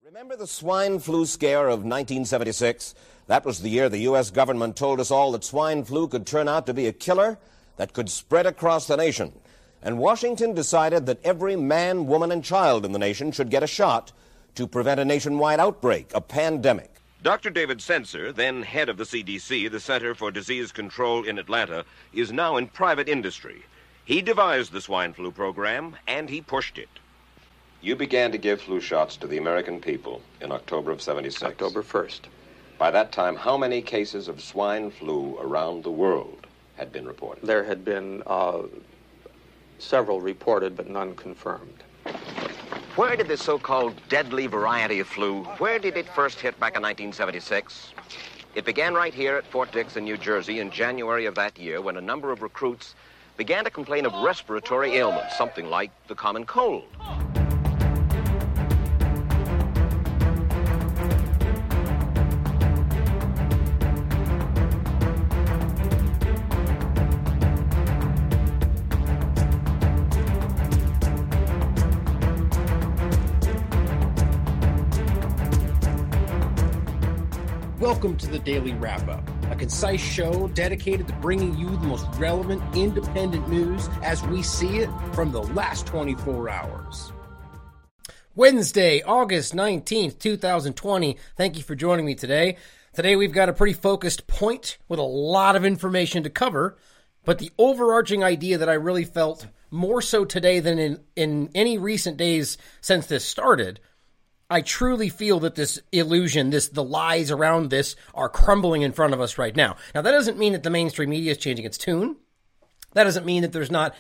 Remember the swine flu scare of 1976? That was the year the U.S. government told us all that swine flu could turn out to be a killer that could spread across the nation. And Washington decided that every man, woman, and child in the nation should get a shot to prevent a nationwide outbreak, a pandemic. Dr. David Sencer, then head of the CDC, the Center for Disease Control in Atlanta, is now in private industry. He devised the swine flu program, and he pushed it. You began to give flu shots to the American people in October of 76. October 1st. By that time, how many cases of swine flu around the world had been reported? There had been several reported, but none confirmed. Where did this so-called deadly variety of flu, where did it first hit back in 1976? It began right here at Fort Dix in New Jersey in January of that year when a number of recruits began to complain of respiratory ailments, something like the common cold. Welcome to the Daily Wrap-Up, a concise show dedicated to bringing you the most relevant independent news as we see it from the last 24 hours. Wednesday, August 19th, 2020. Thank you for joining me today. Today we've got a pretty focused point with a lot of information to cover, but the overarching idea that I really felt more so today than in any recent days since this started, I truly feel that this illusion, the lies around this are crumbling in front of us right now. Now, that doesn't mean that the mainstream media is changing its tune. That doesn't mean that there's not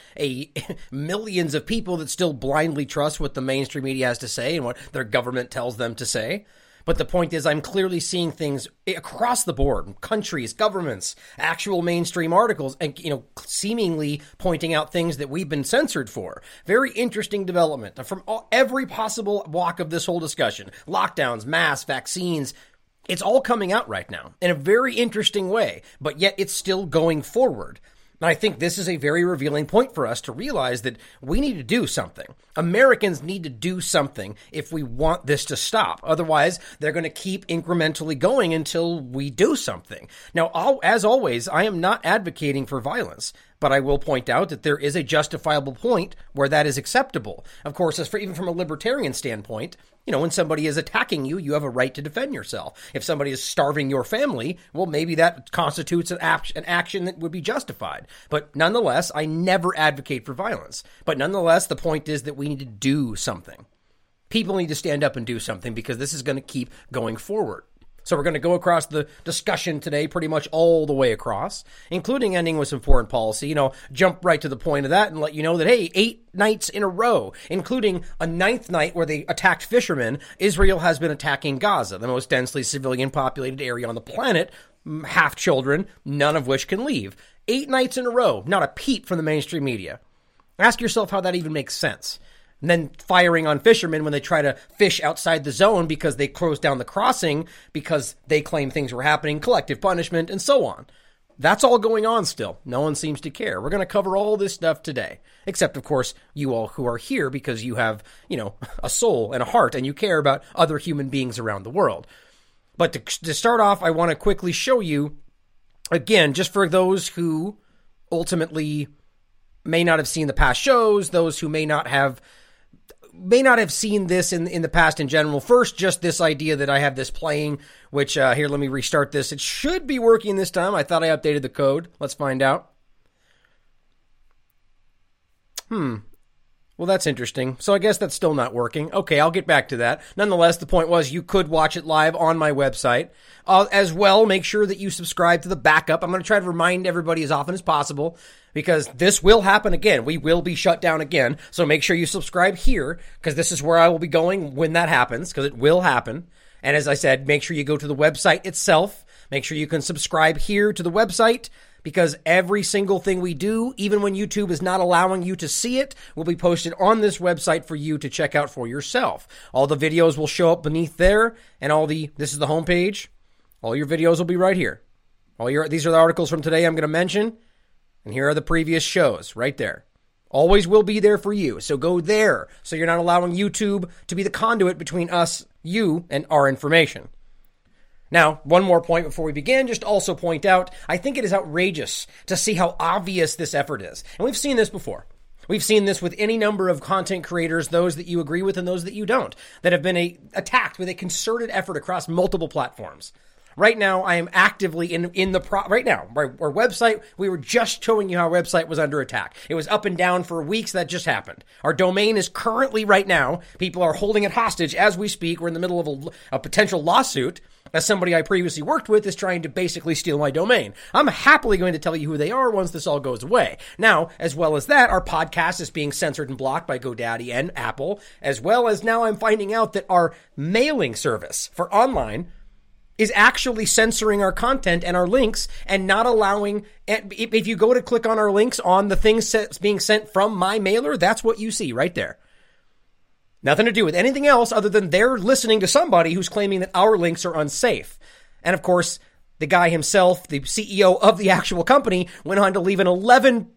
millions of people that still blindly trust what the mainstream media has to say and what their government tells them to say. But the point is, I'm clearly seeing things across the board, countries, governments, actual mainstream articles, and, seemingly pointing out things that we've been censored for. Very interesting development from every possible walk of this whole discussion. Lockdowns, masks, vaccines. It's all coming out right now in a very interesting way, but yet it's still going forward. And I think this is a very revealing point for us to realize that we need to do something. Americans need to do something if we want this to stop. Otherwise, they're going to keep incrementally going until we do something. Now, as always, I am not advocating for violence, but I will point out that there is a justifiable point where that is acceptable. Of course, even from a libertarian standpoint, when somebody is attacking you, you have a right to defend yourself. If somebody is starving your family, well, maybe that constitutes an action that would be justified. But nonetheless, I never advocate for violence. But nonetheless, the point is that we need to do something. People need to stand up and do something because this is going to keep going forward. So we're going to go across the discussion today pretty much all the way across, including ending with some foreign policy, jump right to the point of that and let you know that, hey, 8 nights in a row, including a 9th night where they attacked fishermen, Israel has been attacking Gaza, the most densely civilian populated area on the planet, half children, none of which can leave. 8 nights in a row, not a peep from the mainstream media. Ask yourself how that even makes sense. And then firing on fishermen when they try to fish outside the zone because they closed down the crossing because they claim things were happening, collective punishment, and so on. That's all going on still. No one seems to care. We're going to cover all this stuff today. Except, of course, you all who are here because you have, a soul and a heart and you care about other human beings around the world. But to start off, I want to quickly show you, again, just for those who ultimately may not have seen the past shows, those who may not have seen this in the past in general. First, just this idea that I have this playing, which, here, let me restart this. It should be working this time. I thought I updated the code. Let's find out. Well, that's interesting. So I guess that's still not working. Okay, I'll get back to that. Nonetheless, the point was you could watch it live on my website. As well, make sure that you subscribe to the backup. I'm going to try to remind everybody as often as possible because this will happen again. We will be shut down again. So make sure you subscribe here because this is where I will be going when that happens because it will happen. And as I said, make sure you go to the website itself. Make sure you can subscribe here to the website. Because every single thing we do, even when YouTube is not allowing you to see it, will be posted on this website for you to check out for yourself. All the videos will show up beneath there, and this is the homepage. All your videos will be right here. These are the articles from today I'm going to mention, and here are the previous shows right there. Always will be there for you. So go there. So you're not allowing YouTube to be the conduit between us, you, and our information. Now, one more point before we begin, just to also point out, I think it is outrageous to see how obvious this effort is. And we've seen this before. We've seen this with any number of content creators, those that you agree with and those that you don't, that have been attacked with a concerted effort across multiple platforms. Right now, I am actively right now, our website, we were just showing you how our website was under attack. It was up and down for weeks. That just happened. Our domain is currently right now, people are holding it hostage as we speak. We're in the middle of a potential lawsuit as somebody I previously worked with is trying to basically steal my domain. I'm happily going to tell you who they are once this all goes away. Now, as well as that, our podcast is being censored and blocked by GoDaddy and Apple, as well as now I'm finding out that our mailing service for online is actually censoring our content and our links and not allowing, if you go to click on our links on the things being sent from my mailer, that's what you see right there. Nothing to do with anything else other than they're listening to somebody who's claiming that our links are unsafe. And of course, the guy himself, the CEO of the actual company, went on to leave an 11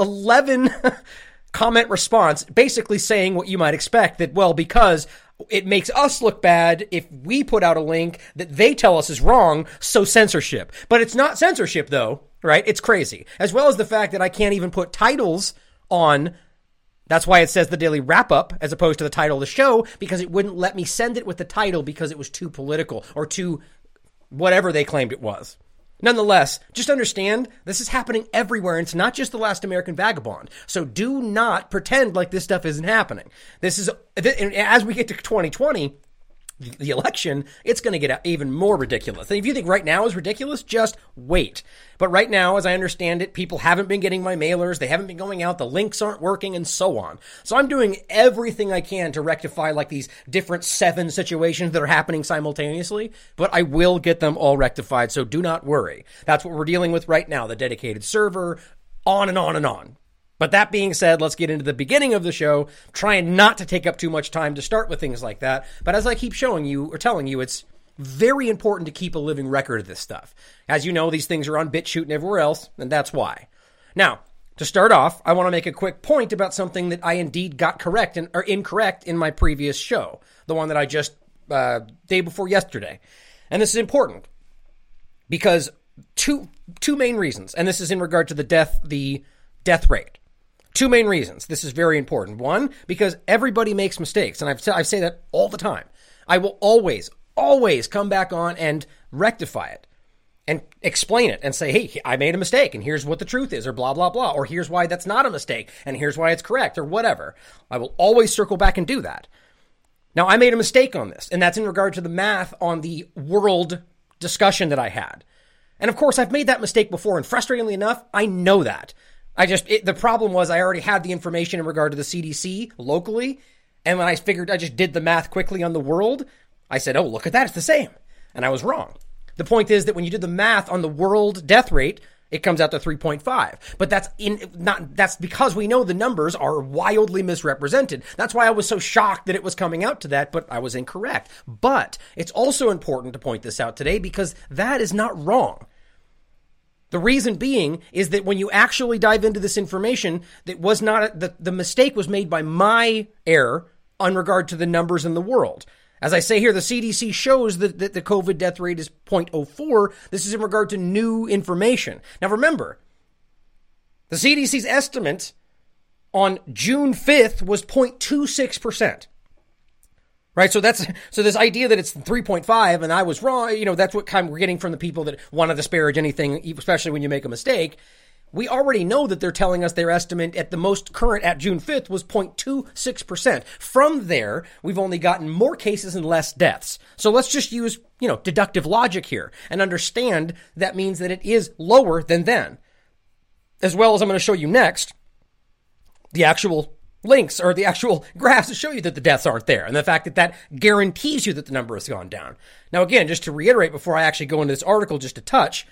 comment response, basically saying what you might expect, that, well, because it makes us look bad if we put out a link that they tell us is wrong, so censorship. But it's not censorship, though, right? It's crazy. As well as the fact that I can't even put titles on. That's why it says the Daily Wrap-Up as opposed to the title of the show, because it wouldn't let me send it with the title because it was too political or too whatever they claimed it was. Nonetheless, just understand this is happening everywhere, and it's not just The Last American Vagabond. So do not pretend like this stuff isn't happening. This is, as we get to 2020, the election, it's going to get even more ridiculous. And if you think right now is ridiculous, just wait. But right now, as I understand it, people haven't been getting my mailers. They haven't been going out. The links aren't working and so on. So I'm doing everything I can to rectify like these different 7 situations that are happening simultaneously, but I will get them all rectified. So do not worry. That's what we're dealing with right now. The dedicated server, on and on and on. But that being said, let's get into the beginning of the show, trying not to take up too much time to start with things like that. But as I keep showing you or telling you, it's very important to keep a living record of this stuff. As you know, these things are on BitChute and everywhere else, and that's why. Now, to start off, I want to make a quick point about something that I indeed got correct or incorrect in my previous show, the one that I just day before yesterday. And this is important because two main reasons, and this is in regard to the death rate. 2 main reasons. This is very important. One, because everybody makes mistakes, and I say that all the time. I will always come back on and rectify it and explain it and say, hey, I made a mistake, and here's what the truth is, or blah, blah, blah, or here's why that's not a mistake, and here's why it's correct, or whatever. I will always circle back and do that. Now, I made a mistake on this, and that's in regard to the math on the world discussion that I had. And of course, I've made that mistake before, and frustratingly enough, I know that. The problem was I already had the information in regard to the CDC locally. And when I figured I just did the math quickly on the world, I said, oh, look at that. It's the same. And I was wrong. The point is that when you do the math on the world death rate, it comes out to 3.5. But that's because we know the numbers are wildly misrepresented. That's why I was so shocked that it was coming out to that, but I was incorrect. But it's also important to point this out today because that is not wrong. The reason being is that when you actually dive into this information, that was not the mistake was made by my error on regard to the numbers in the world. As I say here, the CDC shows that the COVID death rate is 0.04. This is in regard to new information. Now remember, the CDC's estimate on June 5th was 0.26%. Right, so this idea that it's 3.5 and I was wrong, that's what kind of we're getting from the people that want to disparage anything, especially when you make a mistake. We already know that they're telling us their estimate at the most current at June 5th was 0.26%. From there, we've only gotten more cases and less deaths. So let's just use, deductive logic here and understand that means that it is lower than then. As well as I'm going to show you next, the actual links or the actual graphs to show you that the deaths aren't there and the fact that guarantees you that the number has gone down. Now, again, just to reiterate before I actually go into this article just a touch,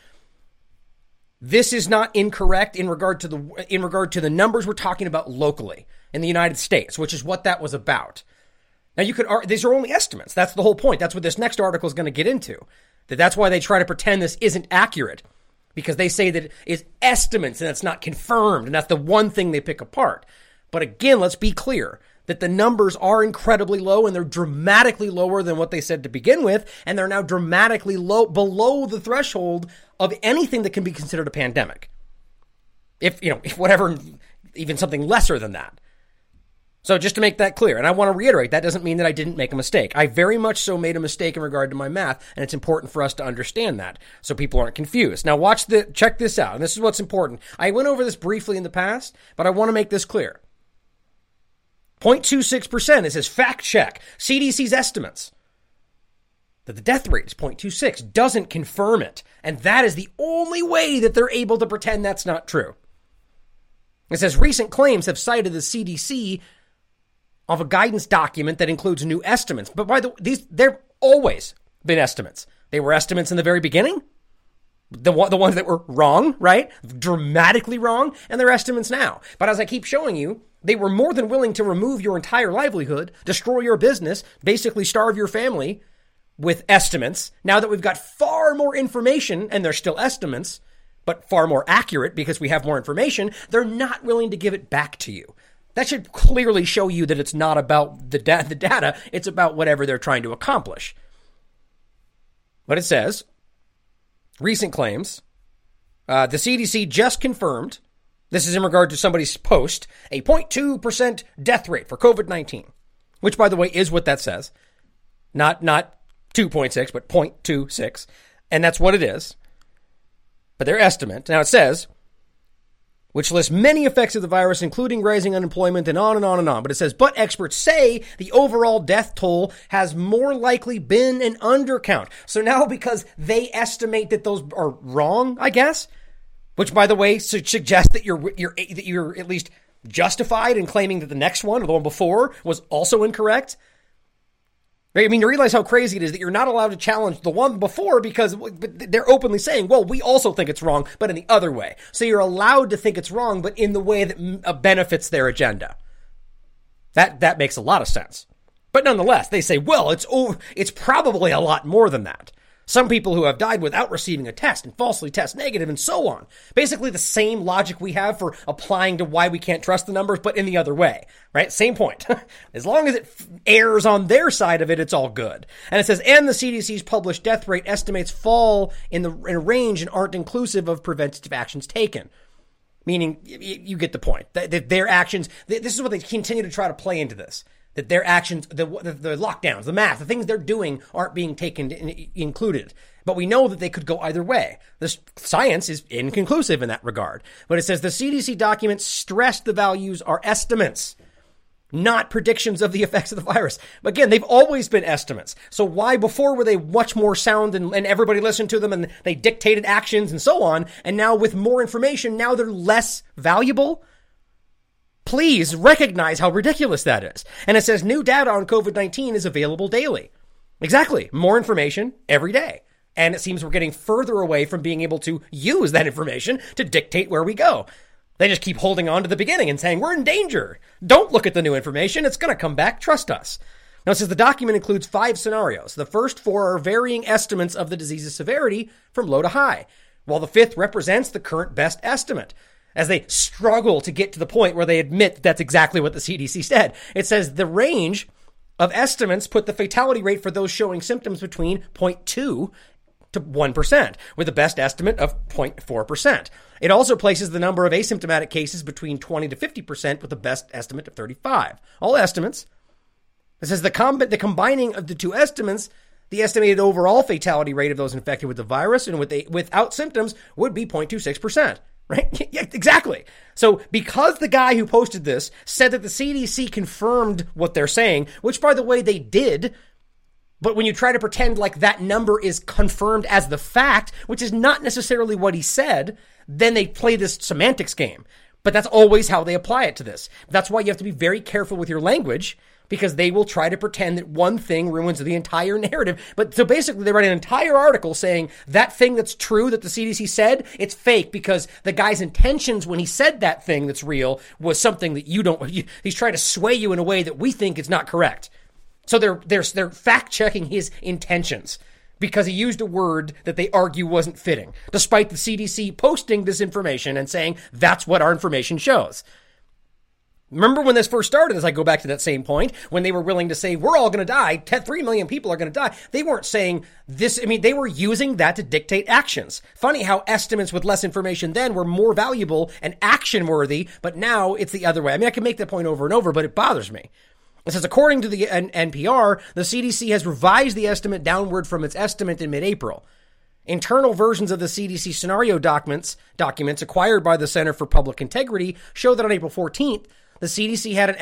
this is not incorrect in regard to the numbers we're talking about locally in the United States, which is what that was about. Now, these are only estimates. That's the whole point. That's what this next article is going to get into. That's why they try to pretend this isn't accurate, because they say that it is estimates and it's not confirmed, and that's the one thing they pick apart. But again, let's be clear that the numbers are incredibly low, and they're dramatically lower than what they said to begin with, and they're now dramatically low below the threshold of anything that can be considered a pandemic. If whatever, even something lesser than that. So just to make that clear, and I want to reiterate, that doesn't mean that I didn't make a mistake. I very much so made a mistake in regard to my math, and it's important for us to understand that so people aren't confused. Now check this out, and this is what's important. I went over this briefly in the past, but I want to make this clear. 0.26%, it says fact check, CDC's estimates. That the death rate is 0.26 doesn't confirm it, and that is the only way that they're able to pretend that's not true. It says recent claims have cited the CDC of a guidance document that includes new estimates. But by the way, they've always been estimates. They were estimates in the very beginning. The ones that were wrong, right? Dramatically wrong, and they're estimates now. But as I keep showing you, they were more than willing to remove your entire livelihood, destroy your business, basically starve your family with estimates. Now that we've got far more information, and they're still estimates, but far more accurate because we have more information, they're not willing to give it back to you. That should clearly show you that it's not about the data, it's about whatever they're trying to accomplish. But it says, recent claims, the CDC just confirmed, this is in regard to somebody's post, a 0.2% death rate for COVID-19, which, by the way, is what that says. Not 2.6, but 0.26, and that's what it is. But their estimate, now it says, which lists many effects of the virus, including rising unemployment and on and on and on. But it says, but experts say the overall death toll has more likely been an undercount. So now because they estimate that those are wrong, I guess, which, by the way, suggests that you're at least justified in claiming that the next one or the one before was also incorrect. I mean, you realize how crazy it is that you're not allowed to challenge the one before because they're openly saying, well, we also think it's wrong, but in the other way. So you're allowed to think it's wrong, but in the way that benefits their agenda. That makes a lot of sense. But nonetheless, they say, well, it's probably a lot more than that. Some people who have died without receiving a test and falsely test negative and so on. Basically the same logic we have for applying to why we can't trust the numbers, but in the other way, right? Same point. As long as it errs on their side of it, it's all good. And it says, and the CDC's published death rate estimates fall in a range and aren't inclusive of preventative actions taken. Meaning, you get the point. That their actions, this is what they continue to try to play into this. That their actions, the lockdowns, the math, the things they're doing aren't being included. But we know that they could go either way. The science is inconclusive in that regard. But it says the CDC documents stress the values are estimates, not predictions of the effects of the virus. But again, they've always been estimates. So why before were they much more sound and everybody listened to them and they dictated actions and so on? And now with more information, now they're less valuable? Please recognize how ridiculous that is. And it says new data on COVID-19 is available daily. Exactly. More information every day. And it seems we're getting further away from being able to use that information to dictate where we go. They just keep holding on to the beginning and saying, we're in danger. Don't look at the new information. It's going to come back. Trust us. Now, it says the document includes 5 scenarios. The first 4 are varying estimates of the disease's severity from low to high, while the 5th represents the current best estimate. As they struggle to get to the point where they admit that's exactly what the CDC said. It says the range of estimates put the fatality rate for those showing symptoms between 0.2 to 1%, with the best estimate of 0.4%. It also places the number of asymptomatic cases between 20 to 50%, with the best estimate of 35. All estimates. It says the combining of the 2 estimates, the estimated overall fatality rate of those infected with the virus and without symptoms would be 0.26%. Right? Yeah, exactly. So because the guy who posted this said that the CDC confirmed what they're saying, which, by the way, they did, but when you try to pretend like that number is confirmed as the fact, which is not necessarily what he said, then they play this semantics game. But that's always how they apply it to this. That's why you have to be very careful with your language, because they will try to pretend that one thing ruins the entire narrative. But so basically they write an entire article saying that thing that's true that the CDC said, it's fake because the guy's intentions when he said that thing that's real was something that he's trying to sway you in a way that we think is not correct. So they're fact checking his intentions because he used a word that they argue wasn't fitting, despite the CDC posting this information and saying that's what our information shows. Remember when this first started, as I go back to that same point, when they were willing to say, we're all going to die, 3 million people are going to die. They weren't saying this. I mean, they were using that to dictate actions. Funny how estimates with less information then were more valuable and action-worthy, but now it's the other way. I mean, I can make that point over and over, but it bothers me. It says, according to the NPR, the CDC has revised the estimate downward from its estimate in mid-April. Internal versions of the CDC scenario documents acquired by the Center for Public Integrity show that on April 14th, the CDC had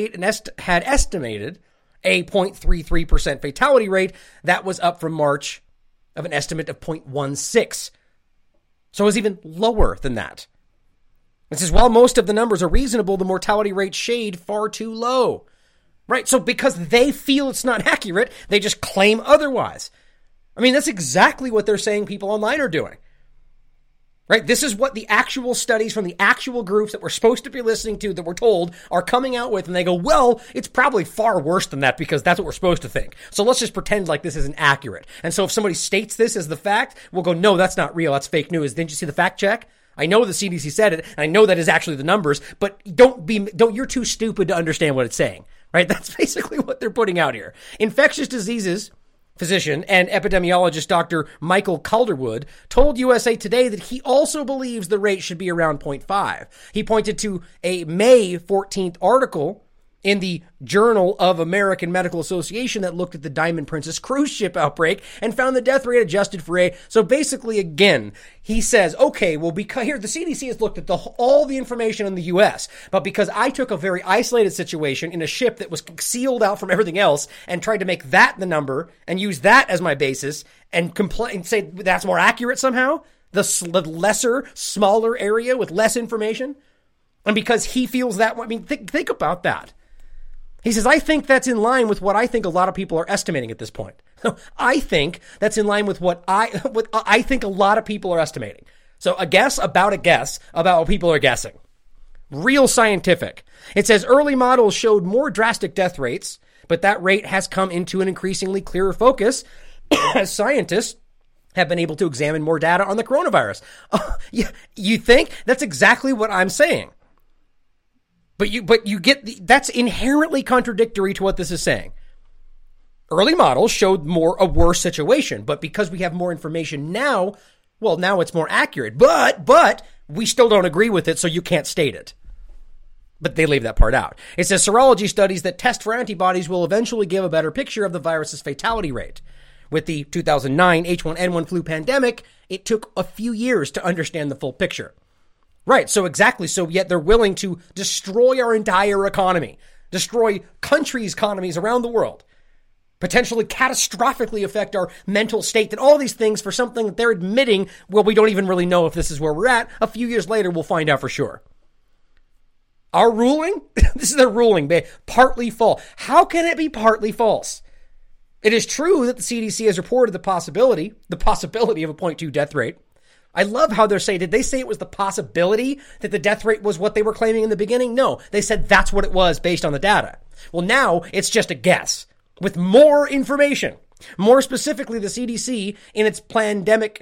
estimated a 0.33% fatality rate. That was up from March of an estimate of 0.16. So it was even lower than that. It says, while most of the numbers are reasonable, the mortality rate shade far too low. Right? So because they feel it's not accurate, they just claim otherwise. I mean, that's exactly what they're saying people online are doing. Right? This is what the actual studies from the actual groups that we're supposed to be listening to, that we're told, are coming out with. And they go, well, it's probably far worse than that because that's what we're supposed to think. So let's just pretend like this isn't accurate. And so if somebody states this as the fact, we'll go, no, that's not real. That's fake news. Didn't you see the fact check? I know the CDC said it. And I know that is actually the numbers, but you're too stupid to understand what it's saying. Right? That's basically what they're putting out here. Infectious diseases physician and epidemiologist Dr. Michael Calderwood told USA Today that he also believes the rate should be around 0.5. He pointed to a May 14th article in the Journal of American Medical Association that looked at the Diamond Princess cruise ship outbreak and found the death rate adjusted for age. So basically, again, he says, okay, well, because here the CDC has looked at all the information in the U.S., but because I took a very isolated situation in a ship that was sealed out from everything else and tried to make that the number and use that as my basis and say that's more accurate somehow, the lesser, smaller area with less information, and because he feels that way, I mean, think about that. He says, I think that's in line with what I think a lot of people are estimating at this point. I think that's in line with what I think a lot of people are estimating. So a guess about what people are guessing. Real scientific. It says early models showed more drastic death rates, but that rate has come into an increasingly clearer focus as scientists have been able to examine more data on the coronavirus. You think? That's exactly what I'm saying. But you get that's inherently contradictory to what this is saying. Early models showed a worse situation, but because we have more information now, well, now it's more accurate. But we still don't agree with it, so you can't state it. But they leave that part out. It says serology studies that test for antibodies will eventually give a better picture of the virus's fatality rate. With the 2009 H1N1 flu pandemic, it took a few years to understand the full picture. Right, so exactly. So yet they're willing to destroy our entire economy, destroy countries' economies around the world, potentially catastrophically affect our mental state, and all these things for something that they're admitting, well, we don't even really know if this is where we're at. A few years later, we'll find out for sure. Our ruling? This is their ruling, partly false. How can it be partly false? It is true that the CDC has reported the possibility of a 0.2 death rate. I love how they're saying, did they say it was the possibility that the death rate was what they were claiming in the beginning? No, they said that's what it was based on the data. Well, now it's just a guess with more information. More specifically, the CDC in its pandemic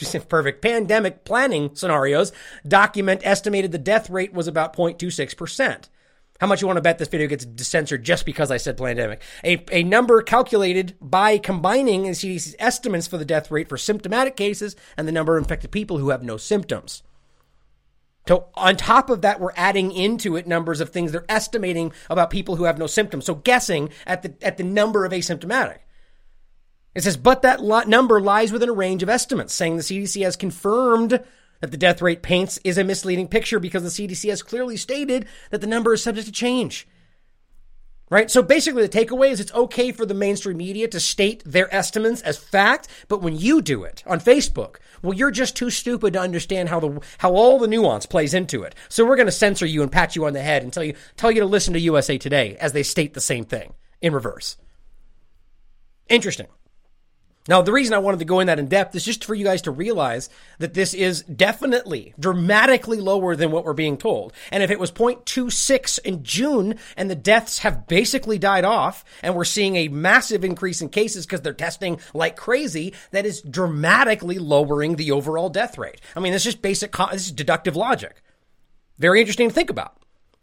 planning scenarios estimated the death rate was about 0.26%. How much you want to bet this video gets censored just because I said pandemic? A number calculated by combining the CDC's estimates for the death rate for symptomatic cases and the number of infected people who have no symptoms. So on top of that, we're adding into it numbers of things they're estimating about people who have no symptoms. So guessing at the number of asymptomatic. It says, but that number lies within a range of estimates, saying the CDC has confirmed that the death rate paints is a misleading picture because the CDC has clearly stated that the number is subject to change. Right? So basically the takeaway is it's okay for the mainstream media to state their estimates as fact, but when you do it on Facebook, well, you're just too stupid to understand how all the nuance plays into it. So we're going to censor you and pat you on the head and tell you to listen to USA Today as they state the same thing in reverse. Interesting. Now, the reason I wanted to go in that in depth is just for you guys to realize that this is definitely dramatically lower than what we're being told. And if it was 0.26 in June and the deaths have basically died off and we're seeing a massive increase in cases because they're testing like crazy, that is dramatically lowering the overall death rate. I mean, this is deductive logic. Very interesting to think about.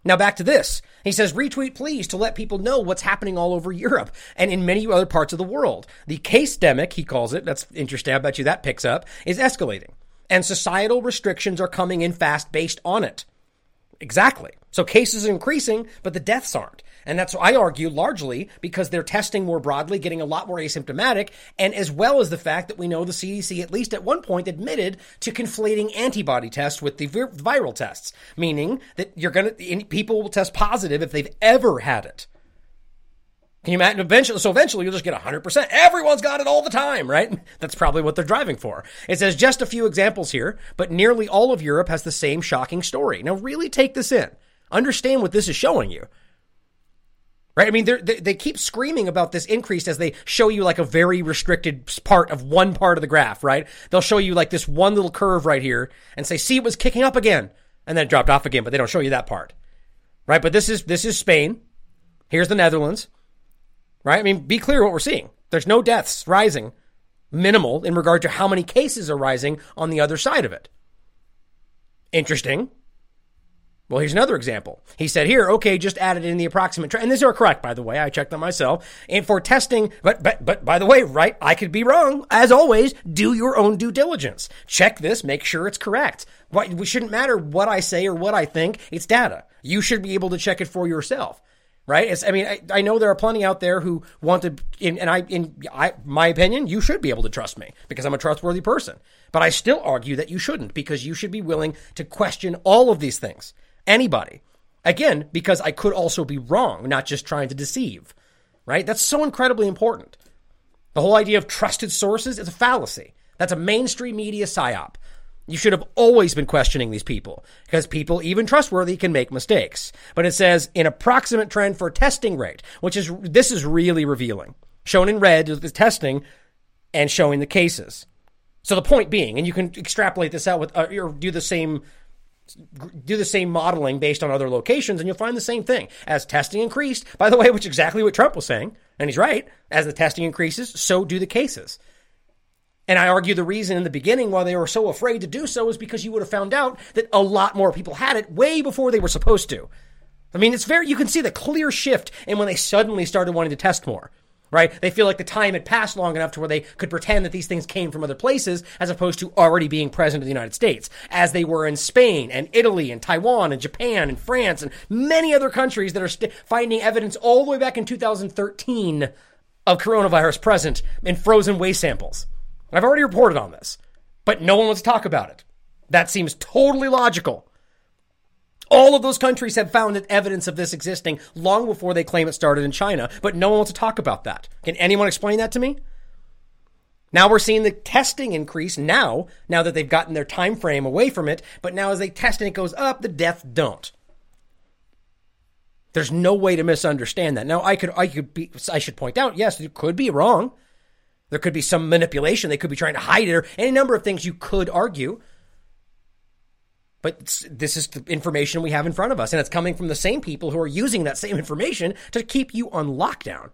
Now back to this. He says, retweet please to let people know what's happening all over Europe and in many other parts of the world. The case-demic, he calls it, that's interesting, I bet you that picks up, is escalating. And societal restrictions are coming in fast based on it. Exactly. So cases are increasing, but the deaths aren't. And that's what I argue largely because they're testing more broadly, getting a lot more asymptomatic, and as well as the fact that we know the CDC, at least at one point, admitted to conflating antibody tests with the viral tests, meaning that people will test positive if they've ever had it. Can you imagine? Eventually you'll just get 100%. Everyone's got it all the time, right? That's probably what they're driving for. It says just a few examples here, but nearly all of Europe has the same shocking story. Now really take this in. Understand what this is showing you. Right? I mean, they keep screaming about this increase as they show you like a very restricted part of one part of the graph, right? They'll show you like this one little curve right here and say, see, it was kicking up again. And then it dropped off again, but they don't show you that part. Right? But this is Spain. Here's the Netherlands. Right? I mean, be clear what we're seeing. There's no deaths rising. Minimal in regard to how many cases are rising on the other side of it. Interesting. Well, here's another example. He said here, okay, just added in the approximate trend. And these are correct, by the way. I checked them myself. And for testing, but by the way, right, I could be wrong. As always, do your own due diligence. Check this, make sure it's correct. We shouldn't matter what I say or what I think. It's data. You should be able to check it for yourself. Right? I know there are plenty out there who want to, my opinion, you should be able to trust me because I'm a trustworthy person. But I still argue that you shouldn't because you should be willing to question all of these things. Anybody. Again, because I could also be wrong, not just trying to deceive. Right? That's so incredibly important. The whole idea of trusted sources is a fallacy. That's a mainstream media psyop. You should have always been questioning these people because people, even trustworthy, can make mistakes. But it says an approximate trend for testing rate, this is really revealing. Shown in red is the testing and showing the cases. So the point being, and you can extrapolate this out with, or do the same modeling based on other locations and you'll find the same thing. As testing increased, by the way, which is exactly what Trump was saying, and he's right, as the testing increases, so do the cases. And I argue the reason in the beginning why they were so afraid to do so is because you would have found out that a lot more people had it way before they were supposed to. I mean, you can see the clear shift in when they suddenly started wanting to test more, right? They feel like the time had passed long enough to where they could pretend that these things came from other places as opposed to already being present in the United States, as they were in Spain and Italy and Taiwan and Japan and France and many other countries that are finding evidence all the way back in 2013 of coronavirus present in frozen waste samples. I've already reported on this, but no one wants to talk about it. That seems totally logical. All of those countries have found evidence of this existing long before they claim it started in China, but no one wants to talk about that. Can anyone explain that to me? Now we're seeing the testing increase now that they've gotten their time frame away from it, but now as they test and it goes up, the deaths don't. There's no way to misunderstand that. Now I should point out, yes, it could be wrong. There could be some manipulation. They could be trying to hide it or any number of things you could argue. But this is the information we have in front of us. And it's coming from the same people who are using that same information to keep you on lockdown.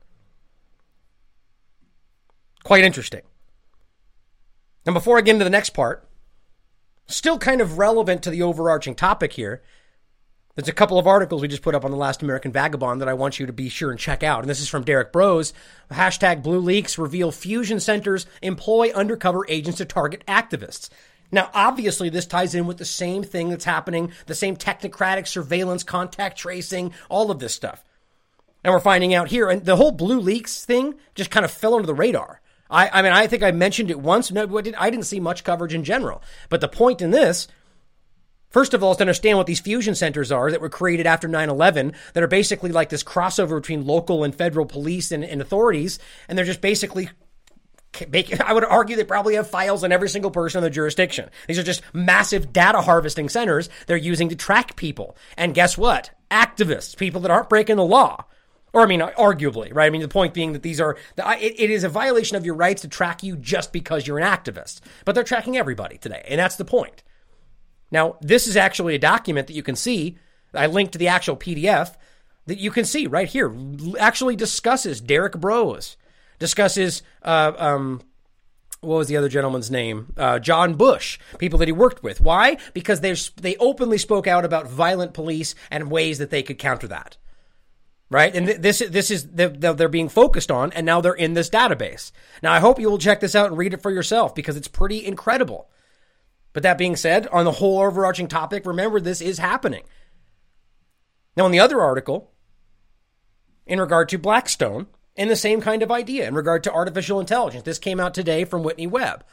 Quite interesting. And before I get into the next part, still kind of relevant to the overarching topic here, there's a couple of articles we just put up on The Last American Vagabond that I want you to be sure and check out. And this is from Derek Bros. #BlueLeaks reveal fusion centers employ undercover agents to target activists. Now, obviously, this ties in with the same thing that's happening, the same technocratic surveillance, contact tracing, all of this stuff. And we're finding out here, and the whole BlueLeaks thing just kind of fell under the radar. I think I mentioned it once. No, I didn't see much coverage in general. But the point in this, first of all, is to understand what these fusion centers are that were created after 9/11 that are basically like this crossover between local and federal police and authorities. And they're just basically, I would argue they probably have files on every single person in the jurisdiction. These are just massive data harvesting centers they're using to track people. And guess what? Activists, people that aren't breaking the law. Or, arguably, right? The point being that it is a violation of your rights to track you just because you're an activist. But they're tracking everybody today. And that's the point. Now, this is actually a document that you can see. I linked to the actual PDF that you can see right here. Actually discusses Derek Bros. Discusses what was the other gentleman's name? John Bush, people that he worked with. Why? Because they openly spoke out about violent police and ways that they could counter that. Right? And this is they're being focused on, and now they're in this database. Now, I hope you will check this out and read it for yourself, because it's pretty incredible. But that being said, on the whole overarching topic, remember, this is happening. Now, in the other article, in regard to Blackstone, and the same kind of idea in regard to artificial intelligence. This came out today from Whitney Webb.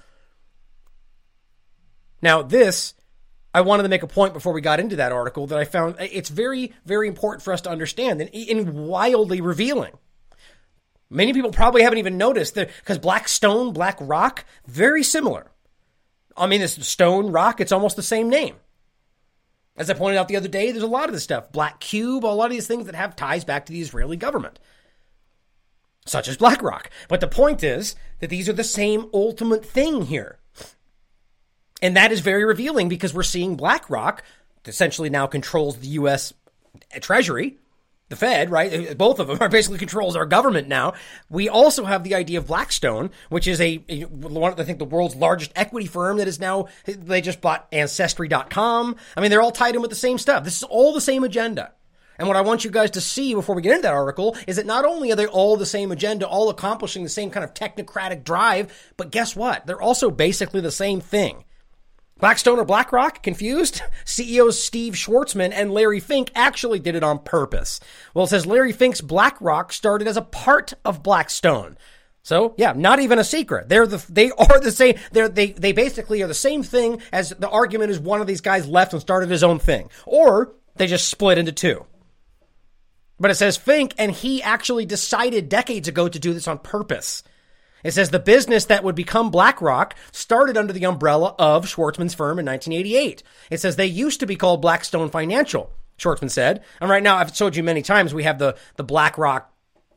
Now, I wanted to make a point before we got into that article that I found it's very, very important for us to understand and wildly revealing. Many people probably haven't even noticed that, because Blackstone, BlackRock, very similar. I mean, this stone, rock, it's almost the same name. As I pointed out the other day, there's a lot of this stuff. Black Cube, a lot of these things that have ties back to the Israeli government, such as BlackRock. But the point is that these are the same ultimate thing here. And that is very revealing, because we're seeing BlackRock essentially now controls the U.S. Treasury, the Fed, right? Both of them are basically controls our government now. We also have the idea of Blackstone, which is I think the world's largest equity firm that is now, they just bought Ancestry.com. I mean, they're all tied in with the same stuff. This is all the same agenda. And what I want you guys to see before we get into that article is that not only are they all the same agenda, all accomplishing the same kind of technocratic drive, but guess what? They're also basically the same thing. Blackstone or BlackRock? Confused? CEOs Steve Schwarzman and Larry Fink actually did it on purpose. Well, it says Larry Fink's BlackRock started as a part of Blackstone. So, yeah, not even a secret. They are the same. They basically are the same thing, as the argument is one of these guys left and started his own thing. Or they just split into two. But it says Fink and he actually decided decades ago to do this on purpose. It says the business that would become BlackRock started under the umbrella of Schwarzman's firm in 1988. It says they used to be called Blackstone Financial, Schwarzman said. And right now, I've told you many times, we have the BlackRock.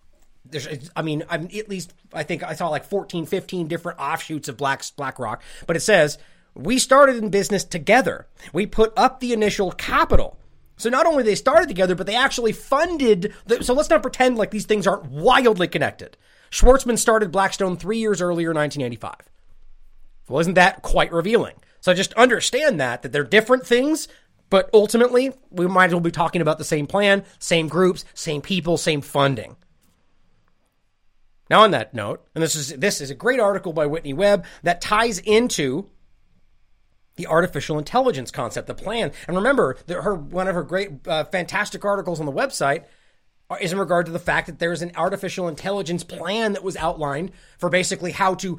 I think I saw like 14, 15 different offshoots of BlackRock. But it says, we started in business together. We put up the initial capital. So not only they started together, but they actually funded. So let's not pretend like these things aren't wildly connected. Schwarzman started Blackstone 3 years earlier, 1985. Wasn't that quite revealing? So just understand that they're different things, but ultimately we might as well be talking about the same plan, same groups, same people, same funding. Now on that note, and this is a great article by Whitney Webb that ties into the artificial intelligence concept, the plan. And remember, one of her great, fantastic articles on the website is in regard to the fact that there's an artificial intelligence plan that was outlined for basically how to,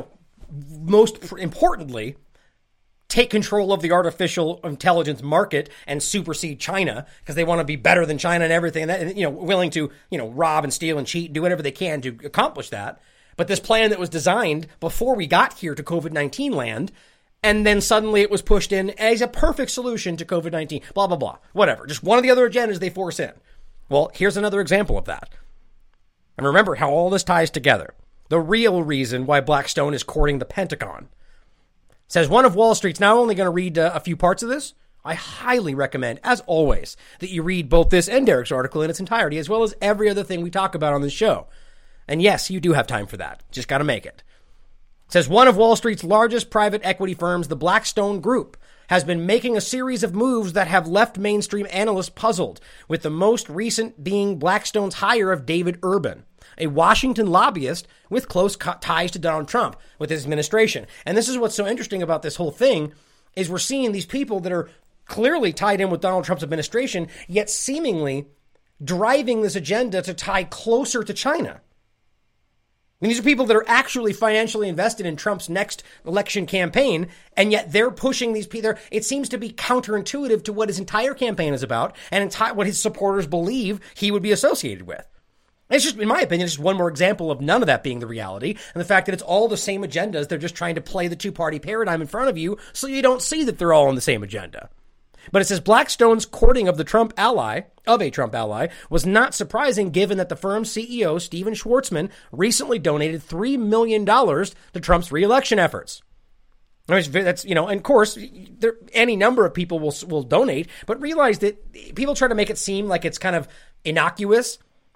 most importantly, take control of the artificial intelligence market and supersede China, because they want to be better than China and everything, and willing to, rob and steal and cheat and do whatever they can to accomplish that. But this plan that was designed before we got here to COVID-19 land, and then suddenly it was pushed in as a perfect solution to COVID-19, blah, blah, blah, whatever. Just one of the other agendas they force in. Well, here's another example of that. And remember how all this ties together. The real reason why Blackstone is courting the Pentagon. It says one of Wall Street's. Now, I'm only going to read a few parts of this. I highly recommend, as always, that you read both this and Derek's article in its entirety, as well as every other thing we talk about on this show. And yes, you do have time for that. Just got to make it. It says one of Wall Street's largest private equity firms, the Blackstone Group, has been making a series of moves that have left mainstream analysts puzzled, with the most recent being Blackstone's hire of David Urban, a Washington lobbyist with close ties to Donald Trump with his administration. And this is what's so interesting about this whole thing, is we're seeing these people that are clearly tied in with Donald Trump's administration, yet seemingly driving this agenda to tie closer to China. And these are people that are actually financially invested in Trump's next election campaign, and yet they're pushing these people. It seems to be counterintuitive to what his entire campaign is about and what his supporters believe he would be associated with. It's just, in my opinion, it's just one more example of none of that being the reality, and the fact that it's all the same agendas. They're just trying to play the two-party paradigm in front of you so you don't see that they're all on the same agenda. But it says Blackstone's courting of a Trump ally, was not surprising given that the firm's CEO, Steven Schwarzman, recently donated $3 million to Trump's re-election efforts. That's, and of course, any number of people will donate, but realize that people try to make it seem like it's kind of innocuous.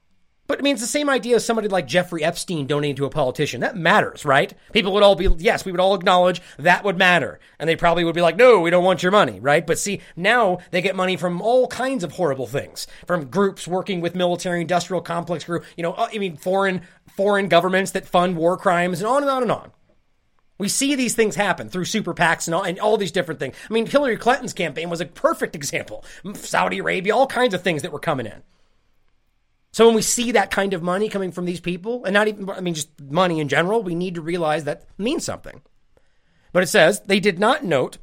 But I mean, it's the same idea as somebody like Jeffrey Epstein donating to a politician. That matters, right? People would all be, yes, we would all acknowledge that would matter. And they probably would be like, no, we don't want your money, right? But see, now they get money from all kinds of horrible things. From groups working with military industrial complex group, foreign governments that fund war crimes and on and on and on. We see these things happen through super PACs and all these different things. I mean, Hillary Clinton's campaign was a perfect example. Saudi Arabia, all kinds of things that were coming in. So when we see that kind of money coming from these people, and not even, just money in general, we need to realize that means something. But it says they did note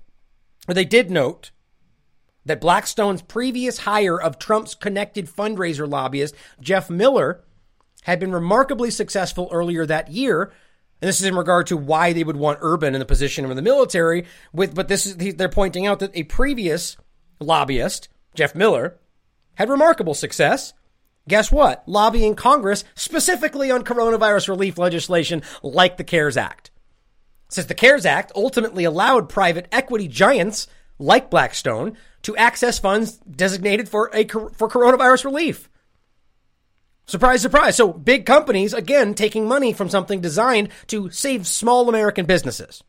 that Blackstone's previous hire of Trump's connected fundraiser lobbyist, Jeff Miller, had been remarkably successful earlier that year. And this is in regard to why they would want Urban in the position of the military. They're pointing out that a previous lobbyist, Jeff Miller, had remarkable success. Guess what? Lobbying Congress specifically on coronavirus relief legislation like the CARES Act. It says the CARES Act ultimately allowed private equity giants like Blackstone to access funds designated for coronavirus relief. Surprise, surprise. So big companies, again, taking money from something designed to save small American businesses.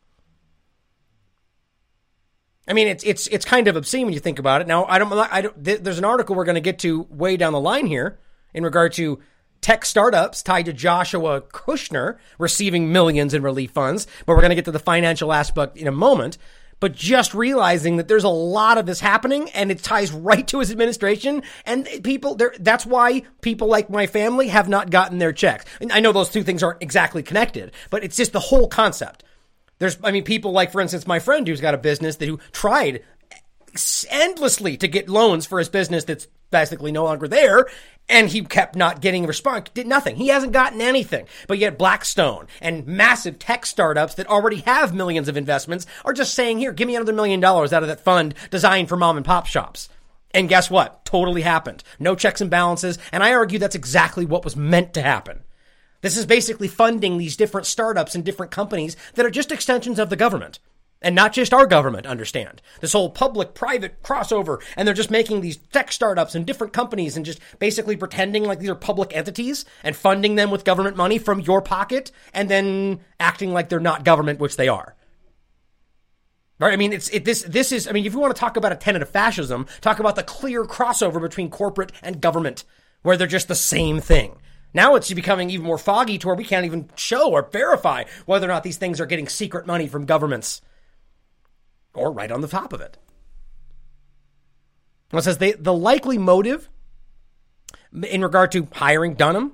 I mean, it's kind of obscene when you think about it. Now, there's an article we're going to get to way down the line here in regard to tech startups tied to Joshua Kushner receiving millions in relief funds, but we're going to get to the financial aspect in a moment. But just realizing that there's a lot of this happening and it ties right to his administration, and that's why people like my family have not gotten their checks. And I know those two things aren't exactly connected, but it's just the whole concept. People like, for instance, my friend who's got a business who tried endlessly to get loans for his business that's basically no longer there, and he kept not getting a response, did nothing. He hasn't gotten anything. But yet Blackstone and massive tech startups that already have millions of investments are just saying, here, give me another $1 million out of that fund designed for mom and pop shops. And guess what? Totally happened. No checks and balances. And I argue that's exactly what was meant to happen. This is basically funding these different startups and different companies that are just extensions of the government. And not just our government, understand. This whole public-private crossover, and they're just making these tech startups and different companies and just basically pretending like these are public entities and funding them with government money from your pocket and then acting like they're not government, which they are. Right? I mean, this is, if you want to talk about a tenet of fascism, talk about the clear crossover between corporate and government, where they're just the same thing. Now it's becoming even more foggy to where we can't even show or verify whether or not these things are getting secret money from governments. Or right on the top of it. It says the likely motive in regard to hiring David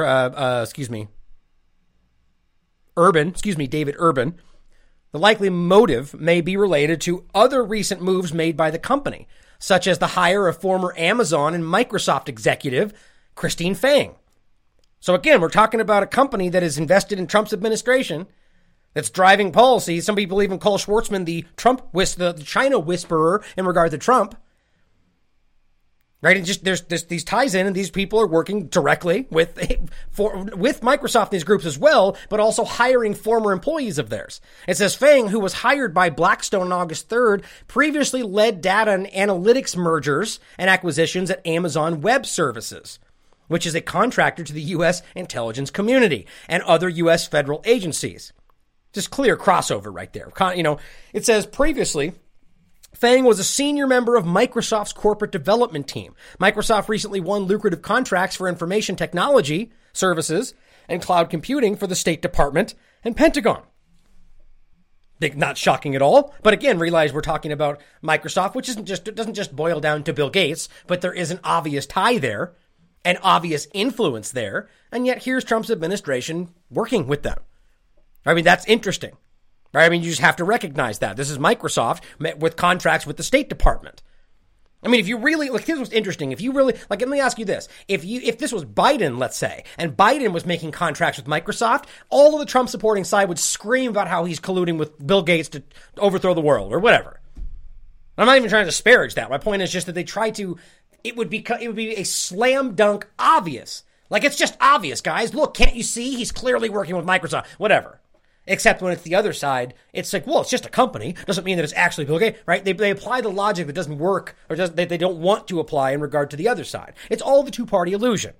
Urban, the likely motive may be related to other recent moves made by the company, such as the hire of former Amazon and Microsoft executive Christine Fang. So again, we're talking about a company that is invested in Trump's administration, that's driving policy. Some people even call Schwartzman the China whisperer in regard to Trump. Right? And just there's these ties in, and these people are working directly with Microsoft and these groups as well, but also hiring former employees of theirs. It says Fang, who was hired by Blackstone on August 3rd, previously led data and analytics mergers and acquisitions at Amazon Web Services, which is a contractor to the U.S. intelligence community and other U.S. federal agencies. Just clear crossover right there. It says previously, Fang was a senior member of Microsoft's corporate development team. Microsoft recently won lucrative contracts for information technology services and cloud computing for the State Department and Pentagon. Not shocking at all. But again, realize we're talking about Microsoft, which doesn't just boil down to Bill Gates, but there is an obvious tie there, an obvious influence there. And yet here's Trump's administration working with them. I mean, that's interesting. Right? I mean, you just have to recognize that. This is Microsoft with contracts with the State Department. I mean, if you really, here's what's interesting. If you really, let me ask you this. If this was Biden, let's say, and Biden was making contracts with Microsoft, all of the Trump supporting side would scream about how he's colluding with Bill Gates to overthrow the world or whatever. I'm not even trying to disparage that. My point is just that they try to, it would be a slam dunk obvious. Like, it's just obvious, guys. Look, can't you see? He's clearly working with Microsoft, whatever. Except when it's the other side, it's like, well, it's just a company. Doesn't mean that it's actually Bill Gates, right? They apply the logic that doesn't work or they don't want to apply in regard to the other side. It's all the two-party illusion.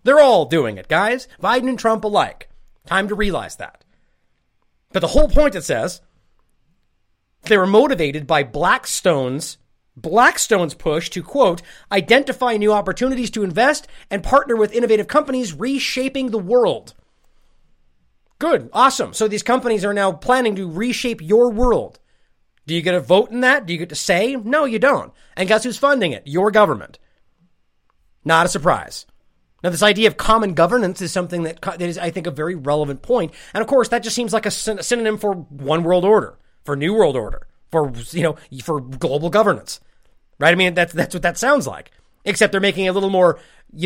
They're all doing it, guys. Biden and Trump alike. Time to realize that. But the whole point, it says, they were motivated by Blackstone's push to, quote, identify new opportunities to invest and partner with innovative companies reshaping the world. Good. Awesome. So these companies are now planning to reshape your world. Do you get a vote in that? Do you get to say? No, you don't. And guess who's funding it? Your government. Not a surprise. Now, this idea of common governance is something that is, I think, a very relevant point. And of course, that just seems like a synonym for one world order, for new world order, for global governance, right? I mean, that's what that sounds like, except they're making it a little more,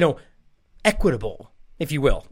equitable, if you will.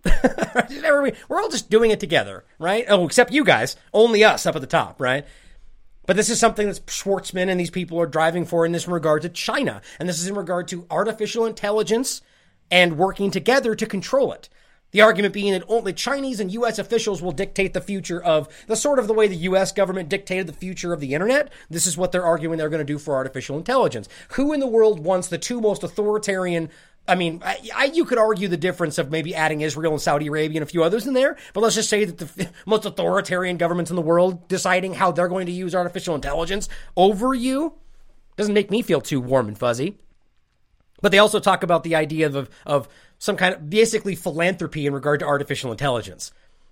We're all just doing it together, right? Oh, except you guys, only us up at the top, right? But this is something that Schwartzman and these people are driving for in this regard to China. And this is in regard to artificial intelligence and working together to control it. The argument being that only Chinese and U.S. officials will dictate the future of the way the U.S. government dictated the future of the internet. This is what they're arguing they're going to do for artificial intelligence. Who in the world wants the two most authoritarian? I mean, you could argue the difference of maybe adding Israel and Saudi Arabia and a few others in there, but let's just say that the most authoritarian governments in the world deciding how they're going to use artificial intelligence over you doesn't make me feel too warm and fuzzy. But they also talk about the idea of some kind of basically philanthropy in regard to artificial intelligence.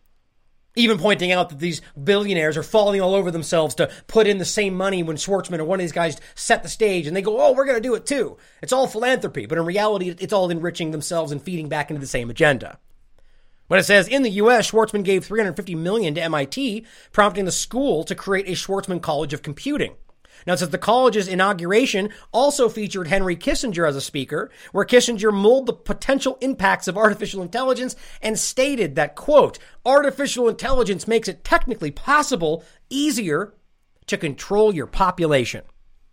Even pointing out that these billionaires are falling all over themselves to put in the same money when Schwartzman or one of these guys set the stage and they go, oh, we're going to do it too. It's all philanthropy. But in reality, it's all enriching themselves and feeding back into the same agenda. When it says, in the U.S., Schwartzman gave $350 million to MIT, prompting the school to create a Schwartzman College of Computing. Now, it says the college's inauguration also featured Henry Kissinger as a speaker, where Kissinger mulled the potential impacts of artificial intelligence and stated that, quote, artificial intelligence makes it technically possible, easier to control your population.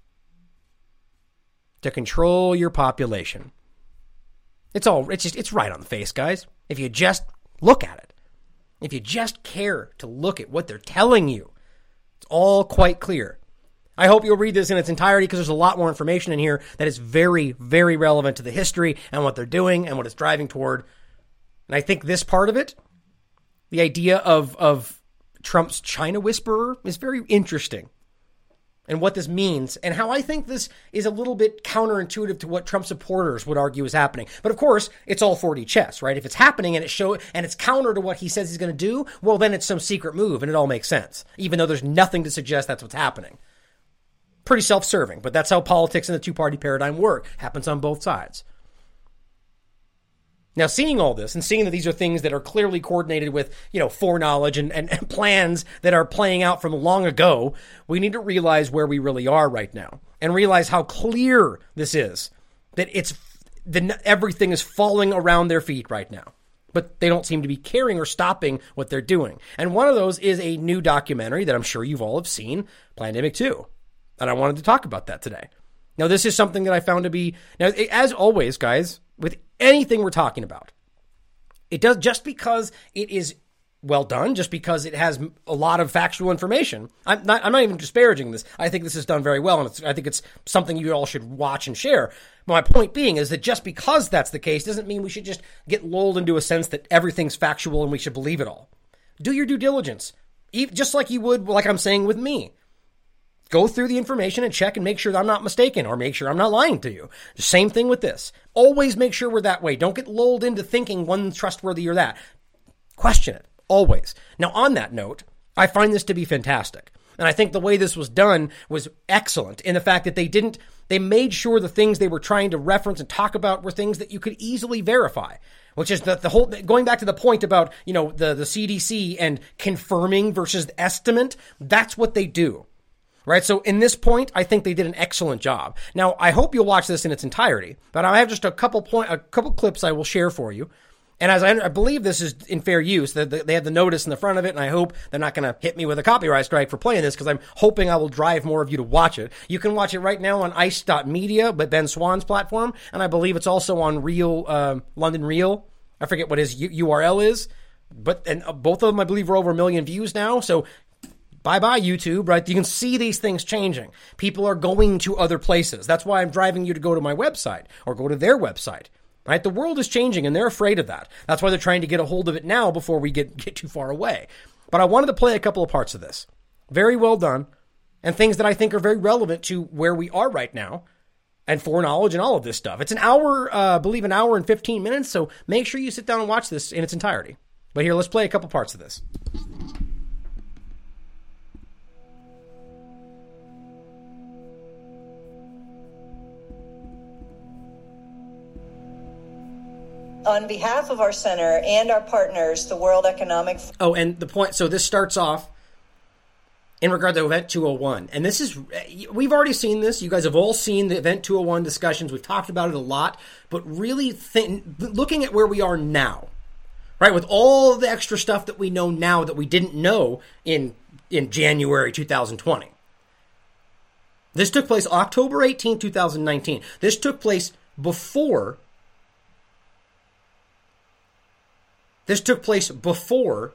To control your population. It's right on the face, guys. If you just look at it. If you just care to look at what they're telling you, it's all quite clear. I hope you'll read this in its entirety because there's a lot more information in here that is very, very relevant to the history and what they're doing and what it's driving toward. And I think this part of it, the idea of Trump's China whisperer, is very interesting. And what this means and how I think this is a little bit counterintuitive to what Trump supporters would argue is happening. But of course, it's all 4D chess, right? If it's happening and it's counter to what he says he's going to do, well, then it's some secret move and it all makes sense, even though there's nothing to suggest that's what's happening. Pretty self-serving, but that's how politics in the two-party paradigm work. Happens on both sides. Now, seeing all this and seeing that these are things that are clearly coordinated with, foreknowledge and plans that are playing out from long ago, we need to realize where we really are right now and realize how clear this is, that everything is falling around their feet right now. But they don't seem to be caring or stopping what they're doing. And one of those is a new documentary that I'm sure you've all have seen, Plandemic 2. And I wanted to talk about that today. Now, this is something that I found to be, as always, guys, with anything we're talking about, it does, just because it is well done, just because it has a lot of factual information. I'm not even disparaging this. I think this is done very well, and I think it's something you all should watch and share. But my point being is that just because that's the case doesn't mean we should just get lulled into a sense that everything's factual and we should believe it all. Do your due diligence, just like you would, like I'm saying with me. Go through the information and check and make sure that I'm not mistaken or make sure I'm not lying to you. The same thing with this. Always make sure we're that way. Don't get lulled into thinking one's trustworthy or that. Question it. Always. Now, on that note, I find this to be fantastic. And I think the way this was done was excellent in the fact that they made sure the things they were trying to reference and talk about were things that you could easily verify, which is the whole, going back to the point about, the CDC and confirming versus estimate. That's what they do. Right. So in this point, I think they did an excellent job. Now, I hope you'll watch this in its entirety, but I have just a couple clips I will share for you. And as I believe this is in fair use, they have the notice in the front of it, and I hope they're not going to hit me with a copyright strike for playing this because I'm hoping I will drive more of you to watch it. You can watch it right now on ice.media, but Ben Swan's platform, and I believe it's also on London Real. I forget what his URL is, but both of them I believe are over 1 million views now. So bye-bye, YouTube, right? You can see these things changing. People are going to other places. That's why I'm driving you to go to my website or go to their website. Right? The world is changing, and they're afraid of that. That's why they're trying to get a hold of it now before we get too far away. But I wanted to play a couple of parts of this. Very well done, and things that I think are very relevant to where we are right now, and foreknowledge and all of this stuff. It's an hour, I believe an hour and 15 minutes, so make sure you sit down and watch this in its entirety. But here, let's play a couple parts of this. On behalf of our center and our partners, the World Economic... Oh, and the point, so this starts off in regard to Event 201. And this is, we've already seen this. You guys have all seen the Event 201 discussions. We've talked about it a lot. But really looking at where we are now, right, with all the extra stuff that we know now that we didn't know in January 2020. This took place October 18, 2019. This took place before... This took place before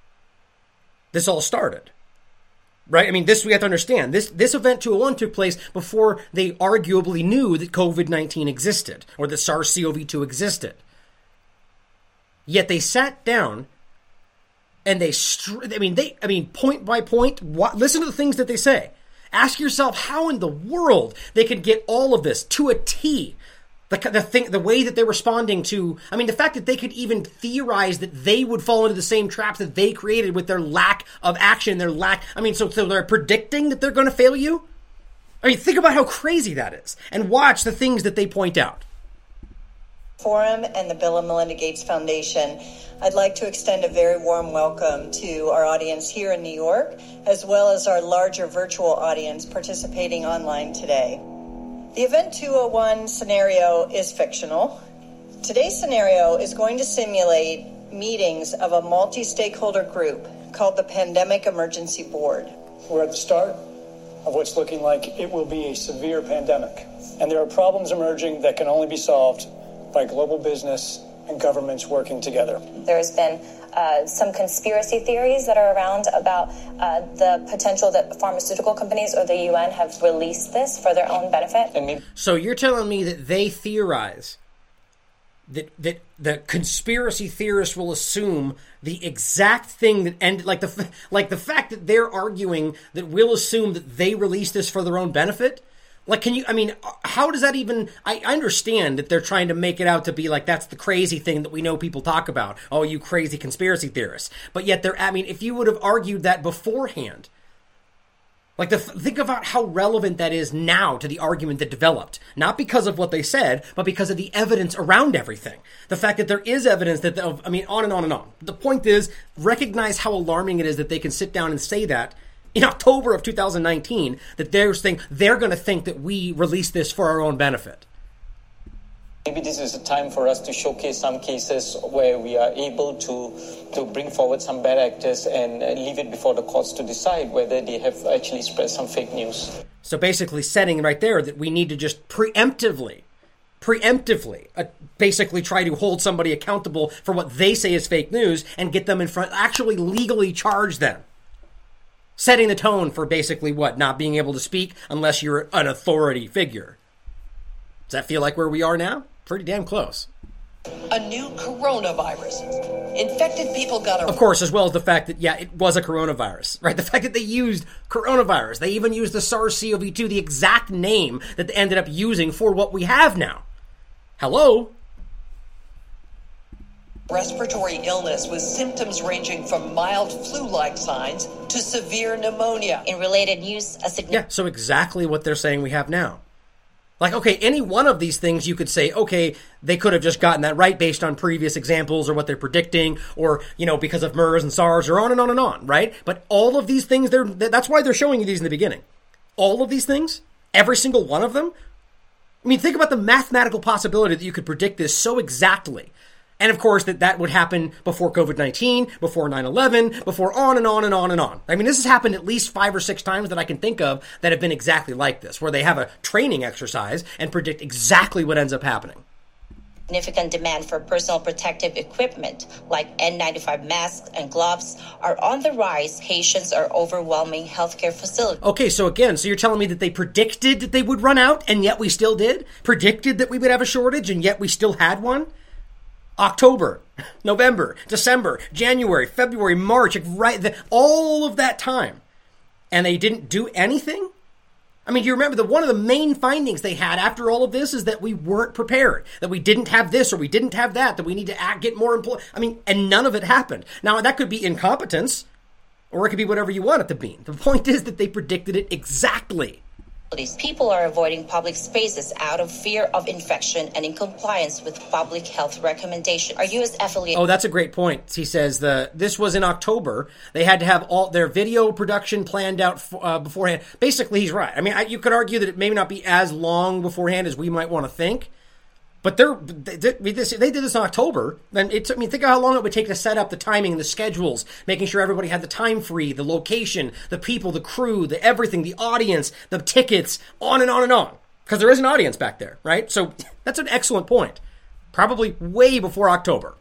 this all started. Right? I mean, this we have to understand. This Event 201 took place before they arguably knew that COVID-19 existed or that SARS-CoV-2 existed. Yet they sat down and they point by point, listen to the things that they say. Ask yourself how in the world they could get all of this to a T. The way that they're responding to, I mean, the fact that they could even theorize that they would fall into the same traps that they created with their lack of action, so they're predicting that they're going to fail you? I mean, think about how crazy that is, and watch the things that they point out. Forum and the Bill and Melinda Gates Foundation, I'd like to extend a very warm welcome to our audience here in New York, as well as our larger virtual audience participating online today. The Event 201 scenario is fictional. Today's scenario is going to simulate meetings of a multi-stakeholder group called the Pandemic Emergency Board. We're at the start of what's looking like it will be a severe pandemic, and there are problems emerging that can only be solved by global business and governments working together. There's been some conspiracy theories that are around about the potential that pharmaceutical companies or the UN have released this for their own benefit. So you're telling me that they theorize that the conspiracy theorists will assume the exact thing that ended, like the fact that they're arguing that we'll assume that they released this for their own benefit? Like, how does that even, I understand that they're trying to make it out to be like, that's the crazy thing that we know people talk about. Oh, you crazy conspiracy theorists. But yet if you would have argued that beforehand, think about how relevant that is now to the argument that developed. Not because of what they said, but because of the evidence around everything. The fact that there is evidence that, on and on and on. The point is, recognize how alarming it is that they can sit down and say that in October of 2019, that they're going to think that we released this for our own benefit. Maybe this is a time for us to showcase some cases where we are able to bring forward some bad actors and leave it before the courts to decide whether they have actually spread some fake news. So basically setting right there that we need to just preemptively basically try to hold somebody accountable for what they say is fake news and get them in front, actually legally charge them. Setting the tone for basically what? Not being able to speak unless you're an authority figure. Does that feel like where we are now? Pretty damn close. A new coronavirus. Infected people got Of course, as well as the fact that, it was a coronavirus, right? The fact that they used coronavirus. They even used the SARS-CoV-2, the exact name that they ended up using for what we have now. Hello? Respiratory illness with symptoms ranging from mild flu-like signs to severe pneumonia. In related news, so exactly what they're saying we have now. Like, okay, any one of these things you could say, okay, they could have just gotten that right based on previous examples or what they're predicting or, because of MERS and SARS or on and on and on, right? But all of these things, that's why they're showing you these in the beginning. All of these things, every single one of them. I mean, think about the mathematical possibility that you could predict this so exactly. And of course, that would happen before COVID-19, before 9/11, before on and on and on and on. I mean, this has happened at least 5 or 6 times that I can think of that have been exactly like this, where they have a training exercise and predict exactly what ends up happening. significant demand for personal protective equipment like N95 masks and gloves are on the rise. Patients are overwhelming healthcare facilities. Okay, so you're telling me that they predicted that they would run out and yet we still did? Predicted that we would have a shortage and yet we still had one? October, November, December, January, February, March, all of that time. And they didn't do anything? I mean, do you remember one of the main findings they had after all of this is that we weren't prepared, that we didn't have this or we didn't have that we need to get more employees. I mean, and none of it happened. Now, that could be incompetence, or it could be whatever you want it to be. The point is that they predicted it exactly. People are avoiding public spaces out of fear of infection and in compliance with public health recommendations. Our U.S. affiliate... Oh, that's a great point. He says this was in October. They had to have all their video production planned out beforehand. Basically, he's right. I mean, you could argue that it may not be as long beforehand as we might want to think. But they did this in October. Then it took me, think of how long it would take to set up the timing and the schedules, making sure everybody had the time free, the location, the people, the crew, the everything, the audience, the tickets, on and on and on. Because there is an audience back there, right? So that's an excellent point. Probably way before October.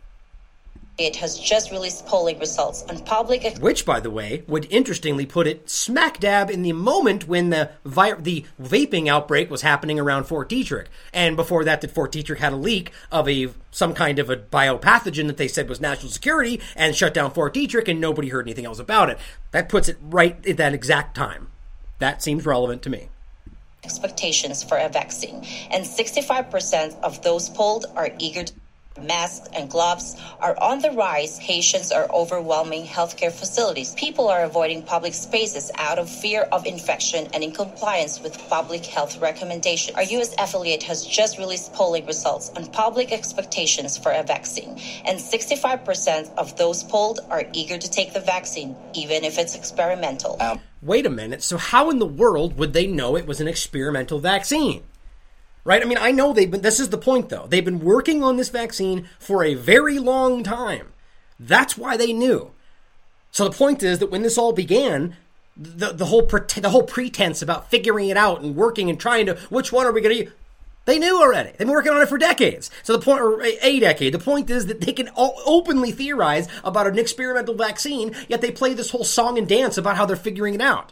It has just released polling results on public... Which, by the way, would interestingly put it smack dab in the moment when the vaping outbreak was happening around Fort Detrick. And before that Fort Detrick had a leak of some kind of a biopathogen that they said was national security and shut down Fort Detrick and nobody heard anything else about it. That puts it right at that exact time. That seems relevant to me. Expectations for a vaccine. And 65% of those polled are eager to... Masks and gloves are on the rise. Patients are overwhelming healthcare facilities. People are avoiding public spaces out of fear of infection and in compliance with public health recommendations. Our U.S. affiliate has just released polling results on public expectations for a vaccine. And 65% of those polled are eager to take the vaccine, even if it's experimental. Wait a minute. So how in the world would they know it was an experimental vaccine? Right? I mean, I know this is the point though. They've been working on this vaccine for a very long time. That's why they knew. So the point is that when this all began, the whole pretense about figuring it out and working and trying to, which one are we going to use? They knew already. They've been working on it for decades. So the point, or a decade, the point is that they can openly theorize about an experimental vaccine, yet they play this whole song and dance about how they're figuring it out.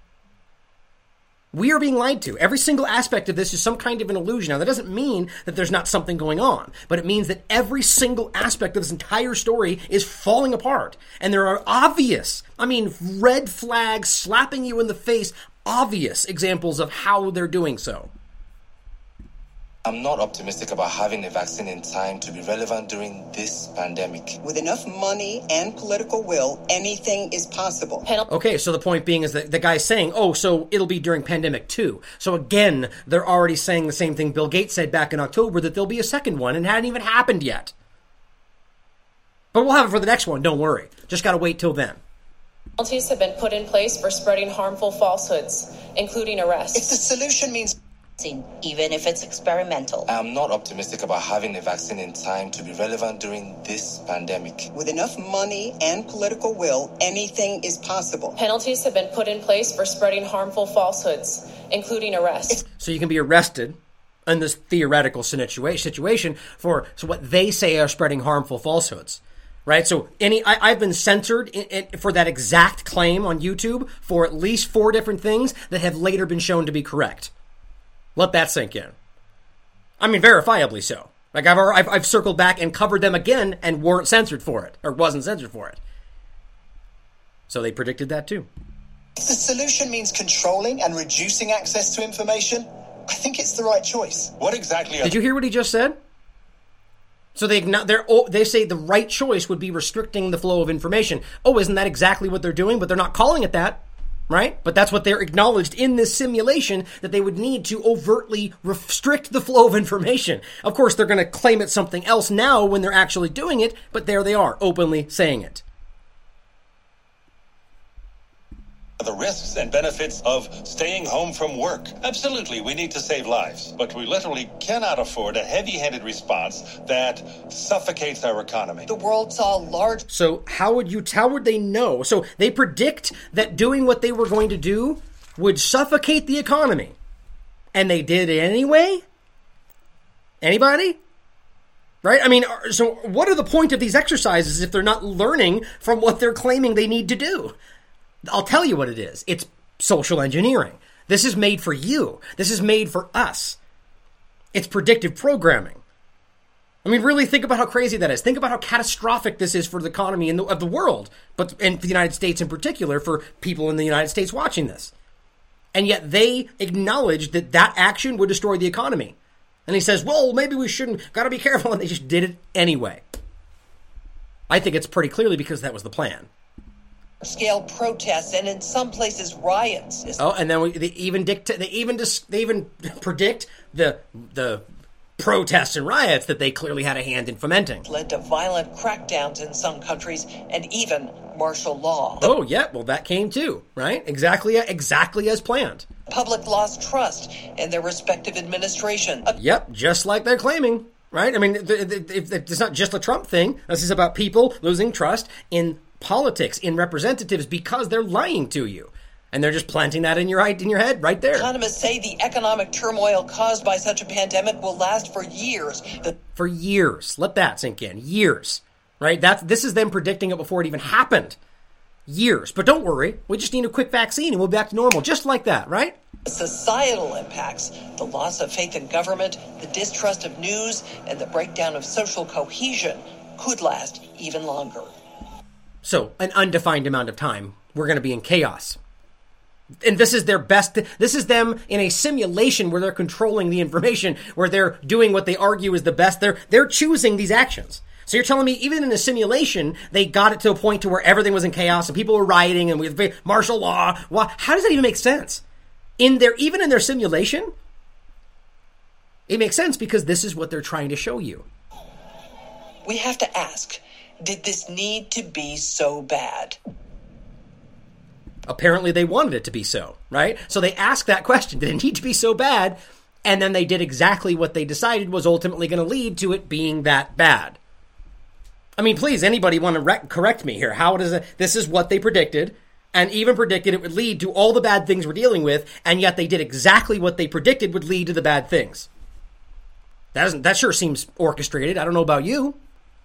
We are being lied to. Every single aspect of this is some kind of an illusion. Now, that doesn't mean that there's not something going on, but it means that every single aspect of this entire story is falling apart. And there are red flags slapping you in the face, obvious examples of how they're doing so. I'm not optimistic about having a vaccine in time to be relevant during this pandemic. With enough money and political will, anything is possible. Okay, so the point being is that the guy's saying, so it'll be during pandemic 2. So again, they're already saying the same thing Bill Gates said back in October, that there'll be a second one, and it hadn't even happened yet. But we'll have it for the next one, don't worry. Just gotta wait till then. Penalties have been put in place for spreading harmful falsehoods, including arrests. If the solution means... even if it's experimental. I'm not optimistic about having a vaccine in time to be relevant during this pandemic. With enough money and political will, anything is possible. Penalties have been put in place for spreading harmful falsehoods, including arrests. So you can be arrested in this theoretical situation for what they say are spreading harmful falsehoods. Right? So I've been censored for that exact claim on YouTube for at least 4 different things that have later been shown to be correct. Let that sink in. I mean, verifiably so. Like I've circled back and covered them again and weren't censored for it, or wasn't censored for it. So they predicted that too. If the solution means controlling and reducing access to information, I think it's the right choice. What exactly? Did you hear what he just said? So they say the right choice would be restricting the flow of information. Oh, isn't that exactly what they're doing? But they're not calling it that. Right? But that's what they're acknowledged in this simulation, that they would need to overtly restrict the flow of information. Of course, they're going to claim it's something else now when they're actually doing it, but there they are, openly saying it. The risks and benefits of staying home from work. Absolutely, we need to save lives, but we literally cannot afford a heavy-handed response that suffocates our economy. The world saw large... So how would they know? So they predict that doing what they were going to do would suffocate the economy. And they did it anyway? Anybody? Right? I mean, so what are the point of these exercises if they're not learning from what they're claiming they need to do? I'll tell you what it is. It's social engineering. This is made for you. This is made for us. It's predictive programming. I mean, really think about how crazy that is. Think about how catastrophic this is for the economy of the world, but in the United States in particular, for people in the United States watching this. And yet they acknowledged that that action would destroy the economy. And he says, well, maybe we shouldn't, got to be careful. And they just did it anyway. I think it's pretty clearly because that was the plan. Scale protests and in some places riots. Oh, and then they even predict the protests and riots that they clearly had a hand in fomenting. Led to violent crackdowns in some countries and even martial law. Oh, yeah, well, that came too, right? Exactly as planned. Public lost trust in their respective administration. Yep, just like they're claiming, right? I mean, it's not just a Trump thing. This is about people losing trust in politics, in representatives, because they're lying to you. And they're just planting that in your head right there. Economists say the economic turmoil caused by such a pandemic will last for years. For years. Let that sink in. Years. Right? This is them predicting it before it even happened. Years. But don't worry. We just need a quick vaccine and we'll be back to normal. Just like that, right? Societal impacts, the loss of faith in government, the distrust of news, and the breakdown of social cohesion could last even longer. So, an undefined amount of time, we're going to be in chaos. And this is their best. This is them in a simulation where they're controlling the information, where they're doing what they argue is the best. They're choosing these actions. So you're telling me even in a simulation, they got it to a point to where everything was in chaos and people were rioting and we had martial law. Well, how does that even make sense? Even in their simulation, it makes sense because this is what they're trying to show you. We have to ask, did this need to be so bad? Apparently they wanted it to be so, right? So they asked that question, did it need to be so bad? And then they did exactly what they decided was ultimately going to lead to it being that bad. I mean, please, anybody want to correct me here? How does it? This is what they predicted, and even predicted it would lead to all the bad things we're dealing with, and yet they did exactly what they predicted would lead to the bad things. That sure seems orchestrated. I don't know about you.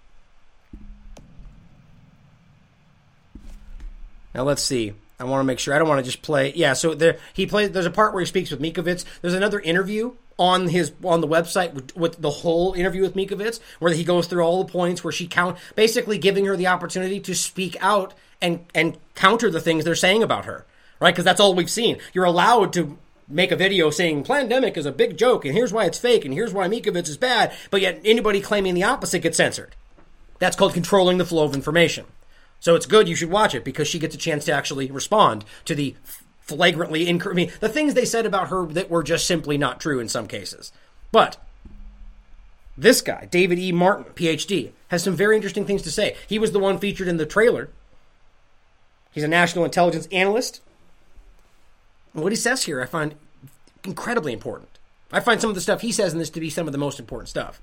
Now let's see. I want to make sure. I don't want to just play. Yeah, so there's a part where he speaks with Mikovits. There's another interview on the website with the whole interview with Mikovits, where he goes through all the points where she basically giving her the opportunity to speak out and counter the things they're saying about her, right? Because that's all we've seen. You're allowed to make a video saying pandemic is a big joke and here's why it's fake and here's why Mikovits is bad, but yet anybody claiming the opposite gets censored. That's called controlling the flow of information. So it's good, you should watch it, because she gets a chance to actually respond to the flagrantly the things they said about her that were just simply not true in some cases. But this guy, David E. Martin, PhD, has some very interesting things to say. He was the one featured in the trailer. He's a national intelligence analyst. And what he says here I find incredibly important. I find some of the stuff he says in this to be some of the most important stuff.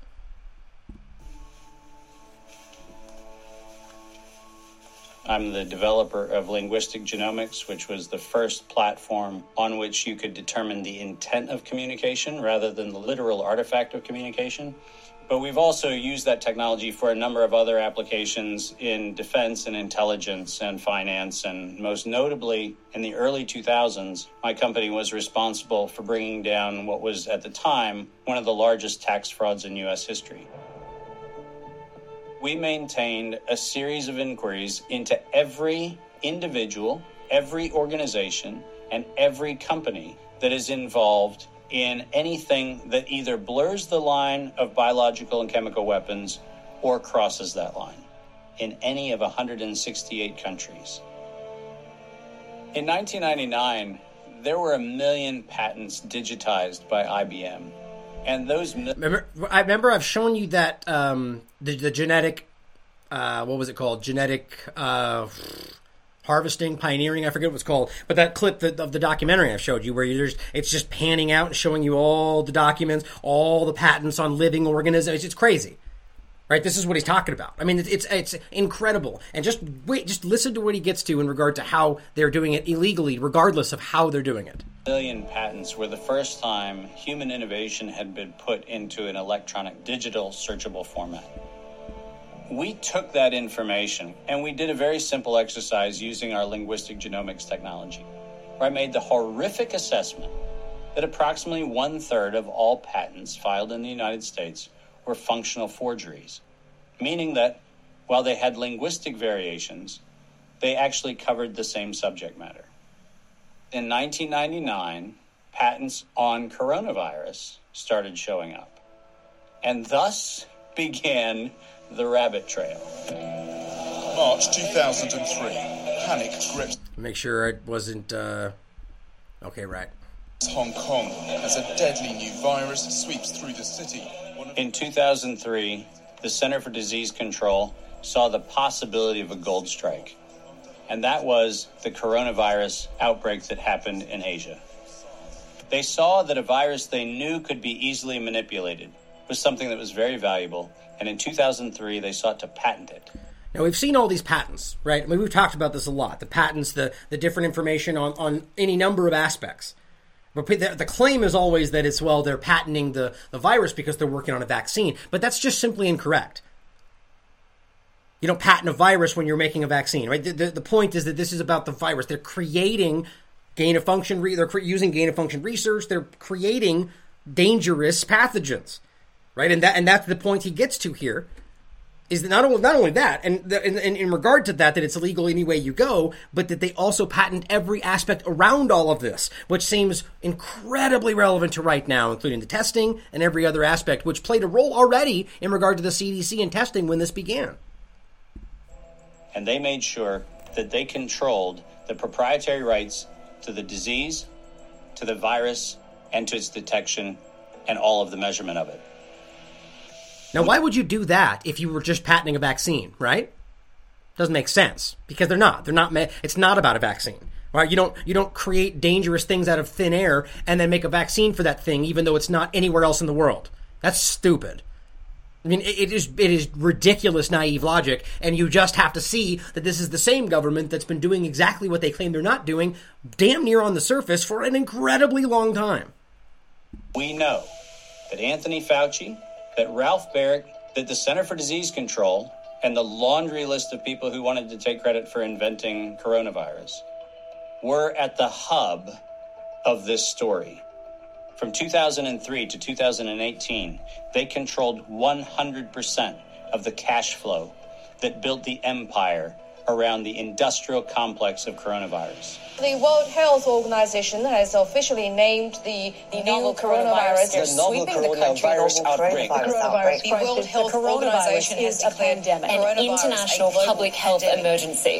I'm the developer of Linguistic Genomics, which was the first platform on which you could determine the intent of communication rather than the literal artifact of communication. But we've also used that technology for a number of other applications in defense and intelligence and finance. And most notably, in the early 2000s, my company was responsible for bringing down what was, at the time, one of the largest tax frauds in U.S. history. We maintained a series of inquiries into every individual, every organization, and every company that is involved in anything that either blurs the line of biological and chemical weapons or crosses that line in any of 168 countries. In 1999, there were 1 million patents digitized by IBM. And those I remember I've shown you that the genetic what was it called? Genetic harvesting, pioneering, I forget what it's called. But that clip of the documentary I showed you where it's just panning out and showing you all the documents, all the patents on living organisms. It's crazy. Right? This is what he's talking about. I mean, it's incredible. And just listen to what he gets to in regard to how they're doing it illegally, regardless of how they're doing it. million patents were the first time human innovation had been put into an electronic digital searchable format. We took that information and we did a very simple exercise using our linguistic genomics technology, where I made the horrific assessment that approximately 1/3 of all patents filed in the United States were functional forgeries, meaning that while they had linguistic variations, they actually covered the same subject matter. In 1999, patents on coronavirus started showing up, and thus began the rabbit trail. March 2003, panic grips. Make sure it wasn't, okay, right. Hong Kong as a deadly new virus sweeps through the city. In 2003, the Center for Disease Control saw the possibility of a gold strike, and that was the coronavirus outbreak that happened in Asia. They saw that a virus they knew could be easily manipulated was something that was very valuable, and in 2003, they sought to patent it. Now, we've seen all these patents, right? I mean, we've talked about this a lot. The patents, the different information on any number of aspects. But the claim is always that it's, well, they're patenting the virus because they're working on a vaccine. But that's just simply incorrect. You don't patent a virus when you're making a vaccine, right? The point is that this is about the virus. They're creating gain-of-function, they're using gain-of-function research. They're creating dangerous pathogens, right? And that's the point he gets to here, is that not only that, and in regard to that it's illegal any way you go, but that they also patent every aspect around all of this, which seems incredibly relevant to right now, including the testing and every other aspect, which played a role already in regard to the CDC and testing when this began. And they made sure that they controlled the proprietary rights to the disease, to the virus, and to its detection, and all of the measurement of it. Now, why would you do that if you were just patenting a vaccine, right? Doesn't make sense, because they're not. It's not about a vaccine, right? You don't create dangerous things out of thin air and then make a vaccine for that thing, even though it's not anywhere else in the world. That's stupid. I mean, it is ridiculous, naive logic, and you just have to see that this is the same government that's been doing exactly what they claim they're not doing, damn near on the surface, for an incredibly long time. We know that Anthony Fauci, that Ralph Baric, that the Center for Disease Control, and the laundry list of people who wanted to take credit for inventing coronavirus were at the hub of this story. From 2003 to 2018, they controlled 100% of the cash flow that built the empire around the industrial complex of coronavirus. The World Health Organization has officially named the novel coronavirus the novel coronavirus outbreak. The World Health Organization has declared an international public health emergency.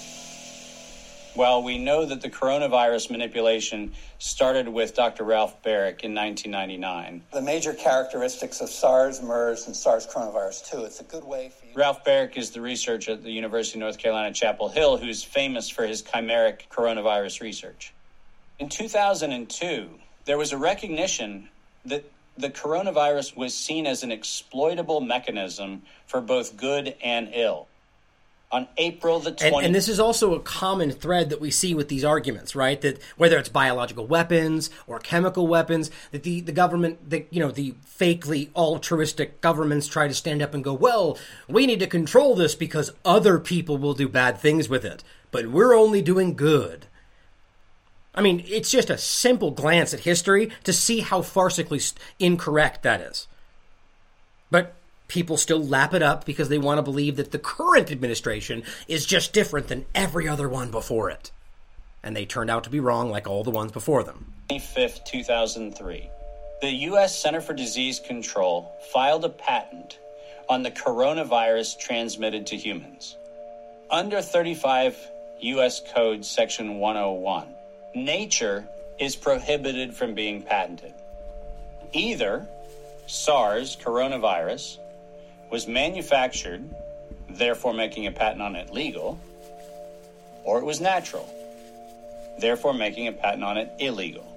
Well, we know that the coronavirus manipulation started with Dr. Ralph Baric in 1999. The major characteristics of SARS, MERS, and SARS coronavirus 2. It's a good way for you. Ralph Baric is the researcher at the University of North Carolina, Chapel Hill, who's famous for his chimeric coronavirus research. In 2002, there was a recognition that the coronavirus was seen as an exploitable mechanism for both good and ill. On April the 20th. And this is also a common thread that we see with these arguments, right? That whether it's biological weapons or chemical weapons, that the government, the fakely altruistic governments try to stand up and go, well, we need to control this because other people will do bad things with it, but we're only doing good. I mean, it's just a simple glance at history to see how farcically incorrect that is. But people still lap it up because they want to believe that the current administration is just different than every other one before it. And they turned out to be wrong like all the ones before them. 25th, 2003. The U.S. Center for Disease Control filed a patent on the coronavirus transmitted to humans. Under 35 U.S. Code Section 101, nature is prohibited from being patented. Either SARS, coronavirus, was manufactured, therefore making a patent on it legal, or it was natural, therefore making a patent on it illegal.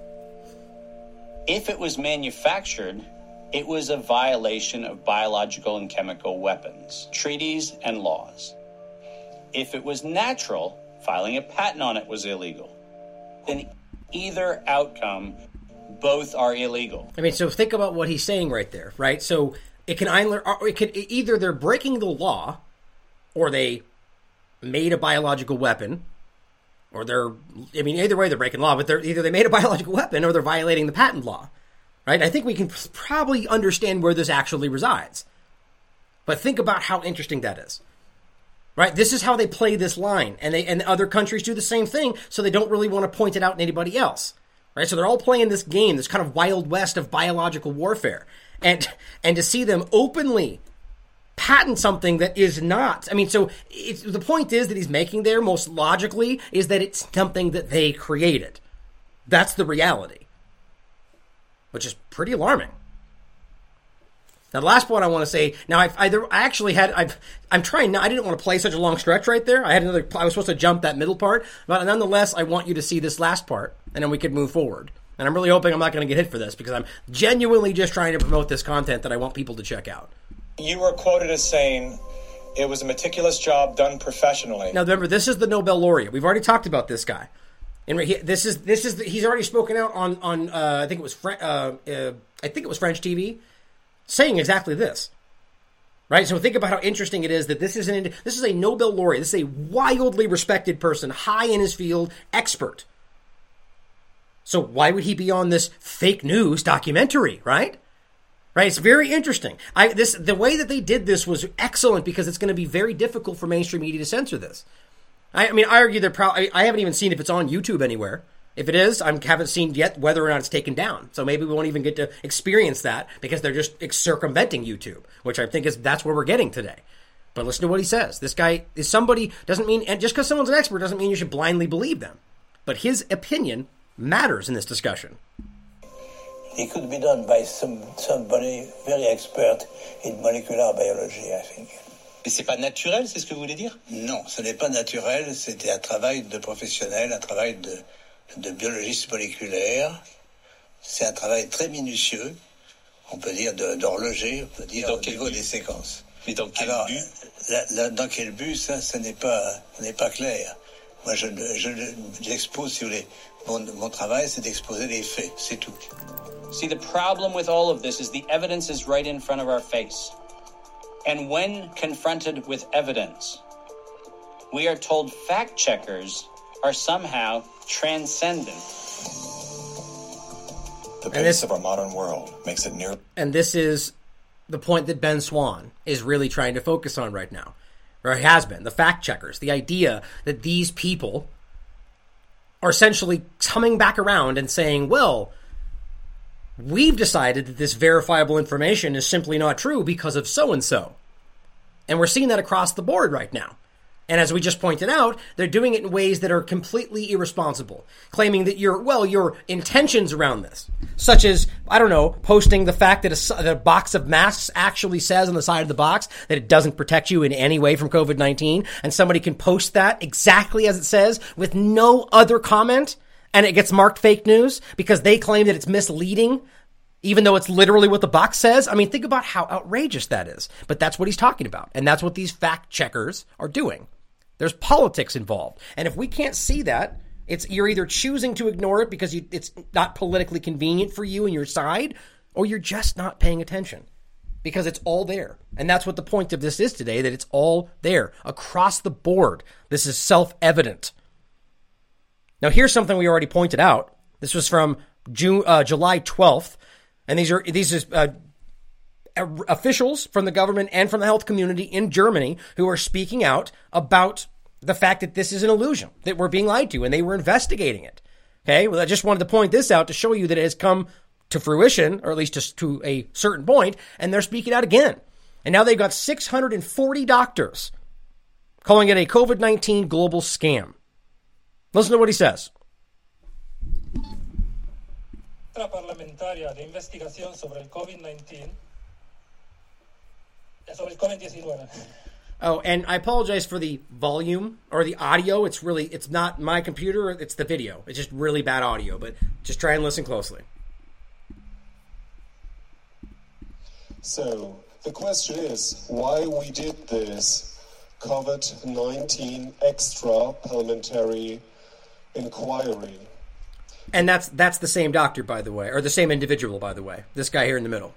If it was manufactured, it was a violation of biological and chemical weapons, treaties, and laws. If it was natural, filing a patent on it was illegal. Either outcome, both are illegal. I mean, so think about what he's saying right there, right? So it can either they're breaking the law, or they made a biological weapon, or either way they're breaking law, but either they made a biological weapon or they're violating the patent law, right? I think we can probably understand where this actually resides. But think about how interesting that is, right? This is how they play this line, and other countries do the same thing, so they don't really want to point it out to anybody else, right? So they're all playing this game, this kind of Wild West of biological warfare, and to see them openly patent something that is not. I mean, so the point is that he's making there, most logically, is that it's something that they created. That's the reality, which is pretty alarming. Now, the last point I want to say, now I'm trying, I didn't want to play such a long stretch right there. I was supposed to jump that middle part, but nonetheless, I want you to see this last part, and then we could move forward. And I'm really hoping I'm not going to get hit for this, because I'm genuinely just trying to promote this content that I want people to check out. You were quoted as saying it was a meticulous job done professionally. Now, remember, this is the Nobel laureate. We've already talked about this guy. And he's already spoken out on I think it was French TV, saying exactly this, right? So think about how interesting it is that this is a Nobel laureate. This is a wildly respected person, high in his field, expert. So why would he be on this fake news documentary, right? Right? It's very interesting. The way that they did this was excellent, because it's going to be very difficult for mainstream media to censor this. I argue I haven't even seen if it's on YouTube anywhere. If it is, I haven't seen yet whether or not it's taken down. So maybe we won't even get to experience that, because they're just circumventing YouTube, which I think that's where we're getting today. But listen to what he says. This guy is somebody, doesn't mean, and just because someone's an expert doesn't mean you should blindly believe them. But his opinion matters in this discussion. It could be done by somebody very expert in molecular biology, I think. Mais c'est pas naturel, c'est ce que vous voulez dire? Non, ce n'est pas naturel, c'était un travail de professionnel, un travail de biologiste moléculaire. C'est un travail très minutieux, on peut dire d'horloger, on peut dire au niveau des séquences. Mais dans quel but? Dans quel but, ça, ce n'est pas clair. Moi, j'expose, si vous voulez, mon travail, c'est d'exposer les faits, c'est tout. See, the problem with all of this is the evidence is right in front of our face. And when confronted with evidence, we are told fact checkers are somehow transcendent. The pace of our modern world makes it near. And this is the point that Ben Swann is really trying to focus on right now, or has been, the fact checkers. The idea that these people are essentially coming back around and saying, well, we've decided that this verifiable information is simply not true because of so-and-so. And we're seeing that across the board right now. And as we just pointed out, they're doing it in ways that are completely irresponsible, claiming that your intentions around this, such as, I don't know, posting the fact that a box of masks actually says on the side of the box that it doesn't protect you in any way from COVID-19, and somebody can post that exactly as it says with no other comment, and it gets marked fake news because they claim that it's misleading, even though it's literally what the box says. I mean, think about how outrageous that is. But that's what he's talking about. And that's what these fact checkers are doing. There's politics involved. And if we can't see that, you're either choosing to ignore it because it's not politically convenient for you and your side, or you're just not paying attention because it's all there. And that's what the point of this is today, that it's all there across the board. This is self-evident. Now, here's something we already pointed out. This was from July 12th. And these are officials from the government and from the health community in Germany who are speaking out about the fact that this is an illusion, that we're being lied to, and they were investigating it. Okay, well, I just wanted to point this out to show you that it has come to fruition, or at least to a certain point, and they're speaking out again. And now they've got 640 doctors calling it a COVID-19 global scam. Listen to what he says. Parlamentaria de investigación sobre el COVID-19, sobre el COVID-19. Oh, and I apologize for the volume or the audio. It's not my computer, it's the video. It's just really bad audio, but just try and listen closely. So, the question is why we did this COVID-19 extra parliamentary inquiry. And that's the same doctor, by the way, or the same individual, by the way. This guy here in the middle.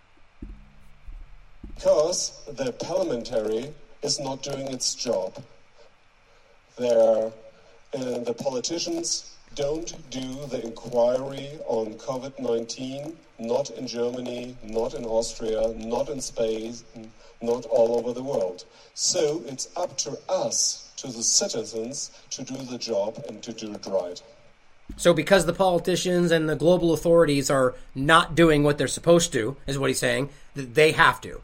Because the parliamentary is not doing its job. The politicians don't do the inquiry on COVID-19, not in Germany, not in Austria, not in Spain, not all over the world. So it's up to us, to the citizens, to do the job and to do it right. So because the politicians and the global authorities are not doing what they're supposed to, is what he's saying, that they have to.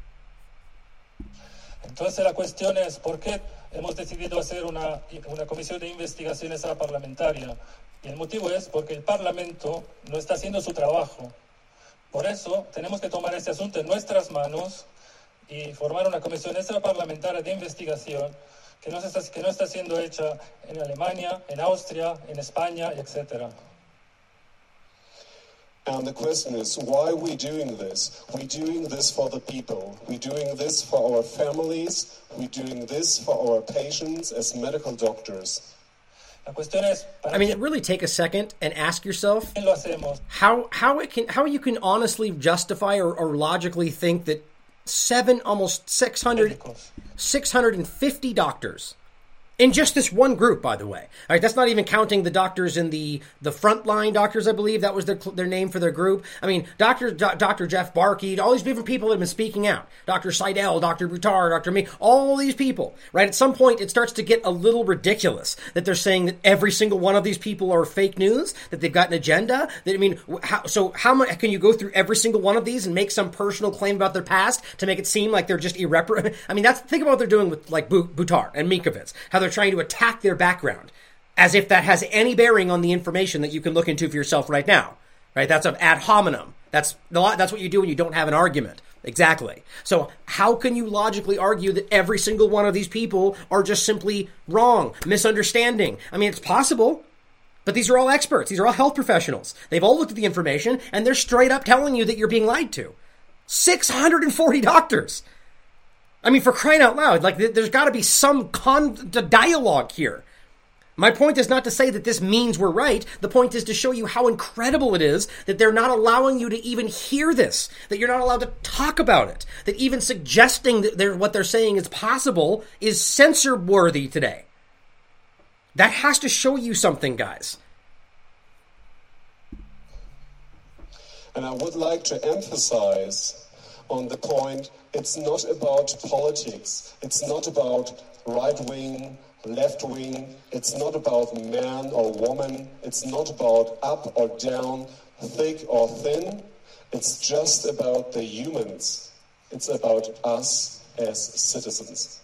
Entonces la cuestión es por qué hemos decidido hacer una comisión de investigación extraparlamentaria. Y el motivo es porque el Parlamento no está haciendo su trabajo. Por eso tenemos que tomar este asunto en nuestras manos y formar una comisión extraparlamentaria de investigación que no está siendo hecha en Alemania, en Austria, en España, etc. And the question is, why are we doing this? We're doing this for the people. We're doing this for our families. We're doing this for our patients as medical doctors. I mean, really take a second and ask yourself how you can honestly justify or logically think that almost 650 doctors in just this one group, by the way. All right, that's not even counting the doctors in the frontline doctors, I believe. That was their name for their group. I mean, Dr. Jeff Barkey, all these different people that have been speaking out. Dr. Seidel, Dr. Buttar, Dr. Me, all these people, right? At some point, it starts to get a little ridiculous that they're saying that every single one of these people are fake news, that they've got an agenda. That, I mean, how much can you go through every single one of these and make some personal claim about their past to make it seem like they're just irreparable? I mean, think about what they're doing with like Buttar and Mikovits, how they're trying to attack their background as if that has any bearing on the information that you can look into for yourself right now, right? That's an ad hominem. That's what you do when you don't have an argument. Exactly. So how can you logically argue that every single one of these people are just simply wrong, misunderstanding? I mean, it's possible, but these are all experts. These are all health professionals. They've all looked at the information and they're straight up telling you that you're being lied to. 640 doctors. I mean, for crying out loud, like there's got to be some dialogue here. My point is not to say that this means we're right. The point is to show you how incredible it is that they're not allowing you to even hear this, that you're not allowed to talk about it, that even suggesting that what they're saying is possible is censor-worthy today. That has to show you something, guys. And I would like to emphasize on the point, it's not about politics. It's not about right-wing, left-wing. It's not about man or woman. It's not about up or down, thick or thin. It's just about the humans. It's about us as citizens.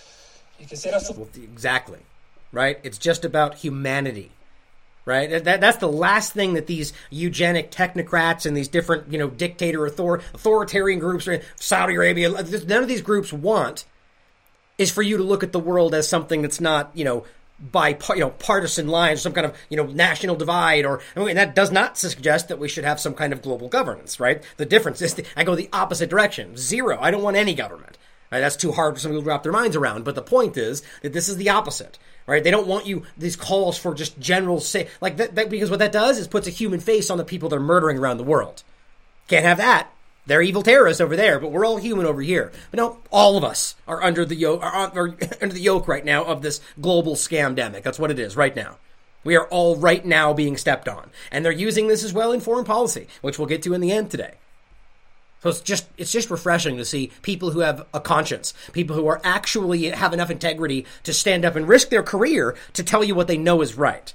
Exactly, right? It's just about humanity. Right? That's the last thing that these eugenic technocrats and these different, dictator authoritarian groups, Saudi Arabia, none of these groups want is for you to look at the world as something that's not, by partisan lines, some kind of, national divide, and that does not suggest that we should have some kind of global governance, right? The difference is I go the opposite direction. Zero. I don't want any government. Right? That's too hard for some people to wrap their minds around. But the point is that this is the opposite. Right? They don't want these calls for just general like that, because what that does is puts a human face on the people they're murdering around the world. Can't have that. They're evil terrorists over there, but we're all human over here. But no, all of us are under the yoke right now of this global scamdemic. That's what it is right now. We are all right now being stepped on. And they're using this as well in foreign policy, which we'll get to in the end today. So it's just refreshing to see people who have a conscience, people who are actually have enough integrity to stand up and risk their career to tell you what they know is right.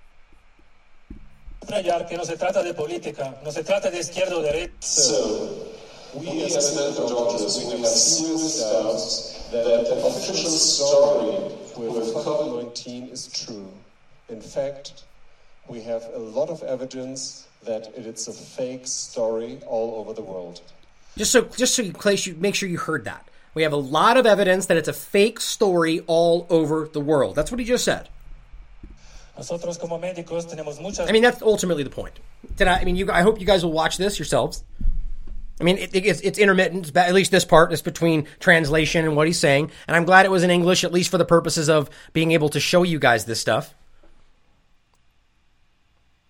So, we as medical doctors, we have serious doubts that the official story with COVID-19 is true. In fact, we have a lot of evidence that it's a fake story all over the world. Just so you make sure you heard that. We have a lot of evidence that it's a fake story all over the world. That's what he just said. I mean, that's ultimately the point. I hope you guys will watch this yourselves. I mean, it's intermittent, at least this part is between translation and what he's saying. And I'm glad it was in English, at least for the purposes of being able to show you guys this stuff.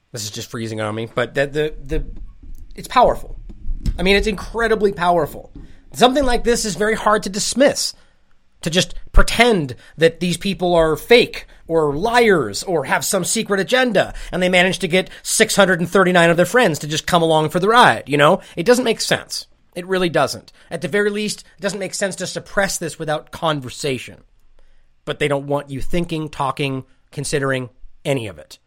This is just freezing on me, but it's powerful. I mean, it's incredibly powerful. Something like this is very hard to dismiss, to just pretend that these people are fake or liars or have some secret agenda, and they manage to get 639 of their friends to just come along for the ride, you know? It doesn't make sense. It really doesn't. At the very least, it doesn't make sense to suppress this without conversation. But they don't want you thinking, talking, considering any of it.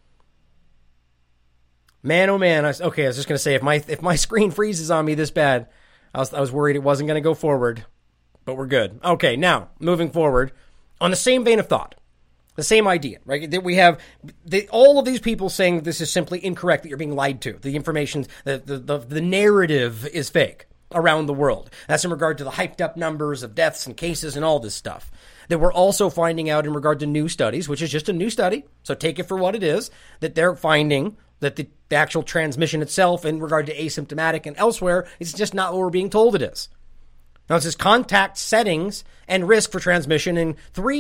Man, oh man. I was just going to say, if my screen freezes on me this bad, I was worried it wasn't going to go forward. But we're good. Okay, now, moving forward, on the same vein of thought, the same idea, right? That we have all of these people saying this is simply incorrect, that you're being lied to. The information, the narrative is fake around the world. That's in regard to the hyped up numbers of deaths and cases and all this stuff. That we're also finding out in regard to new studies, which is just a new study, so take it for what it is, that they're finding that the actual transmission itself in regard to asymptomatic and elsewhere is just not what we're being told it is. Now, it says contact settings and risk for transmission in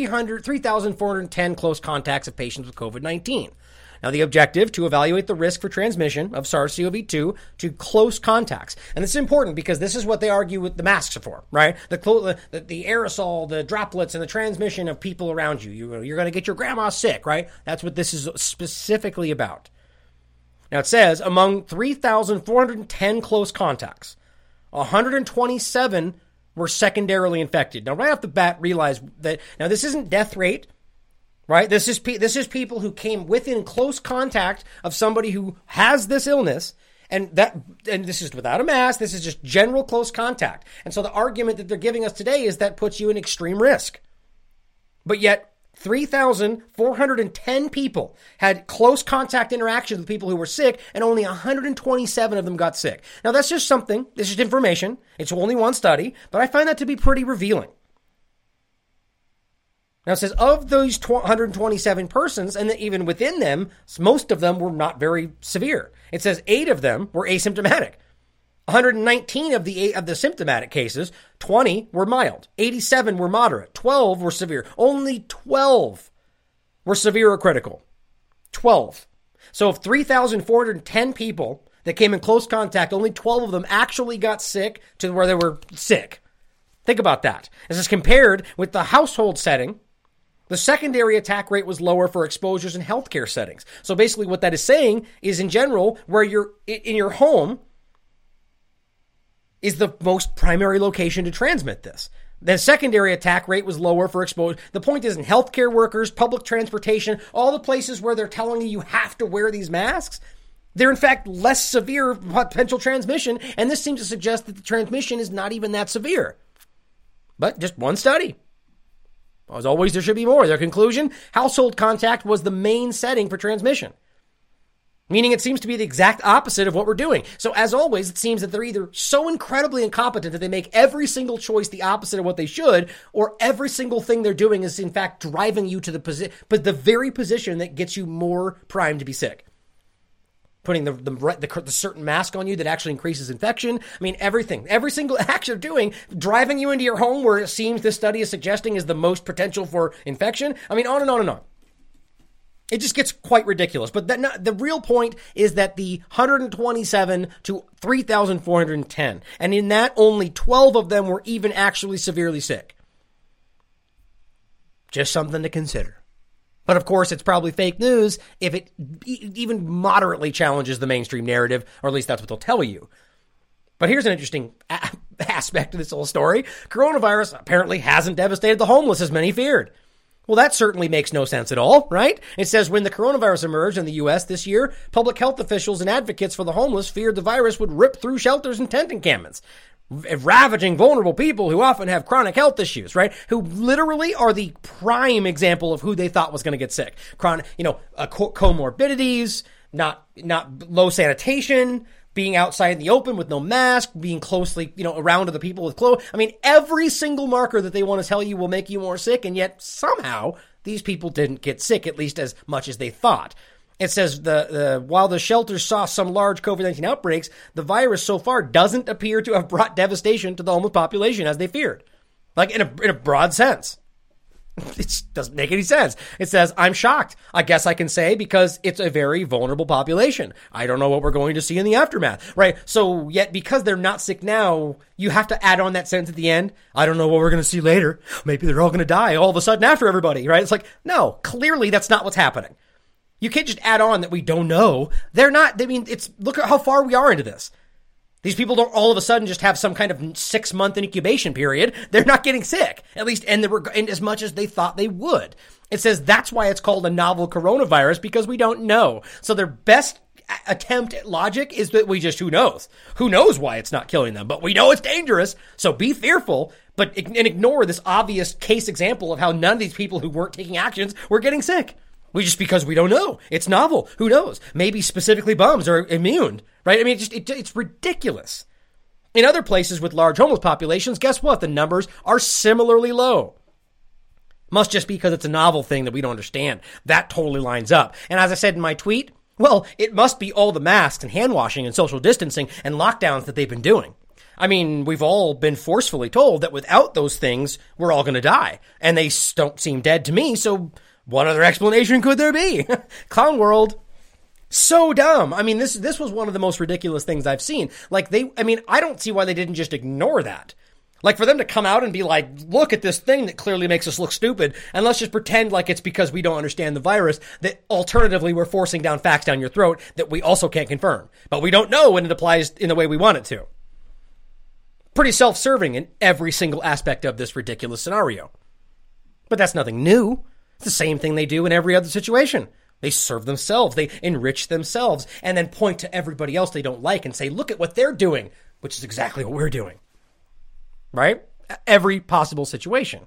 3,410 close contacts of patients with COVID-19. Now, the objective to evaluate the risk for transmission of SARS-CoV-2 to close contacts. And this is important because this is what they argue with the masks are for, right? The aerosol, the droplets, and the transmission of people around you. You're going to get your grandma sick, right? That's what this is specifically about. Now, it says among 3,410 close contacts, 127 were secondarily infected. Now, right off the bat, realize that now this isn't death rate, right? This is people who came within close contact of somebody who has this illness, and this is without a mask. This is just general close contact. And so the argument that they're giving us today is that puts you in extreme risk. But yet, 3,410 people had close contact interactions with people who were sick, and only 127 of them got sick. Now, that's just something. This is information. It's only one study, but I find that to be pretty revealing. Now, it says of those 127 persons, and even within them, most of them were not very severe. It says 8 of them were asymptomatic. 119 of the symptomatic cases, 20 were mild, 87 were moderate, 12 were severe. Only 12 were severe or critical. 12. So of 3,410 people that came in close contact, only 12 of them actually got sick to where they were sick. Think about that. This is compared with the household setting. The secondary attack rate was lower for exposures in healthcare settings. So basically what that is saying is, in general, where you're in your home is the most primary location to transmit this. The secondary attack rate was lower for exposure. The point is, in healthcare workers, public transportation, all the places where they're telling you have to wear these masks, they're in fact less severe potential transmission, and this seems to suggest that the transmission is not even that severe. But just one study. As always, there should be more. Their conclusion, household contact was the main setting for transmission. Meaning it seems to be the exact opposite of what we're doing. So as always, it seems that they're either so incredibly incompetent that they make every single choice the opposite of what they should, or every single thing they're doing is in fact driving you to the very position that gets you more primed to be sick. Putting the certain mask on you that actually increases infection. I mean, everything, every single act you're doing, driving you into your home where it seems this study is suggesting is the most potential for infection. I mean, on and on and on. It just gets quite ridiculous. But the real point is that the 127 to 3,410, and in that, only 12 of them were even actually severely sick. Just something to consider. But of course, it's probably fake news if it even moderately challenges the mainstream narrative, or at least that's what they'll tell you. But here's an interesting aspect of this whole story. Coronavirus apparently hasn't devastated the homeless as many feared. Well, that certainly makes no sense at all, right? It says when the coronavirus emerged in the U.S. this year, public health officials and advocates for the homeless feared the virus would rip through shelters and tent encampments, ravaging vulnerable people who often have chronic health issues, right? Who literally are the prime example of who they thought was going to get sick. Chronic, comorbidities, not low sanitation, being outside in the open with no mask, being closely, around other people with clothes. I mean, every single marker that they want to tell you will make you more sick, and yet somehow these people didn't get sick, at least as much as they thought. It says while the shelters saw some large COVID-19 outbreaks, the virus so far doesn't appear to have brought devastation to the homeless population as they feared. Like in a broad sense. It doesn't make any sense. It says, I'm shocked. I guess I can say because it's a very vulnerable population. I don't know what we're going to see in the aftermath, right? So yet because they're not sick now, you have to add on that sentence at the end. I don't know what we're going to see later. Maybe they're all going to die all of a sudden after everybody, right? It's like, no, clearly that's not what's happening. You can't just add on that we don't know. They're not, I mean, look at how far we are into this. These people don't all of a sudden just have some kind of 6-month incubation period. They're not getting sick, at least in as much as they thought they would. It says that's why it's called a novel coronavirus, because we don't know. So their best attempt at logic is that who knows? Who knows why it's not killing them? But we know it's dangerous, so be fearful, and ignore this obvious case example of how none of these people who weren't taking actions were getting sick. Because we don't know. It's novel. Who knows? Maybe specifically bums are immune, right? I mean, it's ridiculous. In other places with large homeless populations, guess what? The numbers are similarly low. Must just be because it's a novel thing that we don't understand. That totally lines up. And as I said in my tweet, well, it must be all the masks and hand washing and social distancing and lockdowns that they've been doing. I mean, we've all been forcefully told that without those things, we're all going to die. And they don't seem dead to me, so what other explanation could there be? Clown world. So dumb. I mean, this was one of the most ridiculous things I've seen. I don't see why they didn't just ignore that. Like, for them to come out and be like, look at this thing that clearly makes us look stupid, and let's just pretend like it's because we don't understand the virus, that alternatively we're forcing down facts down your throat that we also can't confirm. But we don't know when it applies in the way we want it to. Pretty self-serving in every single aspect of this ridiculous scenario. But that's nothing new. It's the same thing they do in every other situation. They serve themselves, they enrich themselves, and then point to everybody else they don't like and say, look at what they're doing, which is exactly what we're doing. Right? Every possible situation.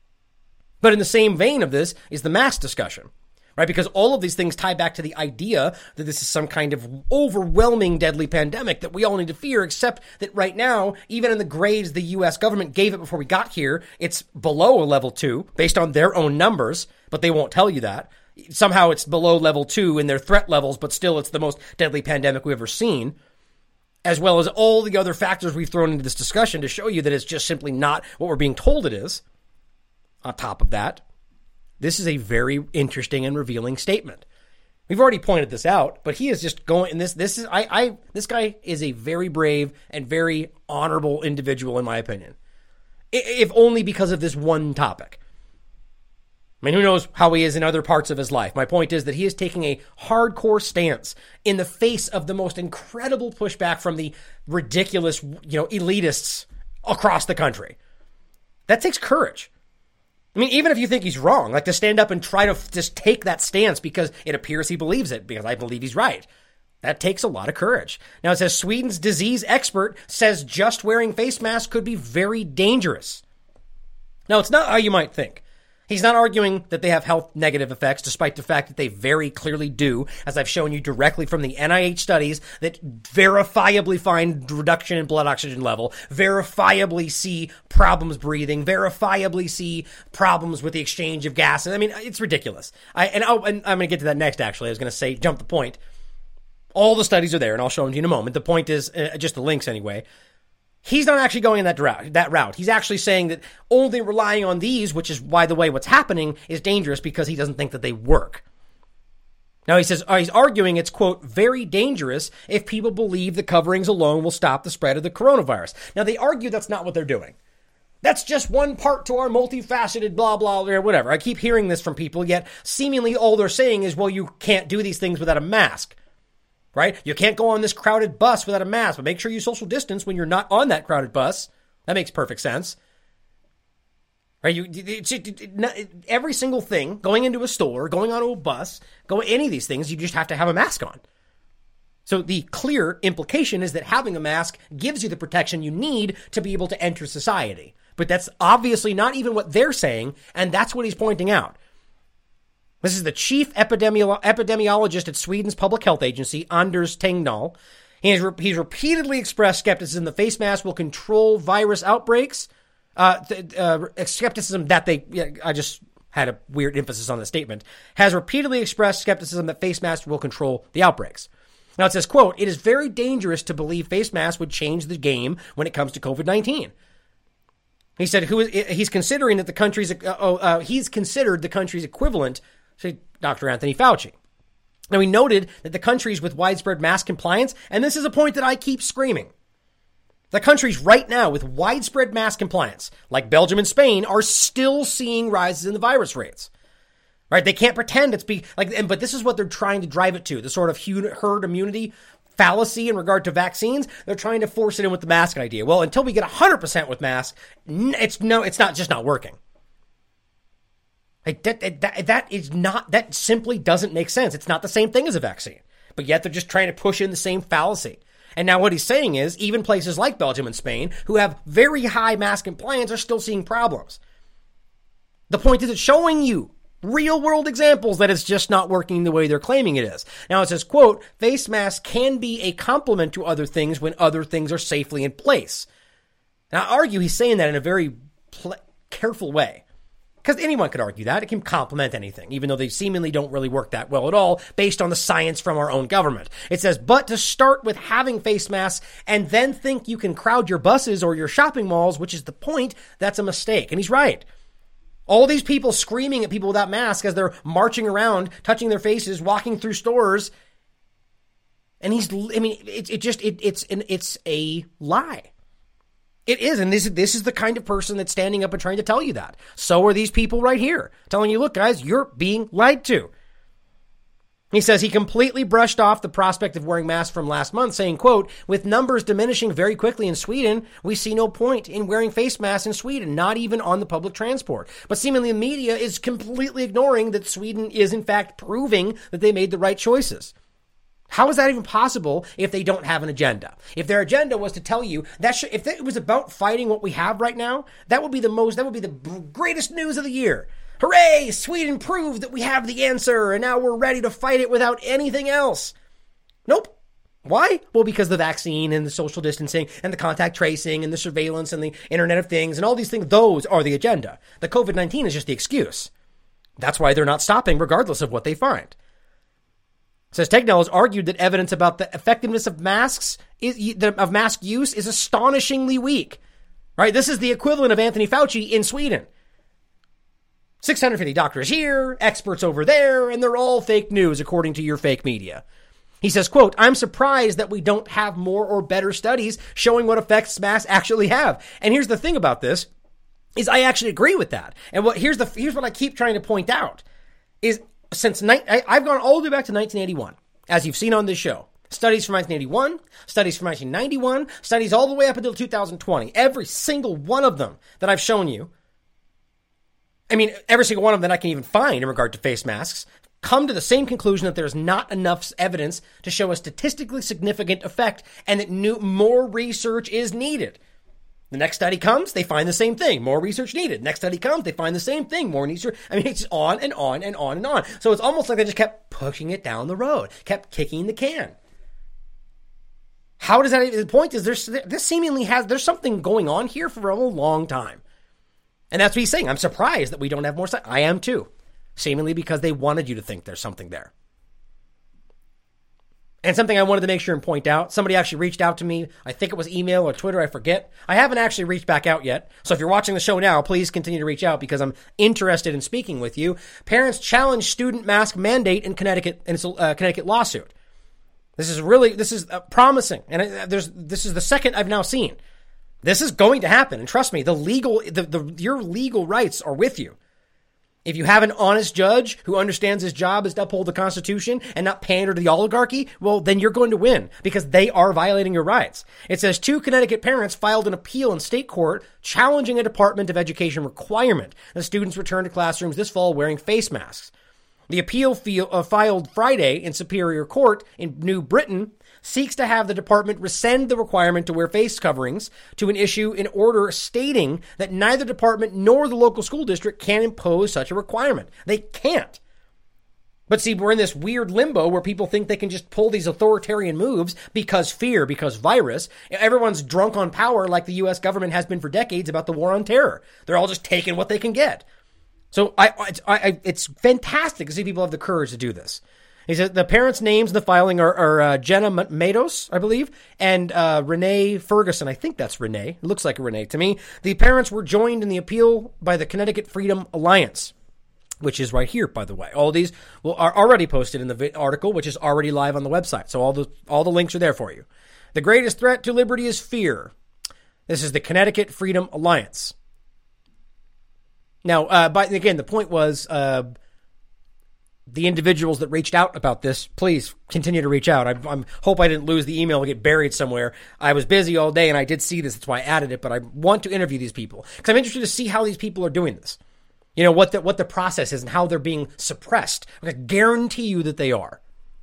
But in the same vein of this is the mask discussion, right? Because all of these things tie back to the idea that this is some kind of overwhelming deadly pandemic that we all need to fear, except that right now, even in the grades the U.S. government gave it before we got here, it's below a level 2 based on their own numbers, but they won't tell you that. Somehow it's below level 2 in their threat levels, but still it's the most deadly pandemic we've ever seen, as well as all the other factors we've thrown into this discussion to show you that it's just simply not what we're being told it is. On top of that, this is a very interesting and revealing statement. We've already pointed this out, but he is just going, and this guy is a very brave and very honorable individual, in my opinion. If only because of this one topic. I mean, who knows how he is in other parts of his life. My point is that he is taking a hardcore stance in the face of the most incredible pushback from the ridiculous, elitists across the country. That takes courage. I mean, even if you think he's wrong, like to stand up and try to just take that stance because it appears he believes it, because I believe he's right. That takes a lot of courage. Now it says Sweden's disease expert says just wearing face masks could be very dangerous. Now, it's not how you might think. He's not arguing that they have health negative effects, despite the fact that they very clearly do, as I've shown you directly from the NIH studies that verifiably find reduction in blood oxygen level, verifiably see problems breathing, verifiably see problems with the exchange of gases. I mean, it's ridiculous. And I'm going to get to that next, actually. I was going to say, jump the point. All the studies are there, and I'll show them to you in a moment. The point is, just the links anyway. He's not actually going in that route. He's actually saying that only relying on these, which is, by the way, what's happening, is dangerous because he doesn't think that they work. Now, he says, he's arguing it's, quote, very dangerous if people believe the coverings alone will stop the spread of the coronavirus. Now, they argue that's not what they're doing. That's just one part to our multifaceted blah, blah, or whatever. I keep hearing this from people, yet seemingly all they're saying is, well, you can't do these things without a mask. Right? You can't go on this crowded bus without a mask, but make sure you social distance when you're not on that crowded bus. That makes perfect sense. Right? Every single thing, going into a store, going onto a bus, any of these things, you just have to have a mask on. So the clear implication is that having a mask gives you the protection you need to be able to enter society. But that's obviously not even what they're saying, and that's what he's pointing out. This is the chief epidemiologist at Sweden's public health agency, Anders Tegnell. He's repeatedly expressed skepticism the face mask will control virus outbreaks. Skepticism that I just had a weird emphasis on the statement, has repeatedly expressed skepticism that face masks will control the outbreaks. Now it says, quote, it is very dangerous to believe face masks would change the game when it comes to COVID-19. He said he's considering that the country's he's considered the country's equivalent to Dr. Anthony Fauci. Now, he noted that the countries with widespread mask compliance, and this is a point that I keep screaming, the countries right now with widespread mask compliance, like Belgium and Spain, are still seeing rises in the virus rates. Right? They can't pretend but this is what they're trying to drive it to, the sort of herd immunity fallacy in regard to vaccines. They're trying to force it in with the mask idea. Well, until we get 100% with masks, it's not working. That simply doesn't make sense. It's not the same thing as a vaccine, but yet they're just trying to push in the same fallacy. And now what he's saying is even places like Belgium and Spain, who have very high mask compliance, are still seeing problems. The point is it's showing you real world examples that it's just not working the way they're claiming it is. Now it says, quote, face masks can be a complement to other things when other things are safely in place. Now I argue he's saying that in a very careful way. Because anyone could argue that. It can complement anything, even though they seemingly don't really work that well at all, based on the science from our own government. It says, but to start with having face masks and then think you can crowd your buses or your shopping malls, which is the point, that's a mistake. And he's right. All these people screaming at people without masks as they're marching around, touching their faces, walking through stores. And it's a lie. It is, and this is the kind of person that's standing up and trying to tell you that. So are these people right here, telling you, look, guys, you're being lied to. He says he completely brushed off the prospect of wearing masks from last month, saying, quote, with numbers diminishing very quickly in Sweden, we see no point in wearing face masks in Sweden, not even on the public transport. But seemingly the media is completely ignoring that Sweden is, in fact, proving that they made the right choices. How is that even possible if they don't have an agenda? If their agenda was to tell you that if it was about fighting what we have right now, that would be the greatest news of the year. Hooray! Sweden proved that we have the answer and now we're ready to fight it without anything else. Nope. Why? Well, because the vaccine and the social distancing and the contact tracing and the surveillance and the Internet of Things and all these things, those are the agenda. The COVID-19 is just the excuse. That's why they're not stopping regardless of what they find. Says Tegnell has argued that evidence about the effectiveness of mask use is astonishingly weak. Right? This is the equivalent of Anthony Fauci in Sweden. 650 doctors here, experts over there, and they're all fake news according to your fake media. He says, quote, I'm surprised that we don't have more or better studies showing what effects masks actually have. And here's the thing about this, is I actually agree with that. And here's what I keep trying to point out, is I've gone all the way back to 1981, as you've seen on this show. Studies from 1981, studies from 1991, studies all the way up until 2020. Every single one of them that I've shown you, I mean, every single one of them that I can even find in regard to face masks, come to the same conclusion that there's not enough evidence to show a statistically significant effect and that more research is needed. The next study comes, they find the same thing. More research needed. Next study comes, they find the same thing. More research. I mean, it's on and on and on and on. So it's almost like they just kept pushing it down the road, kept kicking the can. How does that? The point is, there's something going on here for a long time. And that's what he's saying. I'm surprised that we don't have more stuff. I am too. Seemingly because they wanted you to think there's something there. And something I wanted to make sure and point out, somebody actually reached out to me. I think it was email or Twitter, I forget. I haven't actually reached back out yet. So if you're watching the show now, please continue to reach out because I'm interested in speaking with you. Parents challenge student mask mandate in Connecticut lawsuit. This is promising. And this is the second I've now seen. This is going to happen. And trust me, your legal rights are with you. If you have an honest judge who understands his job is to uphold the Constitution and not pander to the oligarchy, well, then you're going to win because they are violating your rights. It says 2 Connecticut parents filed an appeal in state court challenging a Department of Education requirement that students return to classrooms this fall wearing face masks. The appeal filed Friday in Superior Court in New Britain seeks to have the department rescind the requirement to wear face coverings to an issue in order stating that neither department nor the local school district can impose such a requirement. They can't. But see, we're in this weird limbo where people think they can just pull these authoritarian moves because fear, because virus. Everyone's drunk on power like the U.S. government has been for decades about the war on terror. They're all just taking what they can get. So it's fantastic to see people have the courage to do this. He said the parents' names in the filing are Jenna Matos, I believe, and Renee Ferguson. I think that's Renee. It looks like a Renee to me. The parents were joined in the appeal by the Connecticut Freedom Alliance, which is right here, by the way. All these are already posted in the article, which is already live on the website. So all the links are there for you. The greatest threat to liberty is fear. This is the Connecticut Freedom Alliance. Now, again, the point was the individuals that reached out about this, please continue to reach out. I hope I didn't lose the email and get buried somewhere. I was busy all day and I did see this. That's why I added it. But I want to interview these people because I'm interested to see how these people are doing this. You know, what the process is and how they're being suppressed. I guarantee you that they are.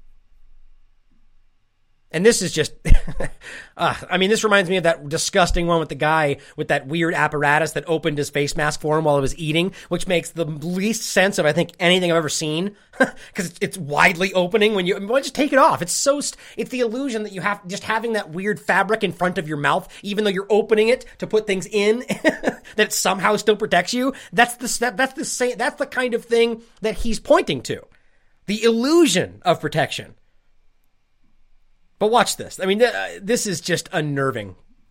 And this is just, this reminds me of that disgusting one with the guy with that weird apparatus that opened his face mask for him while he was eating, which makes the least sense of, I think, anything I've ever seen. Because it's widely opening when just take it off. It's the illusion that you have just having that weird fabric in front of your mouth, even though you're opening it to put things in, that it somehow still protects you. That's the kind of thing that he's pointing to. The illusion of protection. But watch this. I mean, this is just unnerving.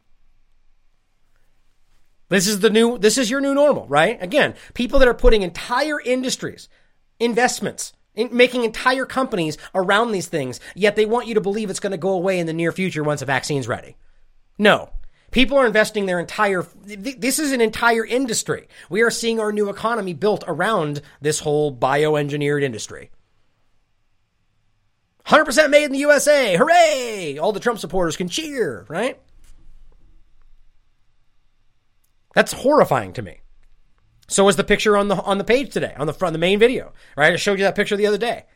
This is your new normal, right? Again, people that are putting entire industries, investments, making entire companies around these things, yet they want you to believe it's going to go away in the near future once a vaccine's ready. No. People are investing this is an entire industry. We are seeing our new economy built around this whole bioengineered industry. 100% made in the USA. Hooray! All the Trump supporters can cheer, right? That's horrifying to me. So is the picture on the page today, on the main video, right? I showed you that picture the other day.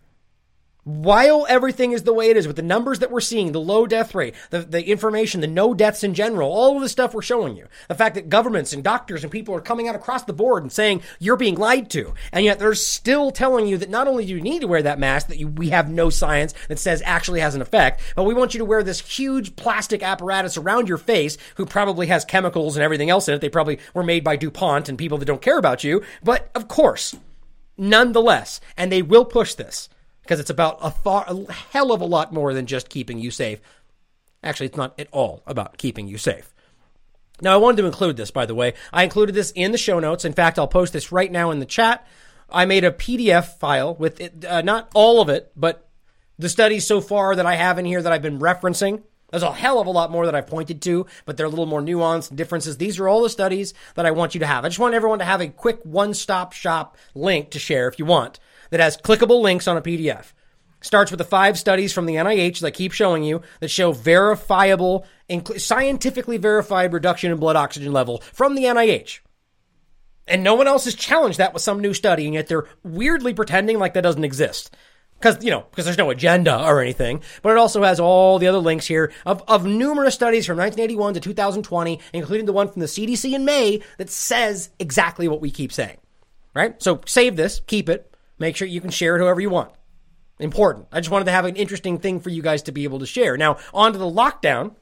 While everything is the way it is, with the numbers that we're seeing, the low death rate, the information, the no deaths in general, all of the stuff we're showing you, the fact that governments and doctors and people are coming out across the board and saying you're being lied to, and yet they're still telling you that not only do you need to wear that mask, that we have no science that says actually has an effect, but we want you to wear this huge plastic apparatus around your face, who probably has chemicals and everything else in it. They probably were made by DuPont and people that don't care about you, but of course, nonetheless, and they will push this. Because it's about a hell of a lot more than just keeping you safe. Actually, it's not at all about keeping you safe. Now, I wanted to include this, by the way. I included this in the show notes. In fact, I'll post this right now in the chat. I made a PDF file with it, not all of it, but the studies so far that I have in here that I've been referencing. There's a hell of a lot more that I've pointed to, but they're a little more nuanced and differences. These are all the studies that I want you to have. I just want everyone to have a quick one-stop shop link to share if you want, that has clickable links on a PDF. Starts with the 5 studies from the NIH that I keep showing you that show verifiable, scientifically verified reduction in blood oxygen level from the NIH. And no one else has challenged that with some new study, and yet they're weirdly pretending like that doesn't exist. Because there's no agenda or anything. But it also has all the other links here of numerous studies from 1981 to 2020, including the one from the CDC in May that says exactly what we keep saying. Right? So save this, keep it. Make sure you can share it however you want. Important. I just wanted to have an interesting thing for you guys to be able to share. Now, on to the lockdown,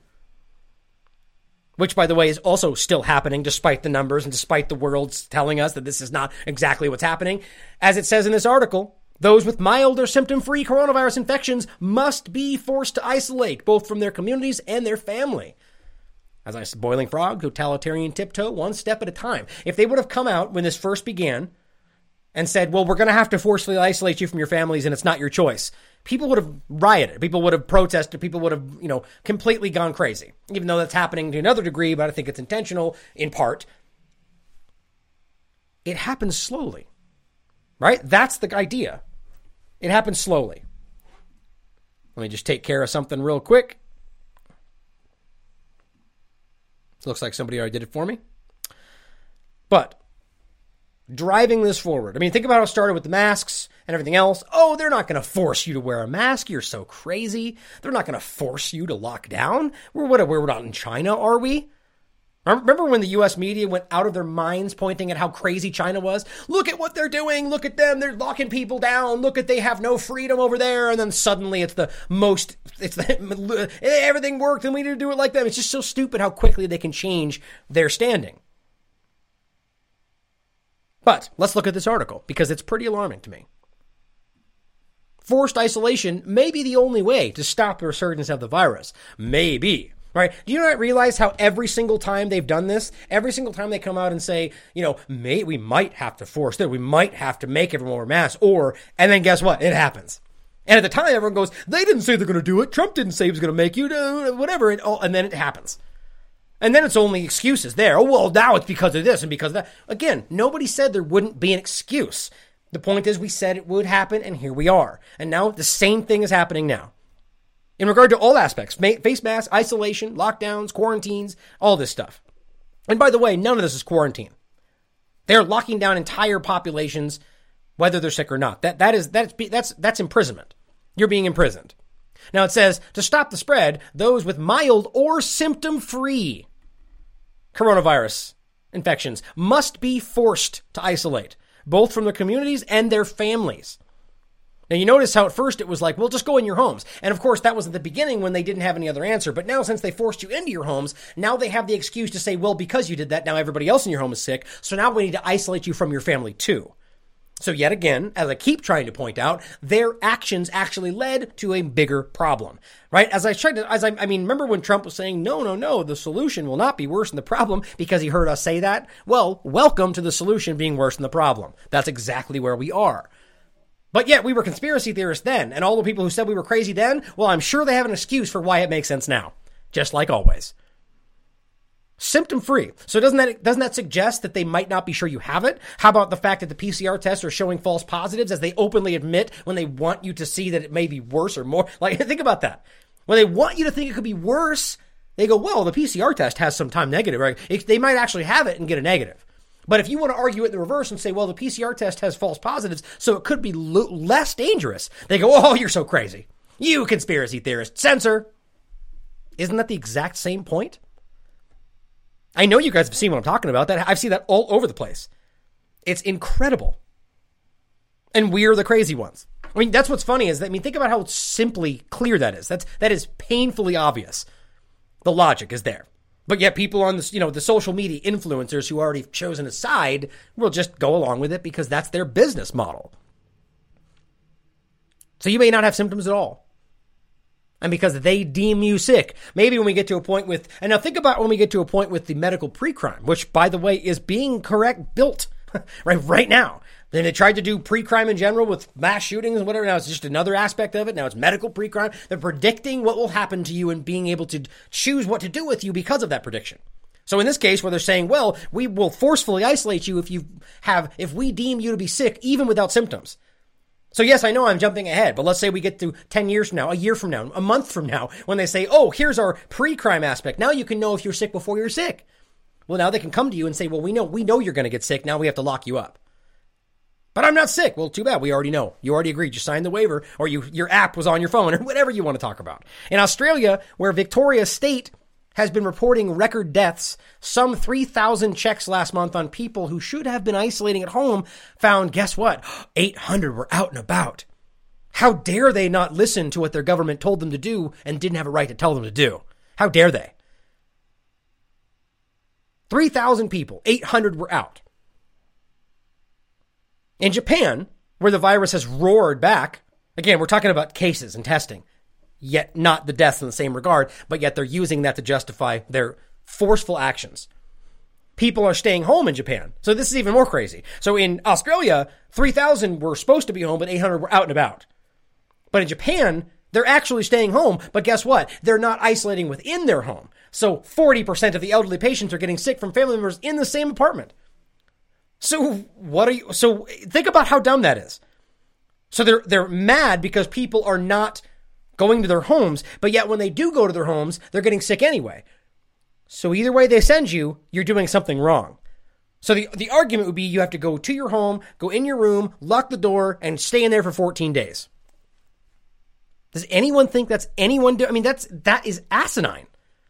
which, by the way, is also still happening despite the numbers and despite the world's telling us that this is not exactly what's happening. As it says in this article, those with mild or symptom-free coronavirus infections must be forced to isolate, both from their communities and their family. As I said, boiling frog, totalitarian tiptoe, one step at a time. If they would have come out when this first began and said, well, we're going to have to forcefully isolate you from your families and it's not your choice, people would have rioted. People would have protested. People would have, completely gone crazy, even though that's happening to another degree, but I think it's intentional in part. It happens slowly, right? That's the idea. It happens slowly. Let me just take care of something real quick. Looks like somebody already did it for me. But driving this forward. I mean, think about how it started with the masks and everything else. Oh, they're not going to force you to wear a mask. You're so crazy. They're not going to force you to lock down. We're not in China, are we? Remember when the U.S. media went out of their minds pointing at how crazy China was? Look at what they're doing. Look at them. They're locking people down. Look at they have no freedom over there. And then suddenly everything worked and we need to do it like them. It's just so stupid how quickly they can change their standing. But let's look at this article because it's pretty alarming to me. forced isolation may be the only way to stop the resurgence of the virus. Maybe. Right? Do you not realize how every single time they've done this, every single time they come out and say, we might have to force it, we might have to make everyone wear masks, and then guess what? It happens. And at the time, everyone goes, they didn't say they're going to do it. Trump didn't say he was going to make you, whatever. And then it happens. And then it's only excuses there. Oh, well, now it's because of this and because of that. Again, nobody said there wouldn't be an excuse. The point is we said it would happen, and here we are. And now the same thing is happening now. In regard to all aspects, face masks, isolation, lockdowns, quarantines, all this stuff. And by the way, none of this is quarantine. They're locking down entire populations, whether they're sick or not. That's imprisonment. You're being imprisoned. Now it says, to stop the spread, those with mild or symptom-free coronavirus infections must be forced to isolate, both from their communities and their families. Now, you notice how at first it was like, well, just go in your homes. And of course, that was at the beginning when they didn't have any other answer. But now, since they forced you into your homes, now they have the excuse to say, well, because you did that, now everybody else in your home is sick. So now we need to isolate you from your family too. So yet again, as I keep trying to point out, their actions actually led to a bigger problem, right? Remember when Trump was saying, no, the solution will not be worse than the problem because he heard us say that? Well, welcome to the solution being worse than the problem. That's exactly where we are. But yet we were conspiracy theorists then, and all the people who said we were crazy then, well, I'm sure they have an excuse for why it makes sense now. Just like always. Symptom-free. So doesn't that suggest that they might not be sure you have it? How about the fact that the PCR tests are showing false positives as they openly admit when they want you to see that it may be worse or more? Like, think about that. When they want you to think it could be worse, they go, well, the PCR test has some time negative, right? They might actually have it and get a negative. But if you want to argue it in the reverse and say, well, the PCR test has false positives, so it could be less dangerous, they go, oh, you're so crazy. You conspiracy theorist. Censor. Isn't that the exact same point? I know you guys have seen what I'm talking about. I've seen that all over the place. It's incredible. And we're the crazy ones. I mean, that's what's funny is that, think about how simply clear that is. That is painfully obvious. The logic is there. But yet people on this, the social media influencers who already chosen a side will just go along with it because that's their business model. So you may not have symptoms at all. And because they deem you sick. Maybe when we get to a point with, and now think about when we get to a point with the medical pre-crime, which by the way is being built right now. Then they tried to do pre-crime in general with mass shootings and whatever. Now it's just another aspect of it. Now it's medical pre-crime. They're predicting what will happen to you and being able to choose what to do with you because of that prediction. So in this case where they're saying, well, we will forcefully isolate you if we deem you to be sick, even without symptoms. So yes, I know I'm jumping ahead, but let's say we get to 10 years from now, a year from now, a month from now, when they say, oh, here's our pre-crime aspect. Now you can know if you're sick before you're sick. Well, now they can come to you and say, well, we know you're going to get sick. Now we have to lock you up. But I'm not sick. Well, too bad. We already know. You already agreed. You signed the waiver, or your app was on your phone, or whatever you want to talk about. In Australia, where Victoria State has been reporting record deaths, some 3,000 checks last month on people who should have been isolating at home found, guess what? 800 were out and about. How dare they not listen to what their government told them to do and didn't have a right to tell them to do? How dare they? 3,000 people, 800 were out. In Japan, where the virus has roared back, again, we're talking about cases and testing, yet not the deaths in the same regard, but yet they're using that to justify their forceful actions. People are staying home in Japan. So this is even more crazy. So in Australia, 3,000 were supposed to be home, but 800 were out and about. But in Japan, they're actually staying home, but guess what? They're not isolating within their home. So 40% of the elderly patients are getting sick from family members in the same apartment. So think about how dumb that is. So they're mad because people are not going to their homes, but yet when they do go to their homes, they're getting sick anyway. So either way they send you, you're doing something wrong. So the argument would be you have to go to your home, go in your room, lock the door, and stay in there for 14 days. Does anyone think that's anyone do? I mean, that is asinine.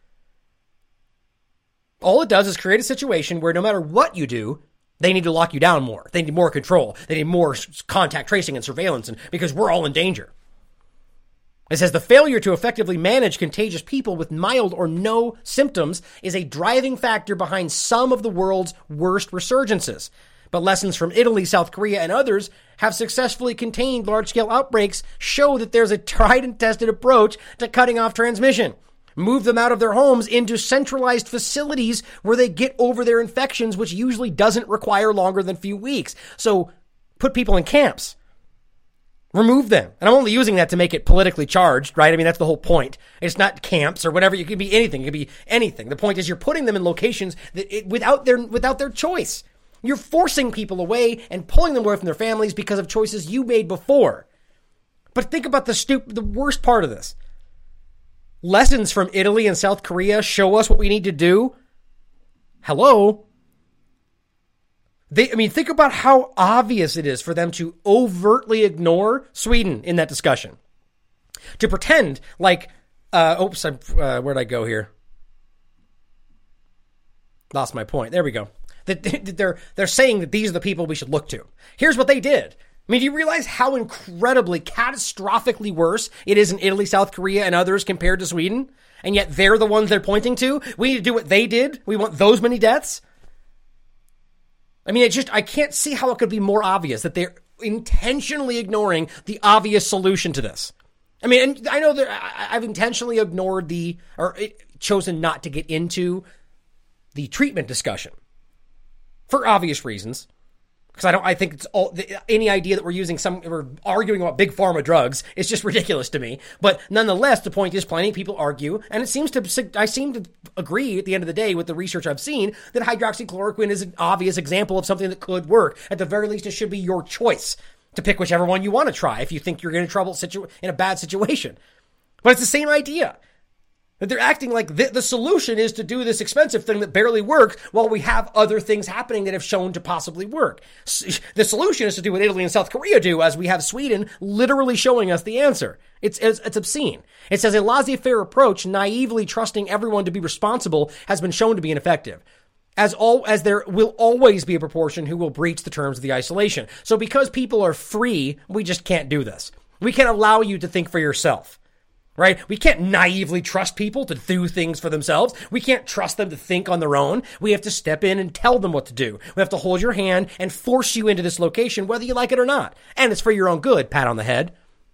All it does is create a situation where no matter what you do, they need to lock you down more. They need more control. They need more contact tracing and surveillance, because we're all in danger. It says the failure to effectively manage contagious people with mild or no symptoms is a driving factor behind some of the world's worst resurgences. But lessons from Italy, South Korea, and others have successfully contained large-scale outbreaks show that there's a tried and tested approach to cutting off transmission. Move them out of their homes into centralized facilities where they get over their infections, which usually doesn't require longer than a few weeks. So put people in camps. Remove them. And I'm only using that to make it politically charged, right? I mean, that's the whole point. It's not camps or whatever. It could be anything. It could be anything. The point is you're putting them in locations that without their choice. You're forcing people away and pulling them away from their families because of choices you made before. But think about the worst part of this. Lessons from Italy and South Korea show us what we need to do. Hello? Think about how obvious it is for them to overtly ignore Sweden in that discussion. To pretend like, where'd I go here? Lost my point. There we go. That they're saying that these are the people we should look to. Here's what they did. I mean, do you realize how incredibly, catastrophically worse it is in Italy, South Korea, and others compared to Sweden? And yet they're the ones they're pointing to? We need to do what they did? We want those many deaths? I mean, I can't see how it could be more obvious that they're intentionally ignoring the obvious solution to this. I mean, and I know that I've intentionally ignored chosen not to get into the treatment discussion for obvious reasons. Because I think it's any idea that we're arguing about big pharma drugs is just ridiculous to me. But nonetheless, the point is plenty of people argue, and I seem to agree at the end of the day with the research I've seen that hydroxychloroquine is an obvious example of something that could work. At the very least, it should be your choice to pick whichever one you want to try if you think you're in a bad situation. But it's the same idea. That they're acting like the solution is to do this expensive thing that barely works while we have other things happening that have shown to possibly work. The solution is to do what Italy and South Korea do, as we have Sweden literally showing us the answer. It's obscene. It says a laissez-faire approach, naively trusting everyone to be responsible, has been shown to be ineffective. As there will always be a proportion who will breach the terms of the isolation. So because people are free, we just can't do this. We can't allow you to think for yourself. Right? We can't naively trust people to do things for themselves. We can't trust them to think on their own. We have to step in and tell them what to do. We have to hold your hand and force you into this location, whether you like it or not. And it's for your own good, pat on the head.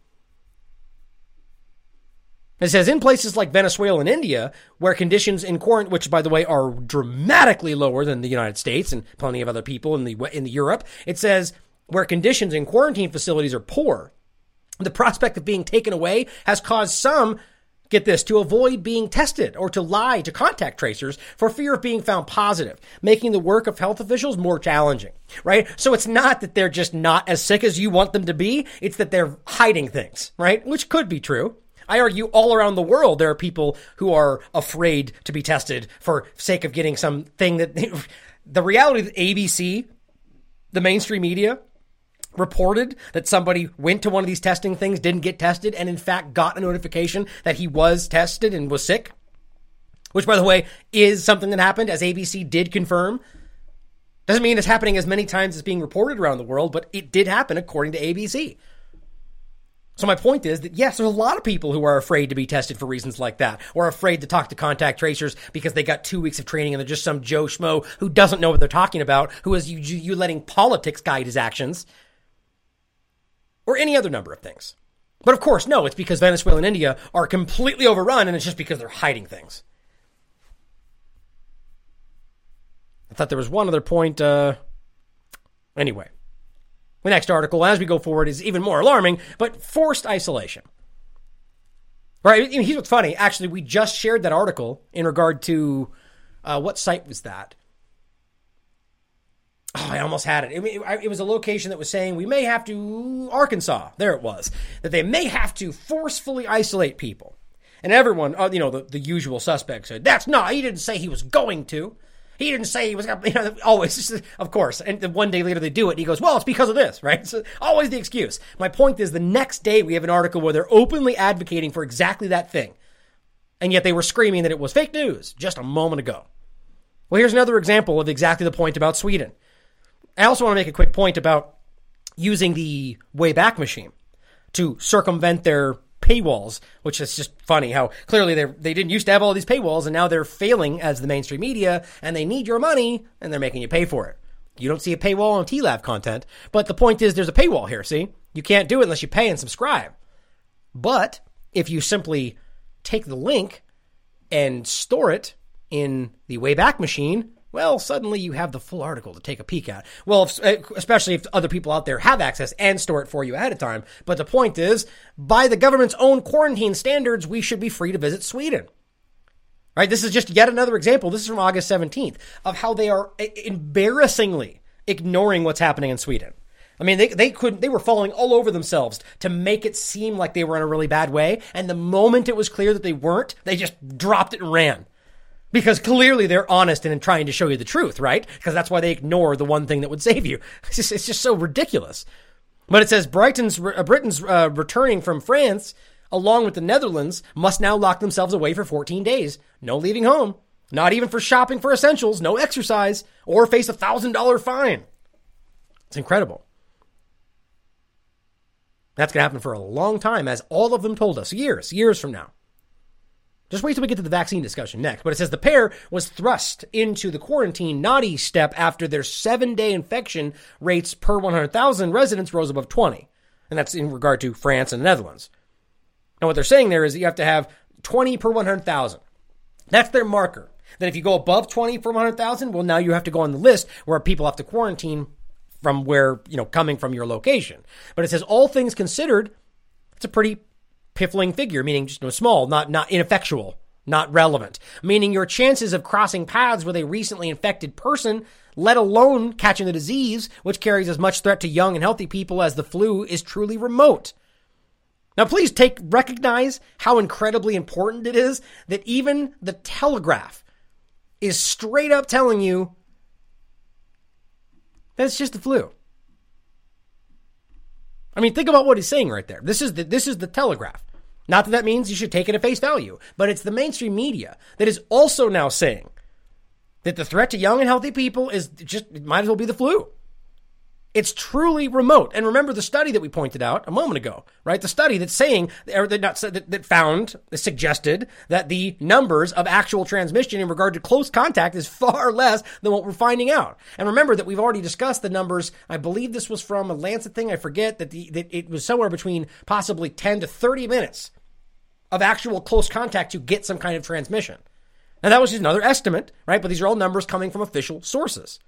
It says, in places like Venezuela and India, where conditions in quarantine, which, by the way, are dramatically lower than the United States and plenty of other people in the Europe, it says, where conditions in quarantine facilities are poor, the prospect of being taken away has caused some, get this, to avoid being tested or to lie to contact tracers for fear of being found positive, making the work of health officials more challenging, right? So it's not that they're just not as sick as you want them to be. It's that they're hiding things, right? Which could be true. I argue all around the world there are people who are afraid to be tested for sake of getting something that the reality that ABC, the mainstream media, reported that somebody went to one of these testing things, didn't get tested, and in fact got a notification that he was tested and was sick, which, by the way, is something that happened, as ABC did confirm. Doesn't mean it's happening as many times as being reported around the world, but it did happen according to ABC. So my point is that, yes, there's a lot of people who are afraid to be tested for reasons like that, or afraid to talk to contact tracers because they got 2 weeks of training and they're just some Joe Schmo who doesn't know what they're talking about, who is you letting politics guide his actions. Or any other number of things. But of course, no, it's because Venezuela and India are completely overrun, and it's just because they're hiding things. I thought there was one other point. Anyway, the next article, as we go forward, is even more alarming, but forced isolation. Right? Here's what's funny. Actually, we just shared that article in regard to, what site was that? Oh, I almost had it. It was a location that was saying we may have to, Arkansas, there it was, that they may have to forcefully isolate people. And everyone, the usual suspects said, he didn't say he was going to. He didn't say he was, always, of course. And then one day later they do it. And he goes, well, it's because of this, right? So always the excuse. My point is the next day we have an article where they're openly advocating for exactly that thing. And yet they were screaming that it was fake news just a moment ago. Well, here's another example of exactly the point about Sweden. I also want to make a quick point about using the Wayback Machine to circumvent their paywalls, which is just funny how clearly they didn't used to have all these paywalls and now they're failing as the mainstream media and they need your money and they're making you pay for it. You don't see a paywall on TLAV content, but the point is there's a paywall here, see? You can't do it unless you pay and subscribe. But if you simply take the link and store it in the Wayback Machine, well, suddenly you have the full article to take a peek at. Well, especially if other people out there have access and store it for you ahead of time. But the point is, by the government's own quarantine standards, we should be free to visit Sweden. Right? This is just yet another example. This is from August 17th of how they are embarrassingly ignoring what's happening in Sweden. I mean, they were falling all over themselves to make it seem like they were in a really bad way. And the moment it was clear that they weren't, they just dropped it and ran. Because clearly they're honest and in trying to show you the truth, right? Because that's why they ignore the one thing that would save you. It's just so ridiculous. But it says Britain's returning from France, along with the Netherlands, must now lock themselves away for 14 days. No leaving home. Not even for shopping for essentials. No exercise. Or face a $1,000 fine. It's incredible. That's going to happen for a long time, as all of them told us. Years from now. Just wait till we get to the vaccine discussion next. But it says the pair was thrust into the quarantine naughty step after their 7-day infection rates per 100,000 residents rose above 20. And that's in regard to France and the Netherlands. And what they're saying there is that you have to have 20 per 100,000. That's their marker. Then if you go above 20 per 100,000, well, now you have to go on the list where people have to quarantine from where, coming from your location. But it says all things considered, it's a pretty piffling figure, meaning just small, not ineffectual, not relevant, meaning your chances of crossing paths with a recently infected person, let alone catching the disease, which carries as much threat to young and healthy people as the flu, is truly remote. Now, please recognize how incredibly important it is that even the Telegraph is straight up telling you that it's just the flu. I mean, think about what he's saying right there. This is the Telegraph. Not that means you should take it at face value, but it's the mainstream media that is also now saying that the threat to young and healthy people it might as well be the flu. It's truly remote. And remember the study that we pointed out a moment ago, right? The study that's saying, that suggested that the numbers of actual transmission in regard to close contact is far less than what we're finding out. And remember that we've already discussed the numbers. I believe this was from a Lancet thing. I forget that it was somewhere between possibly 10 to 30 minutes of actual close contact to get some kind of transmission. And that was just another estimate, right? But these are all numbers coming from official sources.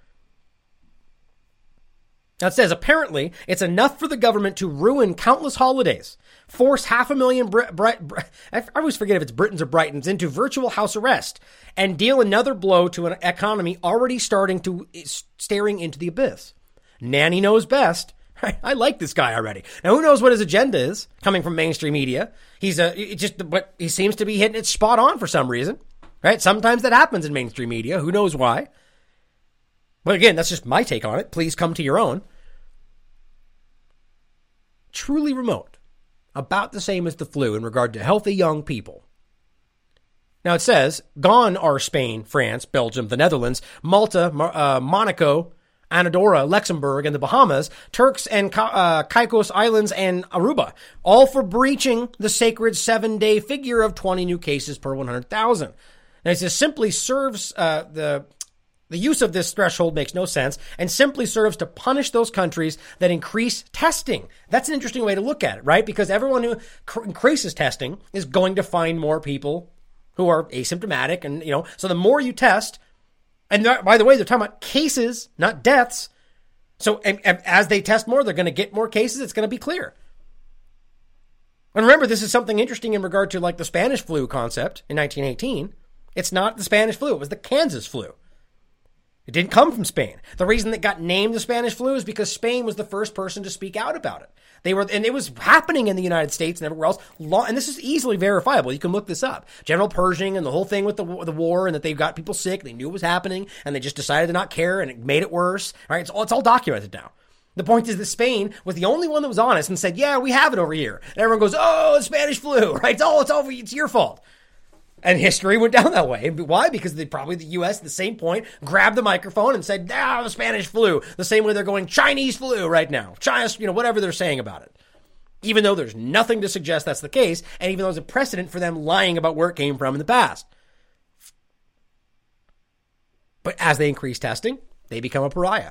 Now it says, apparently, it's enough for the government to ruin countless holidays, force 500,000, I always forget if it's Britons or Brightons, into virtual house arrest, and deal another blow to an economy already staring into the abyss. Nanny knows best. I like this guy already. Now, who knows what his agenda is coming from mainstream media? But he seems to be hitting it spot on for some reason, right? Sometimes that happens in mainstream media. Who knows why? But again, that's just my take on it. Please come to your own. Truly remote. About the same as the flu in regard to healthy young people. Now it says, gone are Spain, France, Belgium, the Netherlands, Malta, Monaco, Andorra, Luxembourg, and the Bahamas, Turks and Caicos Islands, and Aruba, all for breaching the sacred 7-day figure of 20 new cases per 100,000. Now it says simply serves the use of this threshold makes no sense and simply serves to punish those countries that increase testing. That's an interesting way to look at it, right? Because everyone who increases testing is going to find more people who are asymptomatic. And, so the more you test, and by the way, they're talking about cases, not deaths. So as they test more, they're going to get more cases. It's going to be clear. And remember, this is something interesting in regard to like the Spanish flu concept in 1918. It's not the Spanish flu. It was the Kansas flu. It didn't come from Spain. The reason it got named the Spanish flu is because Spain was the first person to speak out about it. And it was happening in the United States and everywhere else. And this is easily verifiable. You can look this up. General Pershing and the whole thing with the war, and that they got people sick. They knew it was happening, and they just decided to not care, and it made it worse. Right? It's all documented now. The point is that Spain was the only one that was honest and said, "Yeah, we have it over here." And everyone goes, "Oh, the Spanish flu, right? It's over. It's your fault." And history went down that way. Why? Because the U.S. at the same point grabbed the microphone and said, the Spanish flu. The same way they're going Chinese flu right now. China, whatever they're saying about it. Even though there's nothing to suggest that's the case, and even though there's a precedent for them lying about where it came from in the past. But as they increase testing, they become a pariah.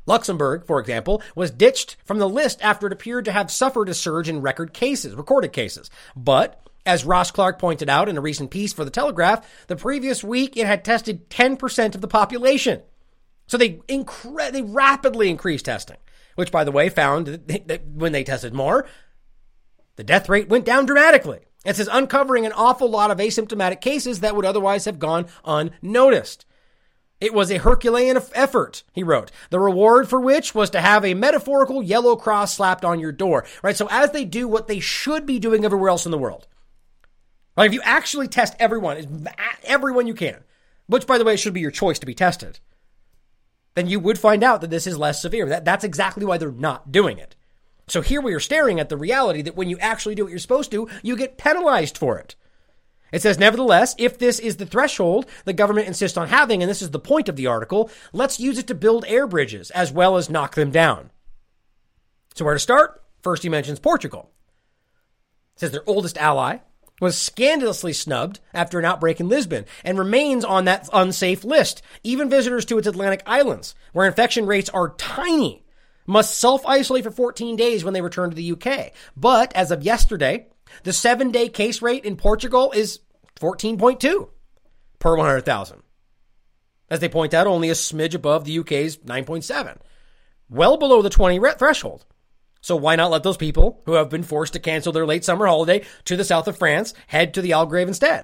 Luxembourg, for example, was ditched from the list after it appeared to have suffered a surge in recorded cases. But, as Ross Clark pointed out in a recent piece for The Telegraph, the previous week it had tested 10% of the population. So they rapidly increased testing, which, by the way, found that when they tested more, the death rate went down dramatically. It says uncovering an awful lot of asymptomatic cases that would otherwise have gone unnoticed. It was a Herculean effort, he wrote, the reward for which was to have a metaphorical yellow cross slapped on your door, right? So as they do what they should be doing everywhere else in the world, right? If you actually test everyone you can, which, by the way, should be your choice to be tested, then you would find out that this is less severe. That's exactly why they're not doing it. So here we are staring at the reality that when you actually do what you're supposed to, you get penalized for it. It says, nevertheless, if this is the threshold the government insists on having, and this is the point of the article, let's use it to build air bridges as well as knock them down. So where to start? First, he mentions Portugal. It says their oldest ally was scandalously snubbed after an outbreak in Lisbon and remains on that unsafe list. Even visitors to its Atlantic islands, where infection rates are tiny, must self-isolate for 14 days when they return to the UK. But as of yesterday, the 7-day case rate in Portugal is 14.2 per 100,000. As they point out, only a smidge above the UK's 9.7. Well below the 20 threshold. So why not let those people who have been forced to cancel their late summer holiday to the south of France head to the Algarve instead?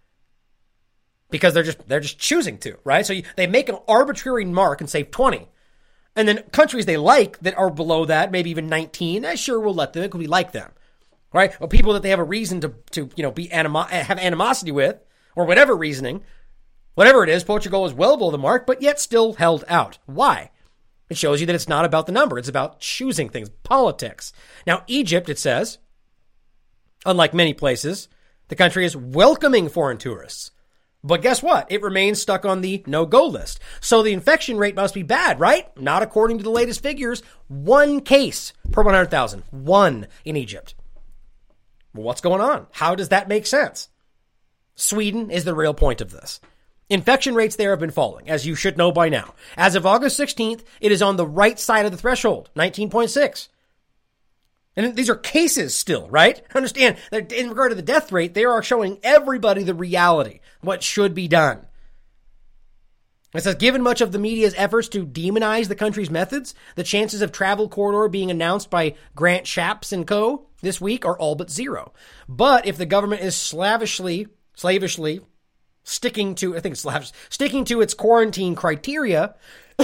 Because they're just choosing to, right? So they make an arbitrary mark and say 20. And then countries they like that are below that, maybe even 19, sure, we'll let them because we like them. Right? Or people that they have a reason to have animosity with, or whatever reasoning, whatever it is, Portugal is well below the mark, but yet still held out. Why? It shows you that it's not about the number. It's about choosing things, politics. Now, Egypt, it says, unlike many places, the country is welcoming foreign tourists. But guess what? It remains stuck on the no-go list. So the infection rate must be bad, right? Not according to the latest figures. 1 case per 100,000. 1 in Egypt. Well, what's going on? How does that make sense? Sweden is the real point of this. Infection rates there have been falling, as you should know by now. As of August 16th, it is on the right side of the threshold, 19.6. And these are cases still, right? Understand that in regard to the death rate, they are showing everybody the reality, what should be done. It says, given much of the media's efforts to demonize the country's methods, the chances of travel corridor being announced by Grant Shapps and co. this week are all but zero. But if the government is slavishly sticking to its quarantine criteria,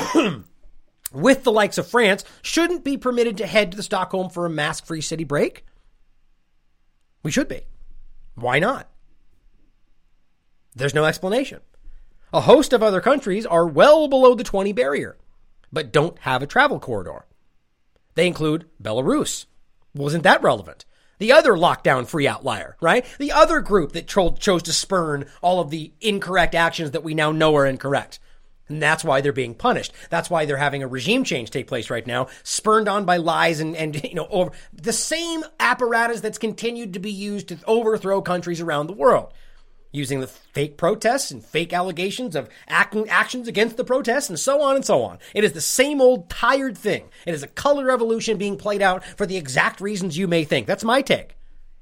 with the likes of France, shouldn't be permitted to head to the Stockholm for a mask-free city break? We should be. Why not? There's no explanation. A host of other countries are well below the 20 barrier, but don't have a travel corridor. They include Belarus. Wasn't that relevant? The other lockdown-free outlier, right? The other group that chose to spurn all of the incorrect actions that we now know are incorrect. And that's why they're being punished. That's why they're having a regime change take place right now, spurned on by lies and over the same apparatus that's continued to be used to overthrow countries around the world. Using the fake protests and fake allegations of actions against the protests and so on and so on. It is the same old tired thing. It is a color revolution being played out for the exact reasons you may think. That's my take.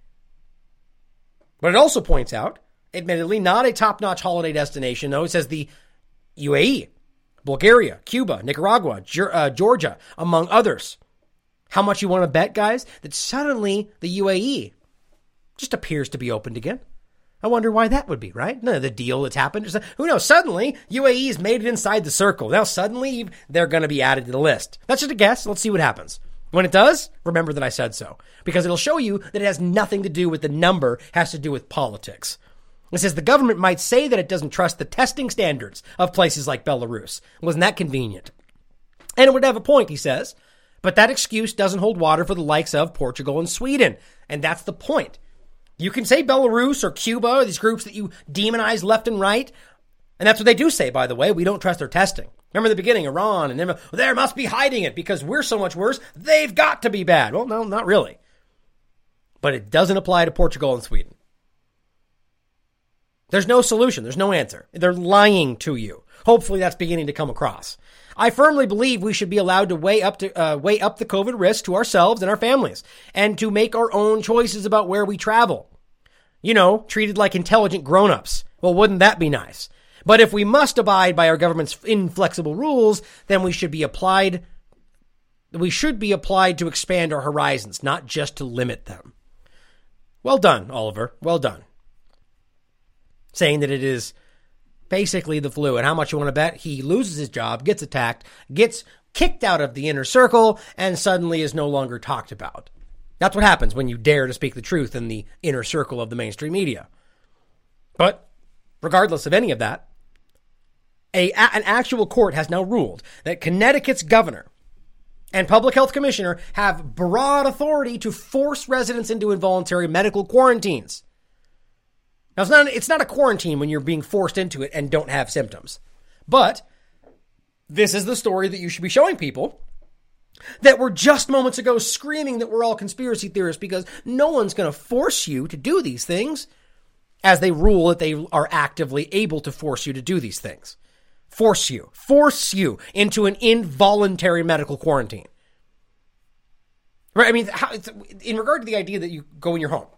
But it also points out, admittedly, not a top-notch holiday destination, though. It says the UAE, Bulgaria, Cuba, Nicaragua, Georgia, among others. How much you want to bet, guys, that suddenly the UAE just appears to be opened again? I wonder why that would be, right? None of the deal that's happened. Who knows? Suddenly, UAE's made it inside the circle. Now, suddenly, they're going to be added to the list. That's just a guess. Let's see what happens. When it does, remember that I said so. Because it'll show you that it has nothing to do with the number. It has to do with politics. It says the government might say that it doesn't trust the testing standards of places like Belarus. Wasn't that convenient? And it would have a point, he says. But that excuse doesn't hold water for the likes of Portugal and Sweden. And that's the point. You can say Belarus or Cuba, or these groups that you demonize left and right. And that's what they do say, by the way. We don't trust their testing. Remember in the beginning, Iran, and then, there must be hiding it because we're so much worse. They've got to be bad. Well, no, not really. But it doesn't apply to Portugal and Sweden. There's no solution. There's no answer. They're lying to you. Hopefully that's beginning to come across. I firmly believe we should be allowed to weigh up the COVID risk to ourselves and our families and to make our own choices about where we travel. You know, treated like intelligent grown-ups. Well, wouldn't that be nice? But if we must abide by our government's inflexible rules, then we should be applied to expand our horizons, not just to limit them. Well done, Oliver. Well done. Saying that it is basically the flu. And how much you want to bet? He loses his job, gets attacked, gets kicked out of the inner circle, and suddenly is no longer talked about. That's what happens when you dare to speak the truth in the inner circle of the mainstream media. But regardless of any of that, an actual court has now ruled that Connecticut's governor and public health commissioner have broad authority to force residents into involuntary medical quarantines. Now, it's not a quarantine when you're being forced into it and don't have symptoms. But this is the story that you should be showing people that were just moments ago screaming that we're all conspiracy theorists, because no one's going to force you to do these things, as they rule that they are actively able to force you to do these things. Force you into an involuntary medical quarantine. Right? I mean, in regard to the idea that you go in your home.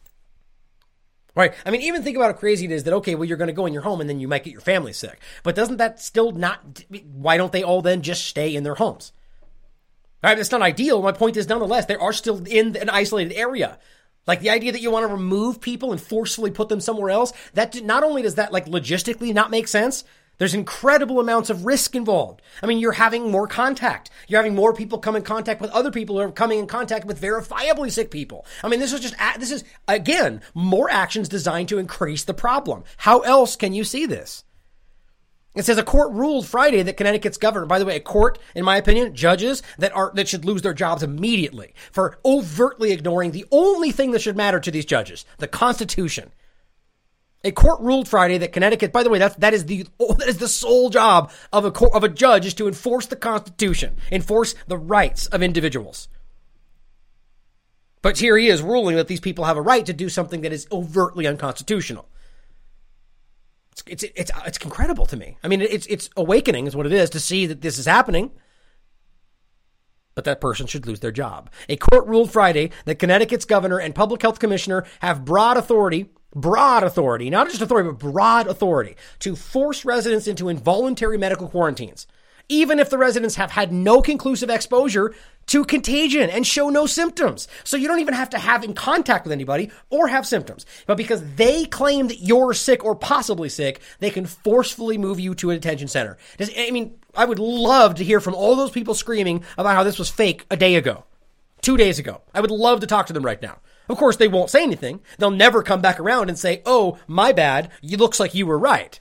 Right? I mean, even think about how crazy it is that, okay, well, you're going to go in your home and then you might get your family sick. But doesn't that still not, why don't they all then just stay in their homes? All right, that's not ideal. My point is, nonetheless, they are still in an isolated area. Like, the idea that you want to remove people and forcefully put them somewhere else, that not only does that, like, logistically not make sense, there's incredible amounts of risk involved. I mean, you're having more contact. You're having more people come in contact with other people who are coming in contact with verifiably sick people. I mean, this is, again, more actions designed to increase the problem. How else can you see this? It says a court ruled Friday that Connecticut's governor, by the way, a court, in my opinion, judges that should lose their jobs immediately for overtly ignoring the only thing that should matter to these judges, the Constitution. A court ruled Friday that Connecticut, by the way, that is the sole job of a judge, is to enforce the Constitution, enforce the rights of individuals. But here he is ruling that these people have a right to do something that is overtly unconstitutional. It's incredible to me. I mean, it's awakening is what it is to see that this is happening. But that person should lose their job. A court ruled Friday that Connecticut's governor and public health commissioner have broad authority, not just authority, but broad authority to force residents into involuntary medical quarantines, even if the residents have had no conclusive exposure to contagion and show no symptoms. So you don't even have to have in contact with anybody or have symptoms. But because they claim that you're sick or possibly sick, they can forcefully move you to a detention center. I would love to hear from all those people screaming about how this was fake a day ago, 2 days ago. I would love to talk to them right now. Of course, they won't say anything. They'll never come back around and say, oh, my bad, it looks like you were right.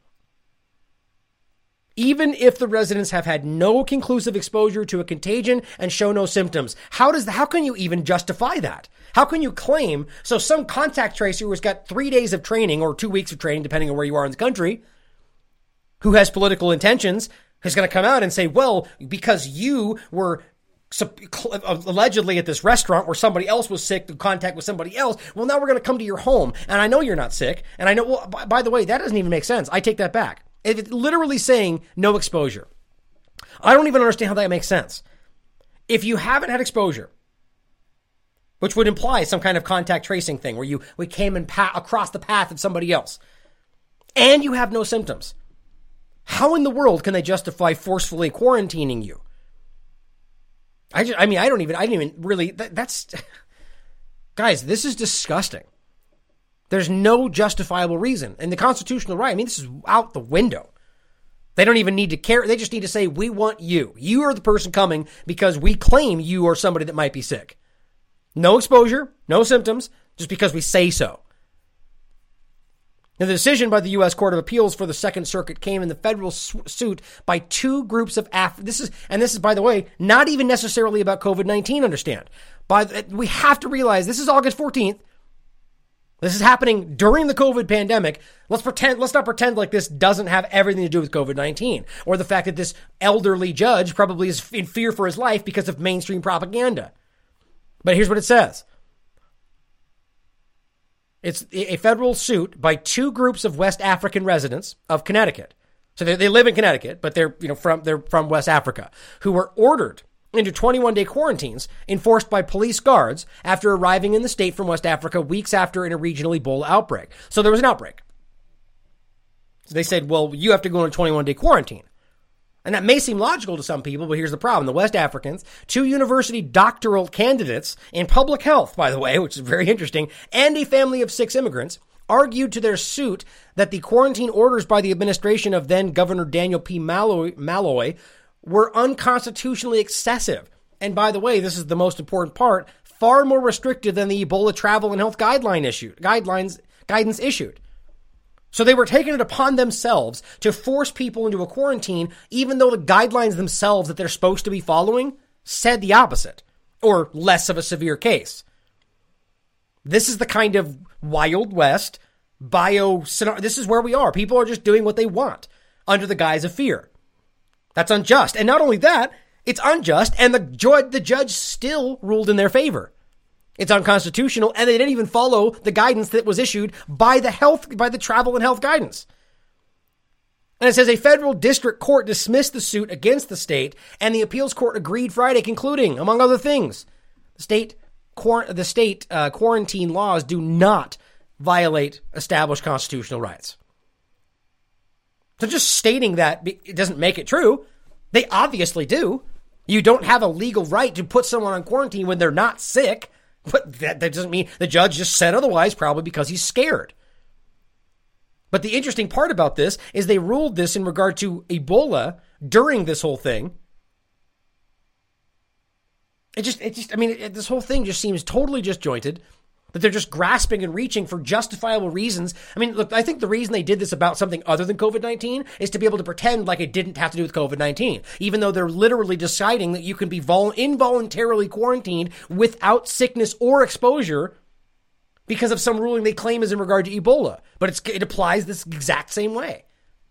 Even if the residents have had no conclusive exposure to a contagion and show no symptoms, how can you even justify that? How can you claim, so some contact tracer who's got 3 days of training or 2 weeks of training, depending on where you are in the country, who has political intentions, is going to come out and say, well, because you were allegedly at this restaurant where somebody else was sick, in contact with somebody else, well, now we're going to come to your home, and I know you're not sick, and I know, well, by the way, that doesn't even make sense. I take that back. It's literally saying no exposure. I don't even understand how that makes sense. If you haven't had exposure, which would imply some kind of contact tracing thing where we came in across the path of somebody else, and you have no symptoms, how in the world can they justify forcefully quarantining you? Guys, this is disgusting. There's no justifiable reason. And the constitutional right, this is out the window. They don't even need to care. They just need to say, we want you. You are the person coming because we claim you are somebody that might be sick. No exposure, no symptoms, just because we say so. Now, the decision by the U.S. Court of Appeals for the Second Circuit came in the federal suit by two groups of this is, by the way, not even necessarily about COVID-19, understand. We have to realize this is August 14th. This is happening during the COVID pandemic. Let's not pretend like this doesn't have everything to do with COVID-19 or the fact that this elderly judge probably is in fear for his life because of mainstream propaganda. But here's what it says. It's a federal suit by two groups of West African residents of Connecticut. So they live in Connecticut, but they're from West Africa, who were ordered into 21-day quarantines enforced by police guards after arriving in the state from West Africa weeks after in a regional Ebola outbreak. So there was an outbreak. So they said, well, you have to go on a 21-day quarantine. And that may seem logical to some people, but here's the problem. The West Africans, two university doctoral candidates in public health, by the way, which is very interesting, and a family of 6 immigrants, argued to their suit that the quarantine orders by the administration of then Governor Daniel P. Malloy were unconstitutionally excessive. And by the way, this is the most important part, far more restrictive than the Ebola travel and health guidance issued. So they were taking it upon themselves to force people into a quarantine, even though the guidelines themselves that they're supposed to be following said the opposite, or less of a severe case. This is the kind of Wild West scenario. This is where we are. People are just doing what they want under the guise of fear. That's unjust. And not only that, it's unjust, and the judge still ruled in their favor. It's unconstitutional, and they didn't even follow the guidance that was issued by the travel and health guidance. And it says a federal district court dismissed the suit against the state, and the appeals court agreed Friday, concluding, among other things, the state quarantine laws do not violate established constitutional rights. So just stating that it doesn't make it true. They obviously do. You don't have a legal right to put someone on quarantine when they're not sick. But that doesn't mean the judge just said otherwise, probably because he's scared. But the interesting part about this is they ruled this in regard to Ebola during this whole thing. This whole thing just seems totally disjointed, that they're just grasping and reaching for justifiable reasons. I mean, look, I think the reason they did this about something other than COVID-19 is to be able to pretend like it didn't have to do with COVID-19, even though they're literally deciding that you can be involuntarily quarantined without sickness or exposure because of some ruling they claim is in regard to Ebola. But it applies this exact same way.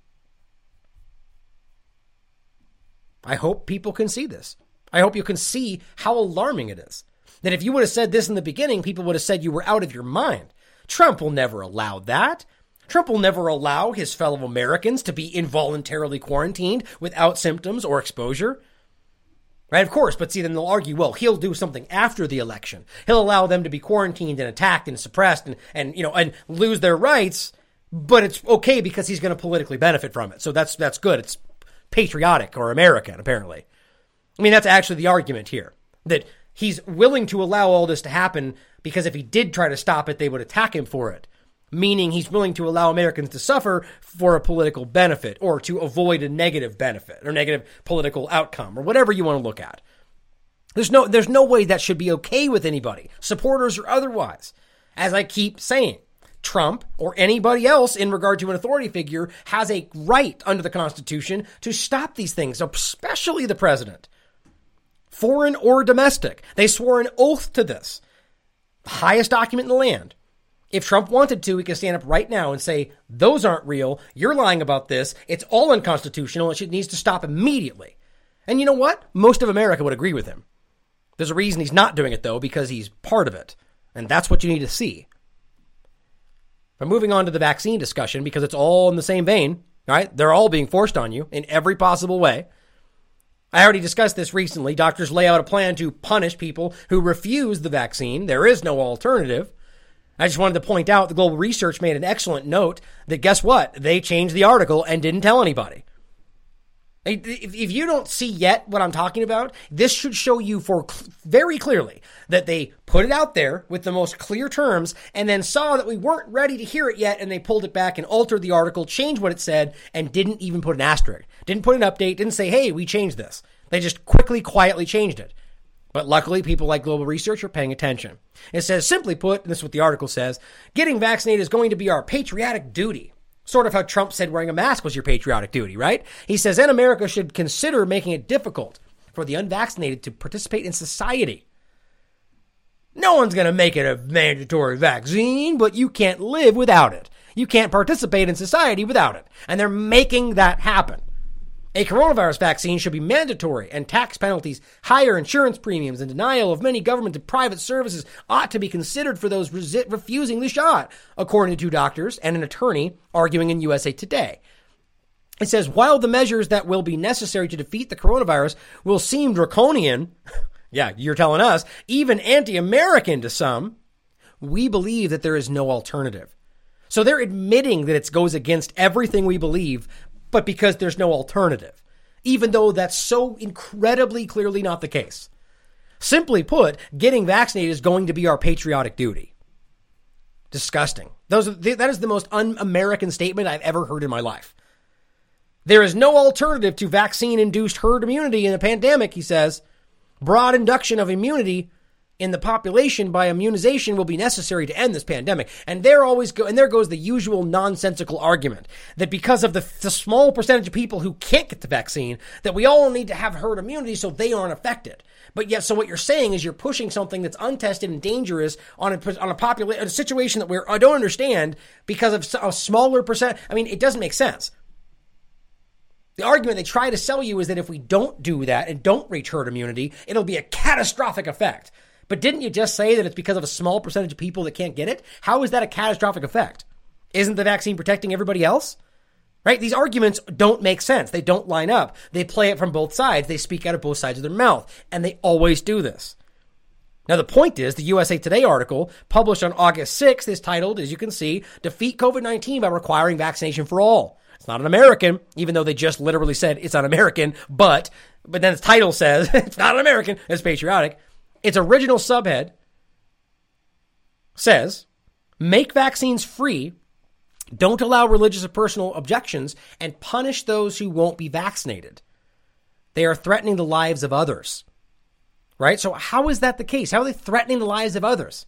I hope people can see this. I hope you can see how alarming it is. That if you would have said this in the beginning, people would have said you were out of your mind. Trump will never allow that. Trump will never allow his fellow Americans to be involuntarily quarantined without symptoms or exposure. Right, of course, but see, then they'll argue, well, he'll do something after the election. He'll allow them to be quarantined and attacked and suppressed and lose their rights, but it's okay because he's going to politically benefit from it. So that's good. It's patriotic or American, apparently. I mean, that's actually the argument here, that he's willing to allow all this to happen because if he did try to stop it, they would attack him for it. Meaning he's willing to allow Americans to suffer for a political benefit or to avoid a negative benefit or negative political outcome or whatever you want to look at. There's no way that should be okay with anybody, supporters or otherwise. As I keep saying, Trump or anybody else in regard to an authority figure has a right under the Constitution to stop these things, especially the president. Foreign or domestic. They swore an oath to this. The highest document in the land. If Trump wanted to, he could stand up right now and say, those aren't real. You're lying about this. It's all unconstitutional. It needs to stop immediately. And you know what? Most of America would agree with him. There's a reason he's not doing it, though, because he's part of it. And that's what you need to see. But moving on to the vaccine discussion, because it's all in the same vein, right? They're all being forced on you in every possible way. I already discussed this recently. Doctors lay out a plan to punish people who refuse the vaccine. There is no alternative. I just wanted to point out the Global Research made an excellent note that guess what? They changed the article and didn't tell anybody. If you don't see yet what I'm talking about, this should show you very clearly that they put it out there with the most clear terms and then saw that we weren't ready to hear it yet and they pulled it back and altered the article, changed what it said, and didn't even put an asterisk. Didn't put an update, didn't say, hey, we changed this. They just quietly changed it. But luckily, people like Global Research are paying attention. It says, simply put, and this is what the article says, getting vaccinated is going to be our patriotic duty. Sort of how Trump said wearing a mask was your patriotic duty, right? He says, and America should consider making it difficult for the unvaccinated to participate in society. No one's going to make it a mandatory vaccine, but you can't live without it. You can't participate in society without it. And they're making that happen. A coronavirus vaccine should be mandatory, and tax penalties, higher insurance premiums, and denial of many government and private services ought to be considered for those refusing the shot, according to two doctors and an attorney arguing in USA Today. It says, while the measures that will be necessary to defeat the coronavirus will seem draconian, yeah, you're telling us, even anti-American to some, we believe that there is no alternative. So they're admitting that it goes against everything we believe, but because there's no alternative, even though that's so incredibly clearly not the case. Simply put, getting vaccinated is going to be our patriotic duty. Disgusting. That is the most un-American statement I've ever heard in my life. There is no alternative to vaccine-induced herd immunity in a pandemic, he says. Broad induction of immunity in the population by immunization will be necessary to end this pandemic. And there goes the usual nonsensical argument that because of the small percentage of people who can't get the vaccine, that we all need to have herd immunity so they aren't affected. But yet, so what you're saying is you're pushing something that's untested and dangerous on a situation that I don't understand because of a smaller percent. I mean, it doesn't make sense. The argument they try to sell you is that if we don't do that and don't reach herd immunity, it'll be a catastrophic effect. But didn't you just say that it's because of a small percentage of people that can't get it? How is that a catastrophic effect? Isn't the vaccine protecting everybody else? Right? These arguments don't make sense. They don't line up. They play it from both sides. They speak out of both sides of their mouth. And they always do this. Now, the point is, the USA Today article published on August 6th is titled, as you can see, Defeat COVID-19 by Requiring Vaccination for All. It's not an American, even though they just literally said it's un-American, but then its title says it's not an American, it's patriotic. Its original subhead says, make vaccines free, don't allow religious or personal objections, and punish those who won't be vaccinated. They are threatening the lives of others. Right? So how is that the case? How are they threatening the lives of others?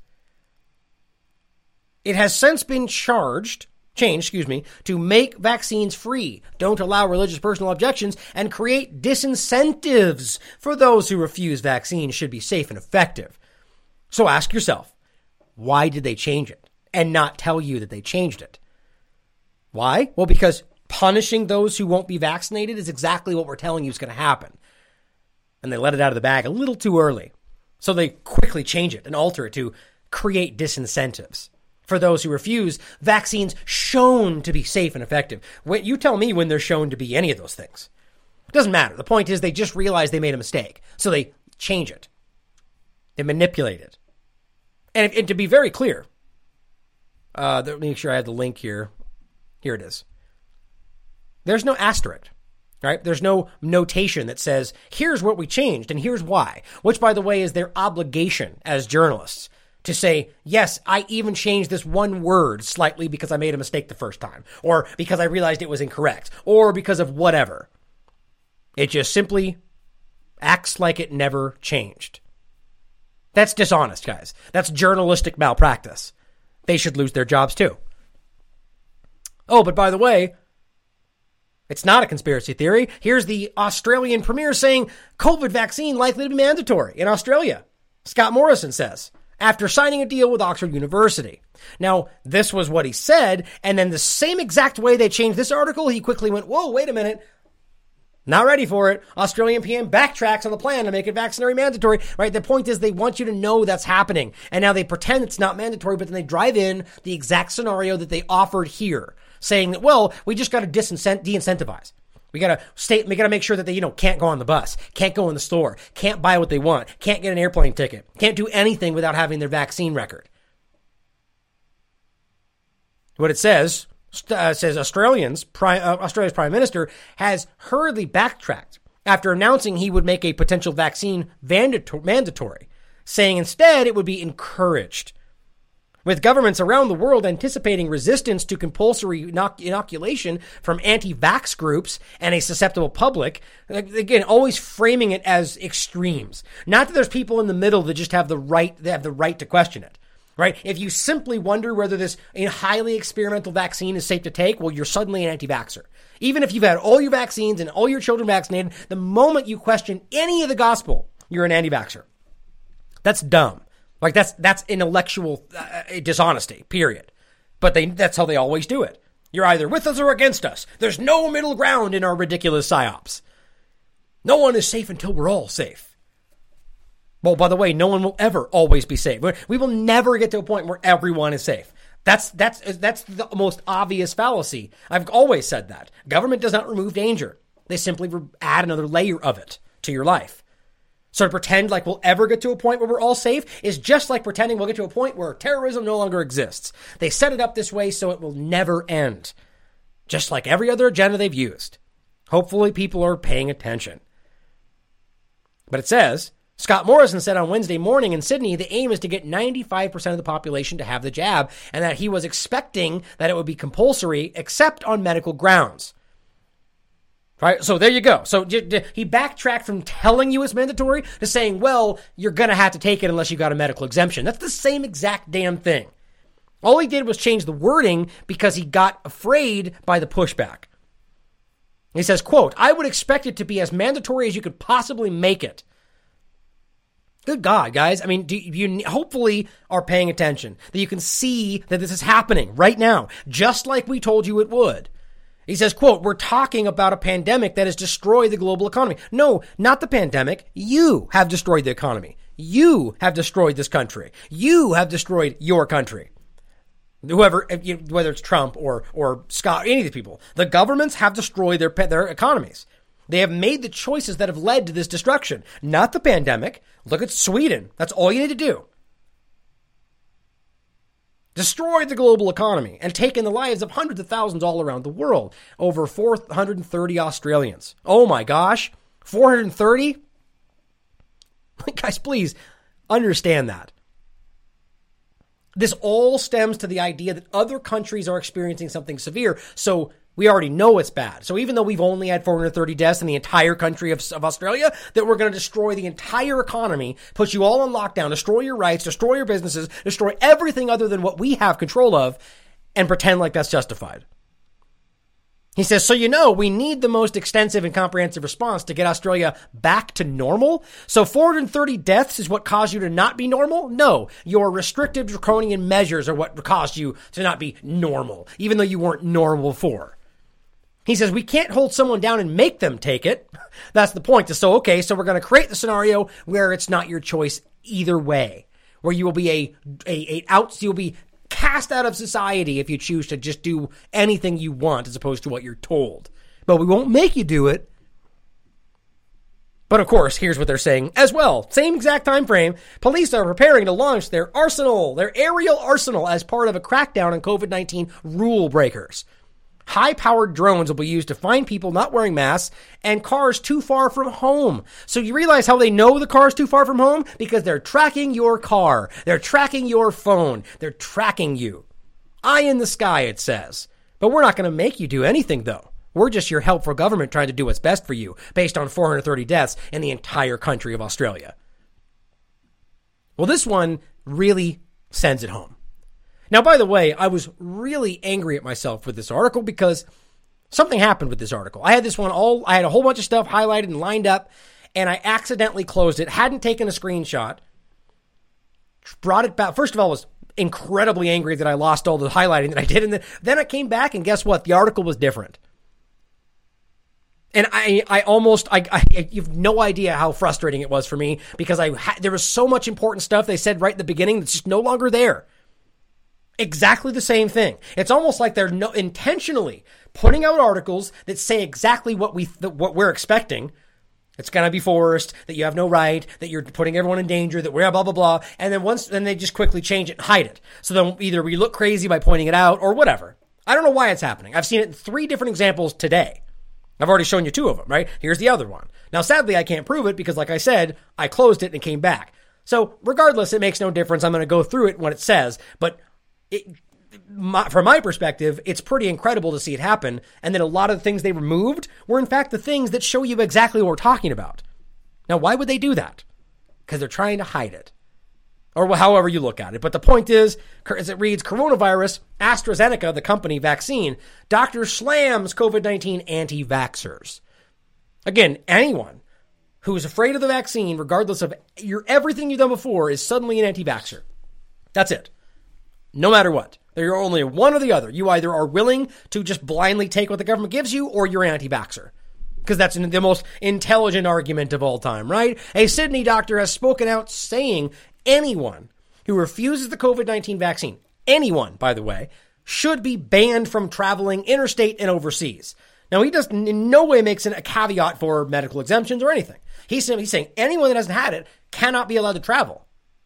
It has since been changed, to make vaccines free, don't allow religious personal objections, and create disincentives for those who refuse vaccines should be safe and effective. So ask yourself, why did they change it and not tell you that they changed it? Why? Well, because punishing those who won't be vaccinated is exactly what we're telling you is going to happen. And they let it out of the bag a little too early. So they quickly change it and alter it to create disincentives for those who refuse vaccines shown to be safe and effective. You tell me when they're shown to be any of those things. It doesn't matter. The point is they just realized they made a mistake. So they change it. They manipulate it. And to be very clear, let me make sure I have the link here. Here it is. There's no asterisk, right? There's no notation that says, here's what we changed and here's why. Which, by the way, is their obligation as journalists. To say, yes, I even changed this one word slightly because I made a mistake the first time, or because I realized it was incorrect, or because of whatever. It just simply acts like it never changed. That's dishonest, guys. That's journalistic malpractice. They should lose their jobs too. Oh, but by the way, it's not a conspiracy theory. Here's the Australian premier saying COVID vaccine likely to be mandatory in Australia. Scott Morrison says, after signing a deal with Oxford University. Now, this was what he said, and then the same exact way they changed this article, he quickly went, whoa, wait a minute. Not ready for it. Australian PM backtracks on the plan to make it vaccinatory mandatory, right? The point is they want you to know that's happening. And now they pretend it's not mandatory, but then they drive in the exact scenario that they offered here, saying that, well, we just got to de-incentivize. We gotta make sure that they, can't go on the bus, can't go in the store, can't buy what they want, can't get an airplane ticket, can't do anything without having their vaccine record. What it says Australia's prime minister has hurriedly backtracked after announcing he would make a potential vaccine mandatory, saying instead it would be encouraged. With governments around the world anticipating resistance to compulsory inoculation from anti-vax groups and a susceptible public, again, always framing it as extremes. Not that there's people in the middle that just have the right to question it, right? If you simply wonder whether this highly experimental vaccine is safe to take, well, you're suddenly an anti-vaxxer. Even if you've had all your vaccines and all your children vaccinated, the moment you question any of the gospel, you're an anti-vaxxer. That's dumb. Like that's intellectual dishonesty, period. But that's how they always do it. You're either with us or against us. There's no middle ground in our ridiculous psyops. No one is safe until we're all safe. Well, by the way, no one will ever always be safe. We will never get to a point where everyone is safe. That's the most obvious fallacy. I've always said that. Government does not remove danger. They simply add another layer of it to your life. So to pretend like we'll ever get to a point where we're all safe is just like pretending we'll get to a point where terrorism no longer exists. They set it up this way so it will never end. Just like every other agenda they've used. Hopefully people are paying attention. But it says, Scott Morrison said on Wednesday morning in Sydney, the aim is to get 95% of the population to have the jab, and that he was expecting that it would be compulsory except on medical grounds. Right, so there you go. So he backtracked from telling you it's mandatory to saying, well, you're going to have to take it unless you got a medical exemption. That's the same exact damn thing. All he did was change the wording because he got afraid by the pushback. He says, quote, I would expect it to be as mandatory as you could possibly make it. Good God, guys. I mean, you hopefully are paying attention, that you can see that this is happening right now, just like we told you it would. He says, quote, we're talking about a pandemic that has destroyed the global economy. No, not the pandemic. You have destroyed the economy. You have destroyed this country. You have destroyed your country. Whoever, whether it's Trump or Scott, any of these people, the governments have destroyed their economies. They have made the choices that have led to this destruction, not the pandemic. Look at Sweden. That's all you need to do. Destroyed the global economy and taken the lives of hundreds of thousands all around the world. Over 430 Australians. Oh my gosh. 430? Guys, please understand that. This all stems to the idea that other countries are experiencing something severe, so we already know it's bad. So even though we've only had 430 deaths in the entire country of Australia, that we're going to destroy the entire economy, put you all on lockdown, destroy your rights, destroy your businesses, destroy everything other than what we have control of, and pretend like that's justified. He says, so we need the most extensive and comprehensive response to get Australia back to normal. So 430 deaths is what caused you to not be normal? No, your restrictive draconian measures are what caused you to not be normal, even though you weren't normal before. He says, we can't hold someone down and make them take it. That's the point. So we're going to create the scenario where it's not your choice either way, where you will be you'll be cast out of society if you choose to just do anything you want as opposed to what you're told. But we won't make you do it. But of course, here's what they're saying as well. Same exact time frame. Police are preparing to launch their aerial arsenal as part of a crackdown on COVID-19 rule breakers. High-powered drones will be used to find people not wearing masks and cars too far from home. So you realize how they know the car's too far from home? Because they're tracking your car. They're tracking your phone. They're tracking you. Eye in the sky, it says. But we're not going to make you do anything, though. We're just your helpful government trying to do what's best for you based on 430 deaths in the entire country of Australia. Well, this one really sends it home. Now, by the way, I was really angry at myself with this article because something happened with this article. I had I had a whole bunch of stuff highlighted and lined up, and I accidentally closed it, hadn't taken a screenshot, brought it back. First of all, I was incredibly angry that I lost all the highlighting that I did, and then I came back, and guess what? The article was different. And I you have no idea how frustrating it was for me because there was so much important stuff they said right in the beginning that's just no longer there. Exactly the same thing. It's almost like they're intentionally putting out articles that say exactly what we're expecting. It's going to be forced, that you have no right, that you're putting everyone in danger, that we're blah, blah, blah. And then they just quickly change it and hide it. So then either we look crazy by pointing it out or whatever. I don't know why it's happening. I've seen it in 3 different examples today. I've already shown you 2 of them, right? Here's the other one. Now, sadly, I can't prove it because, like I said, I closed it and it came back. So regardless, it makes no difference. I'm going to go through it when it says, but from my perspective, it's pretty incredible to see it happen. And then a lot of the things they removed were, in fact, the things that show you exactly what we're talking about. Now, why would they do that? Because they're trying to hide it. Or however you look at it. But the point is, as it reads, coronavirus, AstraZeneca, the company vaccine, doctor slams COVID-19 anti-vaxxers. Again, anyone who is afraid of the vaccine, regardless of everything you've done before, is suddenly an anti-vaxxer. That's it. No matter what. There are only one or the other. You either are willing to just blindly take what the government gives you, or you're anti-vaxxer. Because that's the most intelligent argument of all time, right? A Sydney doctor has spoken out saying anyone who refuses the COVID-19 vaccine, anyone, by the way, should be banned from traveling interstate and overseas. Now, he doesn't in no way makes a caveat for medical exemptions or anything. He's saying anyone that hasn't had it cannot be allowed to travel.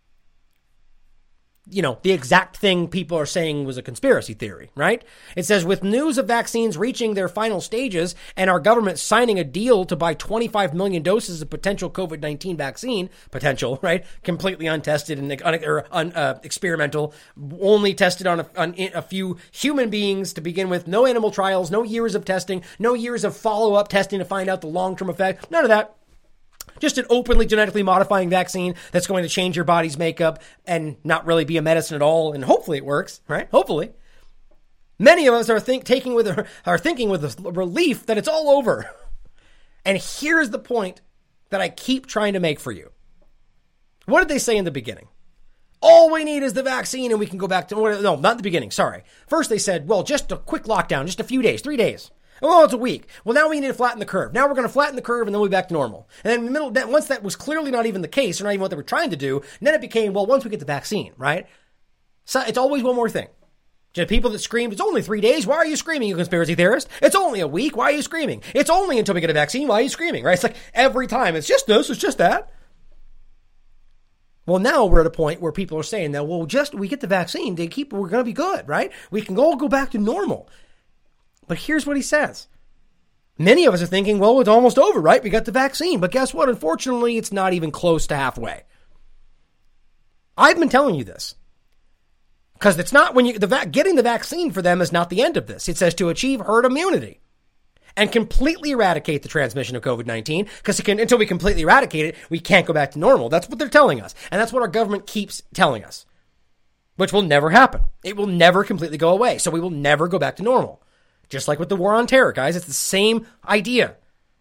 You know, the exact thing people are saying was a conspiracy theory, right? It says, with news of vaccines reaching their final stages and our government signing a deal to buy 25 million doses of potential COVID-19 vaccine, potential, right? Completely untested and experimental, only tested on a few human beings to begin with, no animal trials, no years of testing, no years of follow-up testing to find out the long-term effect, none of that. Just an openly genetically modifying vaccine that's going to change your body's makeup and not really be a medicine at all. And hopefully it works, right? Hopefully. Many of us are thinking with a relief that it's all over. And here's the point that I keep trying to make for you. What did they say in the beginning? All we need is the vaccine and we can go back to... No, not the beginning. Sorry. First they said, well, just a quick lockdown, just a few days, 3 days. Oh, it's a week. Well, now we need to flatten the curve. Now we're going to flatten the curve and then we'll be back to normal. And then in the middle, once that was clearly not even the case, or not even what they were trying to do, then it became, well, once we get the vaccine, right? So it's always one more thing. Just people that screamed, it's only 3 days. Why are you screaming, you conspiracy theorist? It's only a week. Why are you screaming? It's only until we get a vaccine. Why are you screaming, right? It's like every time. It's just this. It's just that. Well, now we're at a point where people are saying that, well, just we get the vaccine, we're going to be good, right? We can all go back to normal. But here's what he says. Many of us are thinking, well, it's almost over, right? We got the vaccine. But guess what? Unfortunately, it's not even close to halfway. I've been telling you this. Because it's not getting the vaccine for them is not the end of this. It says to achieve herd immunity and completely eradicate the transmission of COVID-19. Because until we completely eradicate it, we can't go back to normal. That's what they're telling us. And that's what our government keeps telling us. Which will never happen. It will never completely go away. So we will never go back to normal. Just like with the war on terror, guys, it's the same idea.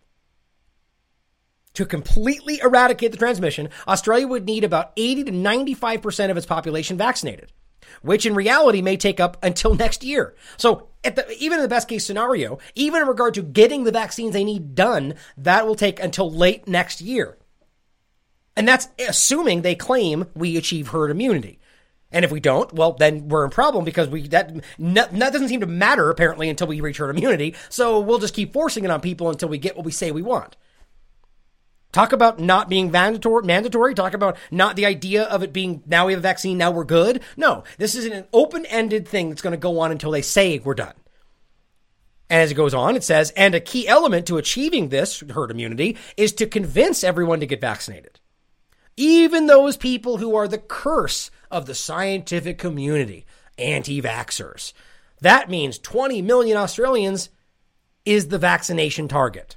To completely eradicate the transmission, Australia would need about 80 to 95% of its population vaccinated, which in reality may take up until next year. So even in the best case scenario, even in regard to getting the vaccines they need done, that will take until late next year. And that's assuming they claim we achieve herd immunity. And if we don't, well, then we're in problem because that doesn't seem to matter, apparently, until we reach herd immunity. So we'll just keep forcing it on people until we get what we say we want. Talk about not being mandatory. Talk about not the idea of it being, now we have a vaccine, now we're good. No, this is an open-ended thing that's going to go on until they say we're done. And as it goes on, it says, and a key element to achieving this herd immunity is to convince everyone to get vaccinated. Even those people who are the curse of the scientific community, anti-vaxxers. That means 20 million Australians is the vaccination target.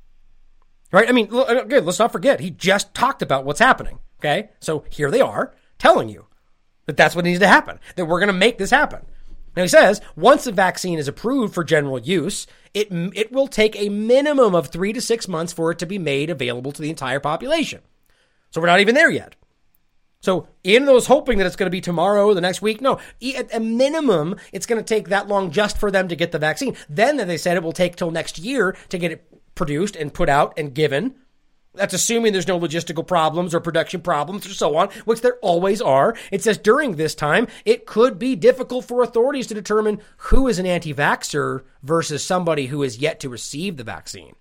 Right? I mean, good, let's not forget, he just talked about what's happening. Okay? So here they are telling you that that's what needs to happen, that we're going to make this happen. Now he says, once a vaccine is approved for general use, it will take a minimum of 3 to 6 months for it to be made available to the entire population. So we're not even there yet. So in those hoping that it's going to be tomorrow, the next week, no, at a minimum, it's going to take that long just for them to get the vaccine. Then they said it will take till next year to get it produced and put out and given. That's assuming there's no logistical problems or production problems or so on, which there always are. It says during this time, it could be difficult for authorities to determine who is an anti-vaxxer versus somebody who is yet to receive the vaccine.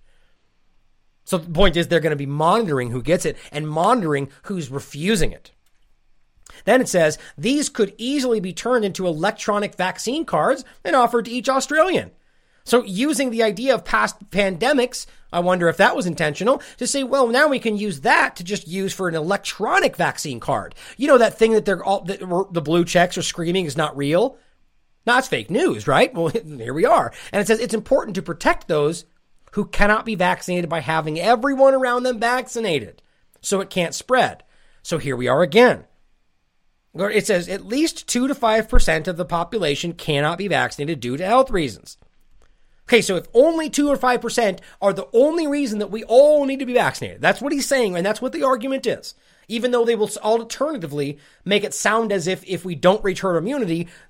So the point is they're going to be monitoring who gets it and monitoring who's refusing it. Then it says these could easily be turned into electronic vaccine cards and offered to each Australian. So using the idea of past pandemics, I wonder if that was intentional, to say, well, now we can use that to just use for an electronic vaccine card. You know, that thing that the blue checks are screaming is not real? No, it's fake news, right? Well, here we are. And it says it's important to protect those who cannot be vaccinated by having everyone around them vaccinated so it can't spread. So here we are again. It says at least 2 to 5% of the population cannot be vaccinated due to health reasons. Okay, so if only 2 or 5% are the only reason that we all need to be vaccinated, that's what he's saying, and that's what the argument is. Even though they will alternatively make it sound as if we don't reach herd immunity,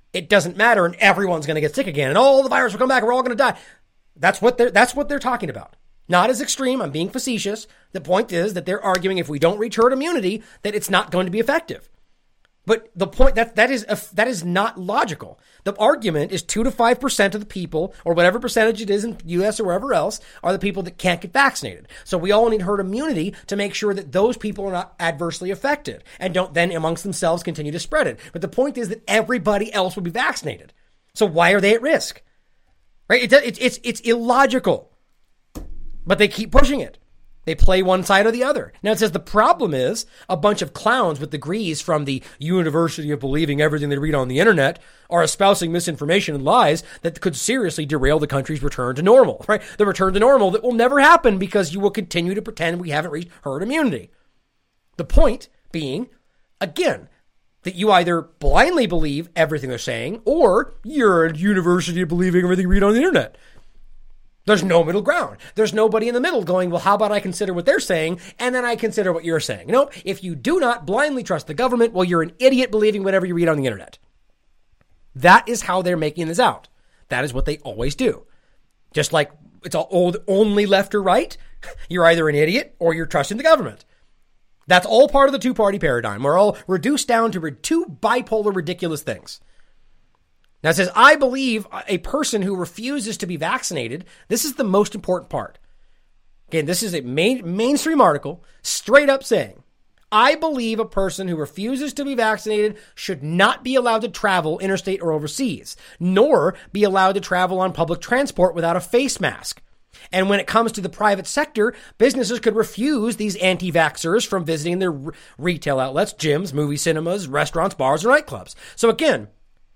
it doesn't matter and everyone's going to get sick again and all the virus will come back and we're all going to die. That's what they're talking about. Not as extreme. I'm being facetious. The point is that they're arguing if we don't reach herd immunity, that it's not going to be effective. But the point that is not logical. The argument is 2 to 5% of the people, or whatever percentage it is in the U.S. or wherever else, are the people that can't get vaccinated. So we all need herd immunity to make sure that those people are not adversely affected and don't then amongst themselves continue to spread it. But the point is that everybody else will be vaccinated. So why are they at risk? Right? It's illogical. But they keep pushing it. They play one side or the other. Now it says the problem is a bunch of clowns with degrees from the University of believing everything they read on the internet are espousing misinformation and lies that could seriously derail the country's return to normal, right? The return to normal that will never happen because you will continue to pretend we haven't reached herd immunity. The point being, again, that you either blindly believe everything they're saying or you're a university of believing everything you read on the internet. There's no middle ground. There's nobody in the middle going, well, how about I consider what they're saying and then I consider what you're saying? Nope. If you do not blindly trust the government, well, you're an idiot believing whatever you read on the internet. That is how they're making this out. That is what they always do. Just like it's all only left or right. You're either an idiot or you're trusting the government. That's all part of the two-party paradigm. We're all reduced down to two bipolar, ridiculous things. Now it says, I believe a person who refuses to be vaccinated, this is the most important part. Again, this is a mainstream article straight up saying, I believe a person who refuses to be vaccinated should not be allowed to travel interstate or overseas, nor be allowed to travel on public transport without a face mask. And when it comes to the private sector, businesses could refuse these anti-vaxxers from visiting their retail outlets, gyms, movie cinemas, restaurants, bars, and nightclubs. So again,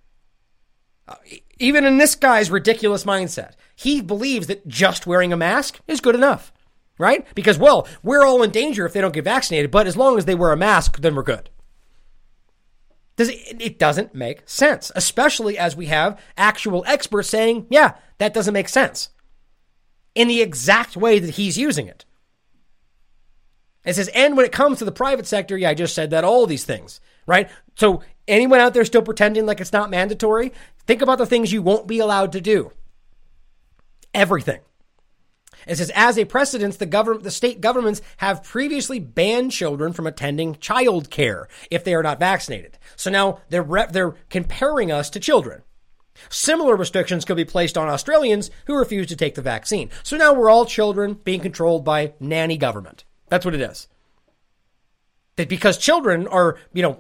even in this guy's ridiculous mindset, he believes that just wearing a mask is good enough, right? Because, well, we're all in danger if they don't get vaccinated, but as long as they wear a mask, then we're good. It doesn't make sense, especially as we have actual experts saying, yeah, that doesn't make sense in the exact way that he's using it. It says, and when it comes to the private sector, yeah, I just said that, all these things, right? So anyone out there still pretending like it's not mandatory, think about the things you won't be allowed to do. Everything. It says, as a precedent, the state governments have previously banned children from attending child care if they are not vaccinated. So now they're comparing us to children. Similar restrictions could be placed on Australians who refuse to take the vaccine. So now we're all children being controlled by nanny government. That's what it is. That because children are,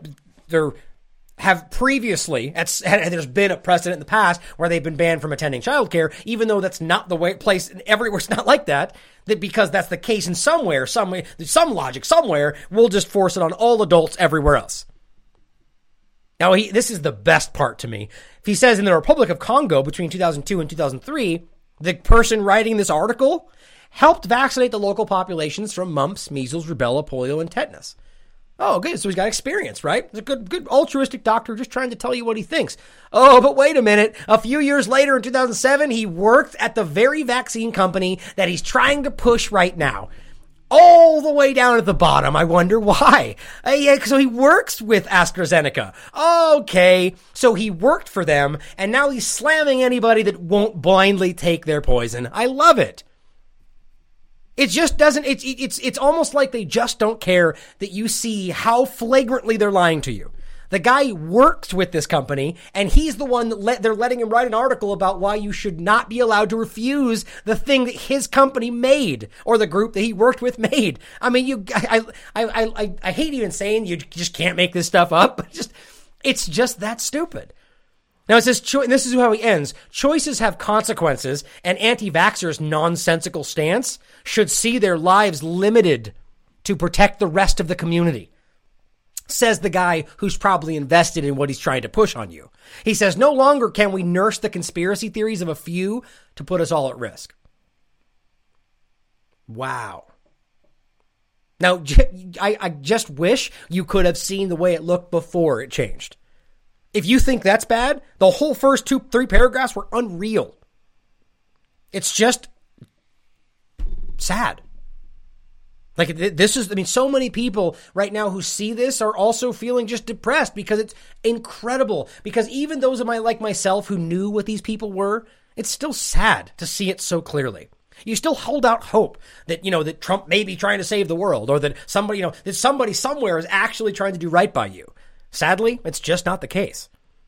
have previously, there's been a precedent in the past where they've been banned from attending childcare, even though that's not the way place everywhere. It's not like that. That because that's the case in some logic somewhere, we'll just force it on all adults everywhere else. Now, this is the best part to me. He says in the Republic of Congo between 2002 and 2003, the person writing this article helped vaccinate the local populations from mumps, measles, rubella, polio, and tetanus. Oh, good. So he's got experience, right? He's a good altruistic doctor just trying to tell you what he thinks. Oh, but wait a minute. A few years later in 2007, he worked at the very vaccine company that he's trying to push right now. All the way down at the bottom. I wonder why. So he works with AstraZeneca. Okay. So he worked for them, and now he's slamming anybody that won't blindly take their poison. I love it. It just doesn't, it's almost like they just don't care that you see how flagrantly they're lying to you. The guy works with this company, and he's the one that they're letting him write an article about why you should not be allowed to refuse the thing that his company made, or the group that he worked with made. I mean, I hate even saying you just can't make this stuff up, but it's just that stupid. Now it says, and this is how he ends, choices have consequences, and anti-vaxxers' nonsensical stance should see their lives limited to protect the rest of the community. Says the guy who's probably invested in what he's trying to push on you. He says, no longer can we nurse the conspiracy theories of a few to put us all at risk. Wow. Now, I just wish you could have seen the way it looked before it changed. If you think that's bad, the whole first 2-3 paragraphs were unreal. It's just sad. Like, this is, I mean, so many people right now who see this are also feeling just depressed because it's incredible. Because even those of like myself who knew what these people were, it's still sad to see it so clearly. You still hold out hope that, that Trump may be trying to save the world, or that somebody, that somebody somewhere is actually trying to do right by you. Sadly, it's just not the case.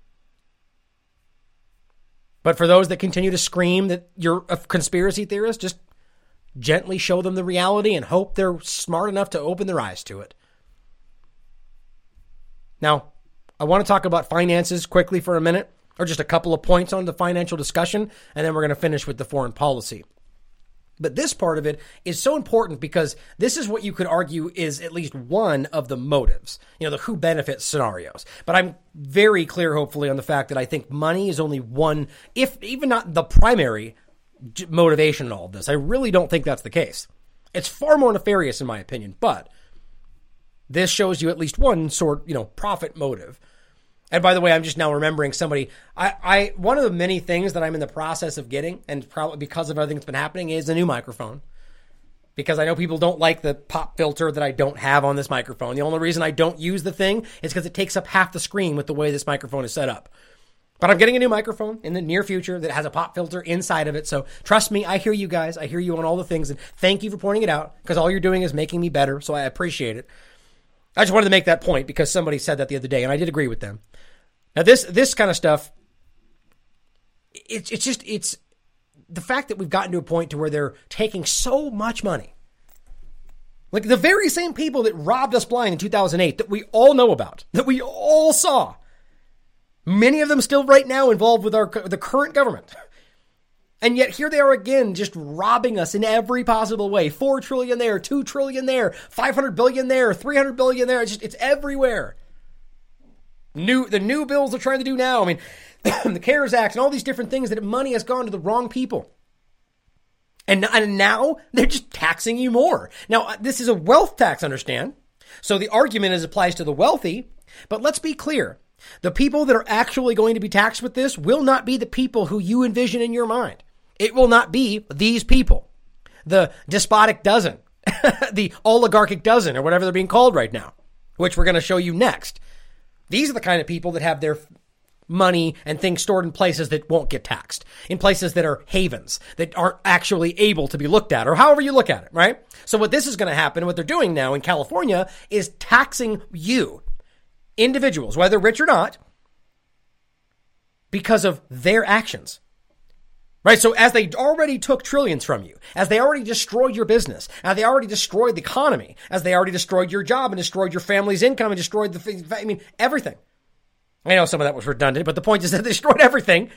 But for those that continue to scream that you're a conspiracy theorist, just gently show them the reality and hope they're smart enough to open their eyes to it. Now, I want to talk about finances quickly for a minute, or just a couple of points on the financial discussion, and then we're going to finish with the foreign policy. But this part of it is so important because this is what you could argue is at least one of the motives, the who benefits scenarios. But I'm very clear, hopefully, on the fact that I think money is only one, if even not the primary motivation in all of this. I really don't think that's the case. It's far more nefarious in my opinion, but this shows you at least one sort, profit motive. And by the way, I'm just now remembering somebody, I one of the many things that I'm in the process of getting, and probably because of everything that's been happening, is a new microphone. Because I know people don't like the pop filter that I don't have on this microphone. The only reason I don't use the thing is because it takes up half the screen with the way this microphone is set up. But I'm getting a new microphone in the near future that has a pop filter inside of it. So trust me, I hear you guys. I hear you on all the things. And thank you for pointing it out, because all you're doing is making me better. So I appreciate it. I just wanted to make that point because somebody said that the other day, and I did agree with them. Now, this kind of stuff, it's the fact that we've gotten to a point to where they're taking so much money. Like the very same people that robbed us blind in 2008 that we all know about, that we all saw. Many of them still right now involved with the current government. And yet here they are again, just robbing us in every possible way. 4 trillion there, 2 trillion there, 500 billion there, 300 billion there. It's everywhere. The new bills they're trying to do now. I mean, the CARES Act and all these different things, that money has gone to the wrong people. And now they're just taxing you more. Now, this is a wealth tax, understand? So the argument applies to the wealthy, but let's be clear. The people that are actually going to be taxed with this will not be the people who you envision in your mind. It will not be these people. The despotic dozen, the oligarchic dozen, or whatever they're being called right now, which we're going to show you next. These are the kind of people that have their money and things stored in places that won't get taxed, in places that are havens, that aren't actually able to be looked at, or however you look at it, right? So what this is going to happen, what they're doing now in California, is taxing you, individuals, whether rich or not, because of their actions. Right? So as they already took trillions from you, as they already destroyed your business, as they already destroyed the economy, as they already destroyed your job and destroyed your family's income and destroyed everything. I know some of that was redundant, but the point is that they destroyed everything,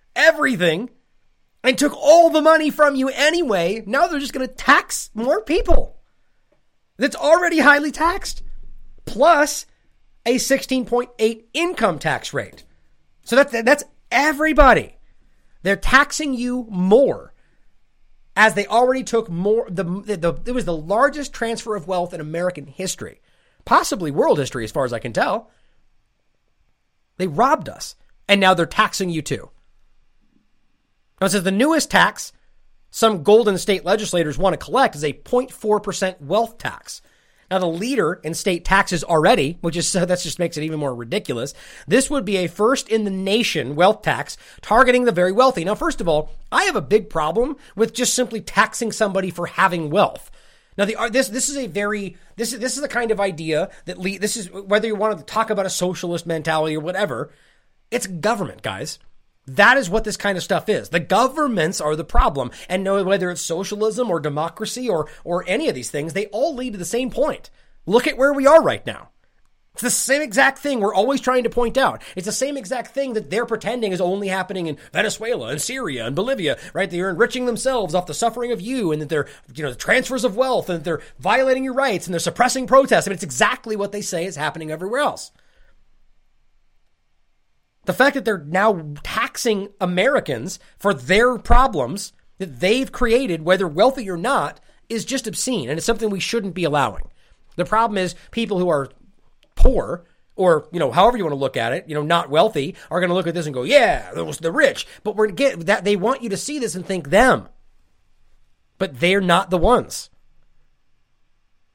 and took all the money from you anyway. Now they're just going to tax more people. That's already highly taxed. Plus a 16.8 income tax rate. So that's everybody. They're taxing you more, as they already took more. It was the largest transfer of wealth in American history, possibly world history, as far as I can tell. They robbed us, and now they're taxing you too. Now it says the newest tax some Golden State legislators want to collect is a 0.4% wealth tax. Now, the leader in state taxes already, that just makes it even more ridiculous. This would be a first in the nation wealth tax targeting the very wealthy. Now, first of all, I have a big problem with just simply taxing somebody for having wealth. Now, this is the kind of idea that this is, whether you want to talk about a socialist mentality or whatever, it's government, guys. That is what this kind of stuff is. The governments are the problem. And whether it's socialism or democracy or any of these things, they all lead to the same point. Look at where we are right now. It's the same exact thing we're always trying to point out. It's the same exact thing that they're pretending is only happening in Venezuela and Syria and Bolivia, right? They're enriching themselves off the suffering of you, and that they're, the transfers of wealth, and that they're violating your rights, and they're suppressing protests. I mean, it's exactly what they say is happening everywhere else. The fact that they're now taxing Americans for their problems that they've created, whether wealthy or not, is just obscene. And it's something we shouldn't be allowing. The problem is people who are poor, or, however you want to look at it, not wealthy, are going to look at this and go, yeah, those the rich. But they want you to see this and think them. But they're not the ones.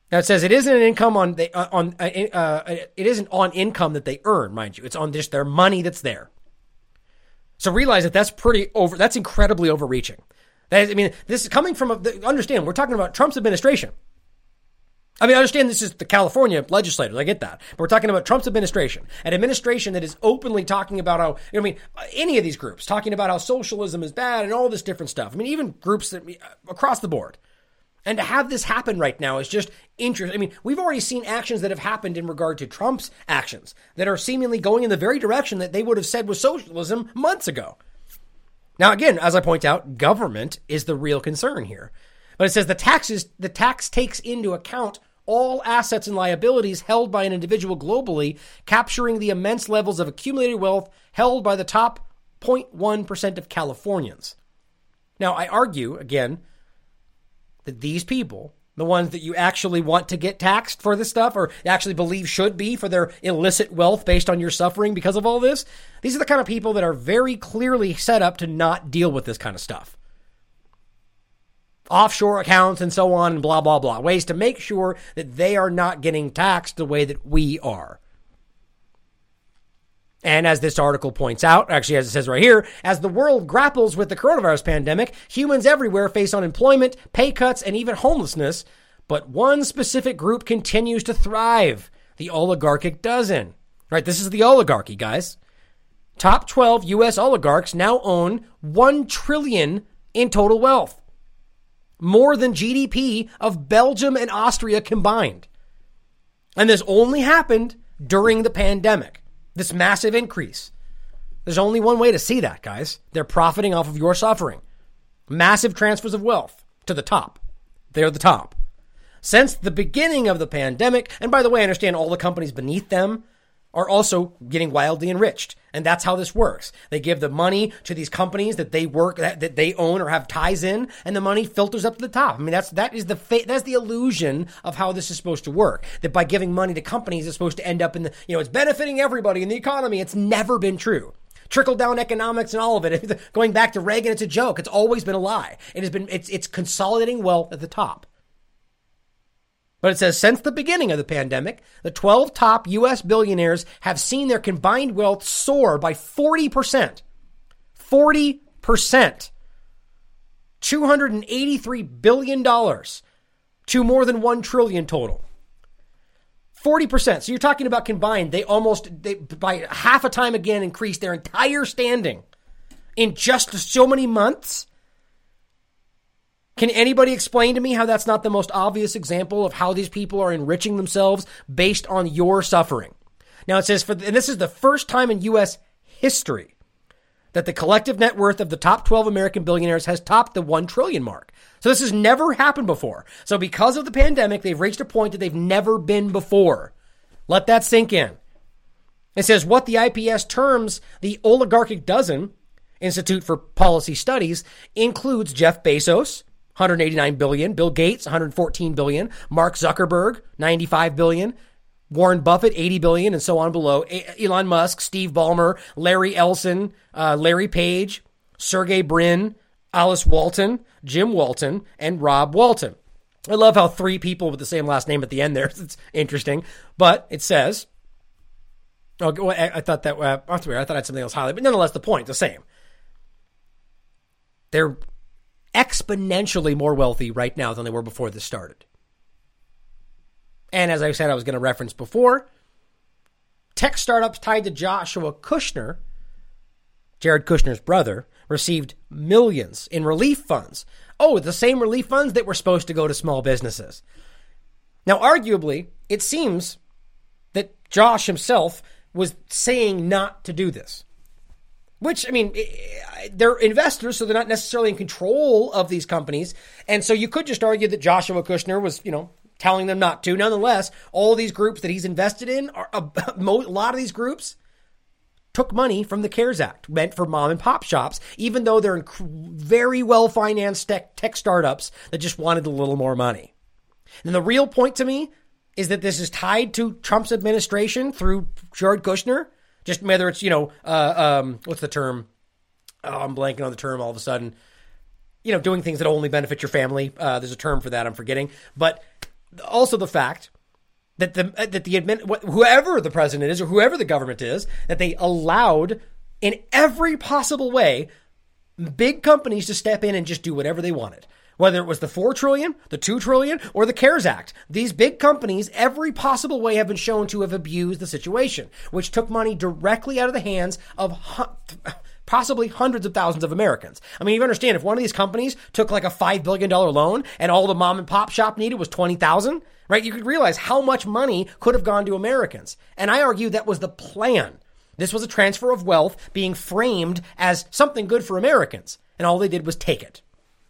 Now it says it isn't an income it isn't on income that they earn, mind you. It's on just their money that's there. So realize that that's incredibly overreaching. That is, this is coming from understand, we're talking about Trump's administration. I understand this is the California legislators. I get that. But we're talking about Trump's administration, an administration that is openly talking about how, any of these groups talking about how socialism is bad and all this different stuff. Even groups that across the board. And to have this happen right now is just interesting. We've already seen actions that have happened in regard to Trump's actions that are seemingly going in the very direction that they would have said was socialism months ago. Now, again, as I point out, government is the real concern here. But it says the tax takes into account all assets and liabilities held by an individual globally, capturing the immense levels of accumulated wealth held by the top 0.1% of Californians. Now, I argue, again, that these people, the ones that you actually want to get taxed for this stuff or actually believe should be for their illicit wealth based on your suffering because of all this, these are the kind of people that are very clearly set up to not deal with this kind of stuff. Offshore accounts and so on and blah, blah, blah. Ways to make sure that they are not getting taxed the way that we are. And as this article points out, actually as it says right here, as the world grapples with the coronavirus pandemic, humans everywhere face unemployment, pay cuts, and even homelessness. But one specific group continues to thrive, the oligarchic dozen. Right, this is the oligarchy, guys. Top 12 U.S. oligarchs now own $1 trillion in total wealth. More than GDP of Belgium and Austria combined. And this only happened during the pandemic. This massive increase. There's only one way to see that, guys. They're profiting off of your suffering. Massive transfers of wealth to the top. They're the top. Since the beginning of the pandemic, and by the way, I understand all the companies beneath them are also getting wildly enriched. And that's how this works. They give the money to these companies that they work, that they own or have ties in, and the money filters up to the top. That's the illusion of how this is supposed to work. That by giving money to companies, it's supposed to end up in the, it's benefiting everybody in the economy. It's never been true. Trickle-down economics and all of it. Going back to Reagan, it's a joke. It's always been a lie. It's consolidating wealth at the top. But it says, since the beginning of the pandemic, the 12 top U.S. billionaires have seen their combined wealth soar by 40%. 40%. $283 billion to more than $1 trillion total. 40%. So you're talking about combined, they by half a time again increased their entire standing in just so many months. Can anybody explain to me how that's not the most obvious example of how these people are enriching themselves based on your suffering? Now it says, and this is the first time in U.S. history that the collective net worth of the top 12 American billionaires has topped the 1 trillion mark. So this has never happened before. So because of the pandemic, they've reached a point that they've never been before. Let that sink in. It says what the IPS terms the oligarchic dozen, Institute for Policy Studies, includes Jeff Bezos, $189 billion, Bill Gates, $114 billion, Mark Zuckerberg, $95 billion, Warren Buffett, $80 billion, and so on below, Elon Musk, Steve Ballmer, Larry Ellison, Larry Page, Sergey Brin, Alice Walton, Jim Walton, and Rob Walton. I love how 3 people with the same last name at the end there. It's interesting. But it says, I thought that, that's weird. I thought I had something else highlighted, but nonetheless, the point, the same. They're exponentially more wealthy right now than they were before this started. And as I said, I was going to reference before, tech startups tied to Joshua Kushner, Jared Kushner's brother, received millions in relief funds. Oh, the same relief funds that were supposed to go to small businesses. Now, arguably, it seems that Josh himself was saying not to do this. Which, they're investors, so they're not necessarily in control of these companies. And so you could just argue that Joshua Kushner was, telling them not to. Nonetheless, all these groups that he's invested in, a lot of these groups took money from the CARES Act, meant for mom and pop shops, even though they're very well-financed tech startups that just wanted a little more money. And the real point to me is that this is tied to Trump's administration through Jared Kushner. Just whether it's, what's the term? Oh, I'm blanking on the term all of a sudden. Doing things that only benefit your family. There's a term for that I'm forgetting. But also the fact that whoever the president is or whoever the government is, that they allowed in every possible way big companies to step in and just do whatever they wanted. Whether it was the $4 trillion, the $2 trillion, or the CARES Act, these big companies, every possible way, have been shown to have abused the situation, which took money directly out of the hands of possibly hundreds of thousands of Americans. I mean, you understand, if one of these companies took like a $5 billion loan and all the mom and pop shop needed was $20,000, right? You could realize how much money could have gone to Americans. And I argue that was the plan. This was a transfer of wealth being framed as something good for Americans. And all they did was take it.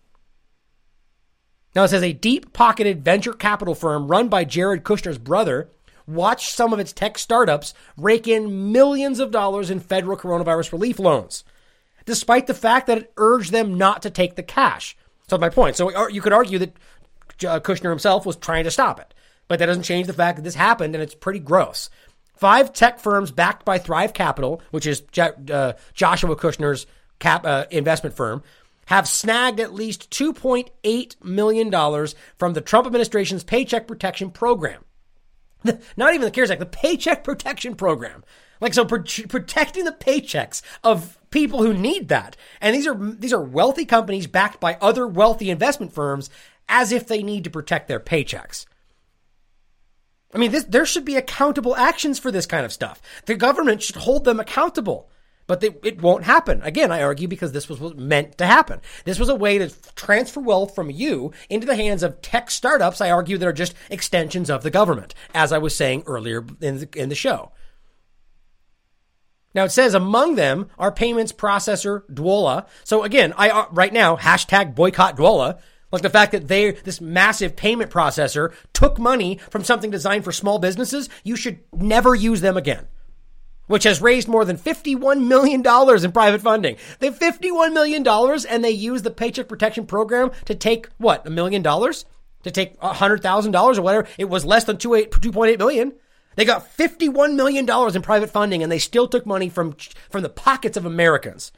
Now, it says a deep-pocketed venture capital firm run by Jared Kushner's brother watched some of its tech startups rake in millions of dollars in federal coronavirus relief loans, despite the fact that it urged them not to take the cash. So my point. So you could argue that Kushner himself was trying to stop it, but that doesn't change the fact that this happened, and it's pretty gross. 5 tech firms backed by Thrive Capital, which is Joshua Kushner's investment firm, have snagged at least $2.8 million from the Trump administration's Paycheck Protection Program. Not even the CARES Act, the Paycheck Protection Program. Like, so protecting the paychecks of people who need that. And these are wealthy companies backed by other wealthy investment firms as if they need to protect their paychecks. I mean, there should be accountable actions for this kind of stuff. The government should hold them accountable. But it won't happen. Again, I argue because this was what meant to happen. This was a way to transfer wealth from you into the hands of tech startups, I argue, that are just extensions of the government, as I was saying earlier in the show. Now, it says among them are payments processor Dwolla. So again, right now, hashtag boycott Dwolla. Like the fact that this massive payment processor took money from something designed for small businesses, you should never use them again. Which has raised more than $51 million in private funding. They have $51 million and they use the Paycheck Protection Program to take, what, $1 million? To take $100,000 or whatever. It was less than $2.8 million. They got $51 million in private funding and they still took money from the pockets of Americans.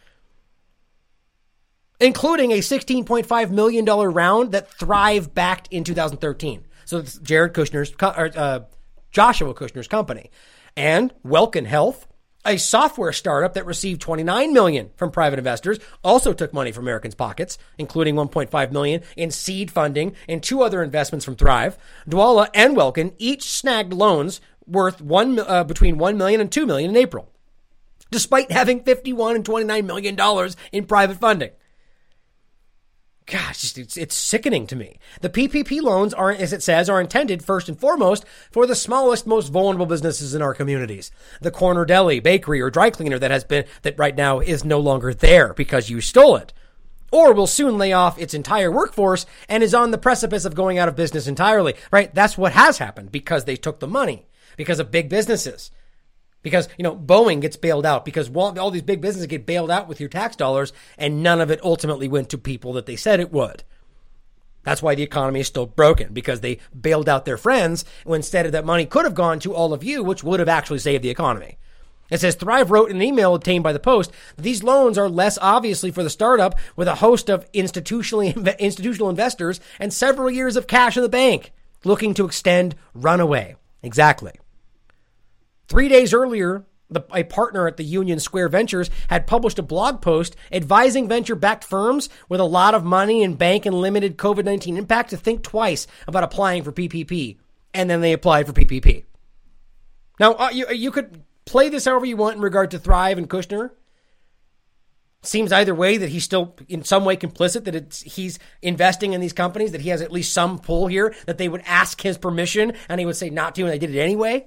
Including a $16.5 million round that Thrive backed in 2013. So it's Jared Kushner's, Joshua Kushner's company. And Welkin Health, a software startup that received $29 million from private investors, also took money from Americans' pockets, including $1.5 million in seed funding and 2 other investments from Thrive. Dwolla and Welkin each snagged loans worth between $1 million and $2 million in April, despite having $51 and $29 million in private funding. Gosh, it's sickening to me. The PPP loans are, as it says, are intended first and foremost for the smallest, most vulnerable businesses in our communities. The corner deli, bakery, or dry cleaner that right now is no longer there because you stole it. Or will soon lay off its entire workforce and is on the precipice of going out of business entirely, right? That's what has happened because they took the money, because of big businesses. Because, Boeing gets bailed out because all these big businesses get bailed out with your tax dollars and none of it ultimately went to people that they said it would. That's why the economy is still broken, because they bailed out their friends when instead of that money could have gone to all of you, which would have actually saved the economy. It says Thrive wrote in an email obtained by the Post that these loans are less obviously for the startup with a host of institutional investors and several years of cash in the bank looking to extend runaway. Exactly. 3 days earlier, a partner at the Union Square Ventures had published a blog post advising venture-backed firms with a lot of money in bank and limited COVID-19 impact to think twice about applying for PPP. And then they applied for PPP. Now, you could play this however you want in regard to Thrive and Kushner. Seems either way that he's still in some way complicit, that he's investing in these companies, that he has at least some pull here, that they would ask his permission and he would say not to, and they did it anyway.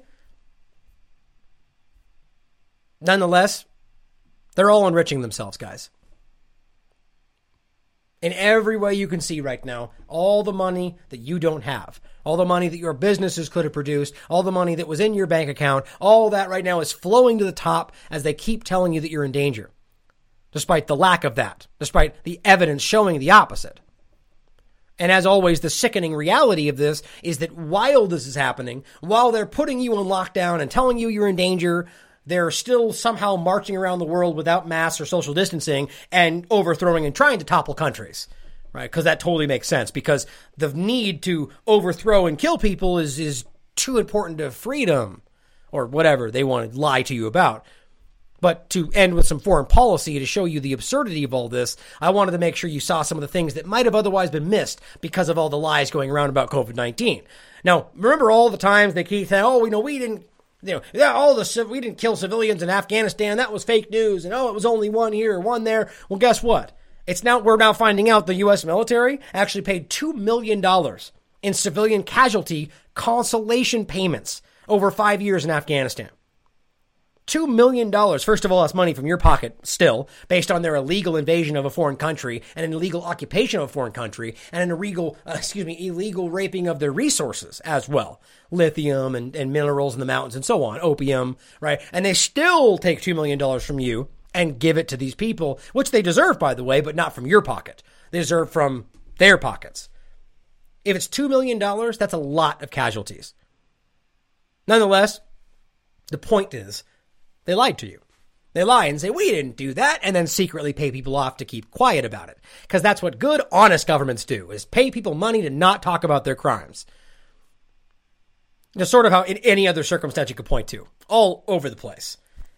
Nonetheless, they're all enriching themselves, guys. In every way you can see right now, all the money that you don't have, all the money that your businesses could have produced, all the money that was in your bank account, all that right now is flowing to the top as they keep telling you that you're in danger. Despite the lack of that, despite the evidence showing the opposite. And as always, the sickening reality of this is that while this is happening, while they're putting you on lockdown and telling you you're in danger, they're still somehow marching around the world without masks or social distancing and overthrowing and trying to topple countries. right? Because that totally makes sense, because the need to overthrow and kill people is too important to freedom, or whatever they want to lie to you about. But to end with some foreign policy to show you the absurdity of all this, I wanted to make sure you saw some of the things that might have otherwise been missed because of all the lies going around about COVID-19. Now, remember all the times they keep saying, oh, we didn't, we didn't kill civilians in Afghanistan. That was fake news. And it was only one here, one there. Well, guess what? We're now finding out the U.S. military actually paid $2 million in civilian casualty consolation payments over 5 years in Afghanistan. $2 million. First of all, that's money from your pocket still, based on their illegal invasion of a foreign country and an illegal occupation of a foreign country and an illegal raping of their resources as well. Lithium and minerals in the mountains and so on, opium, right? And they still take $2 million from you and give it to these people, which they deserve, by the way, but not from your pocket. They deserve from their pockets. If it's $2 million, that's a lot of casualties. Nonetheless, the point is, they lied to you. They lie and say, we didn't do that, and then secretly pay people off to keep quiet about it. Because that's what good, honest governments do, is pay people money to not talk about their crimes. Just sort of how in any other circumstance you could point to. All over the place.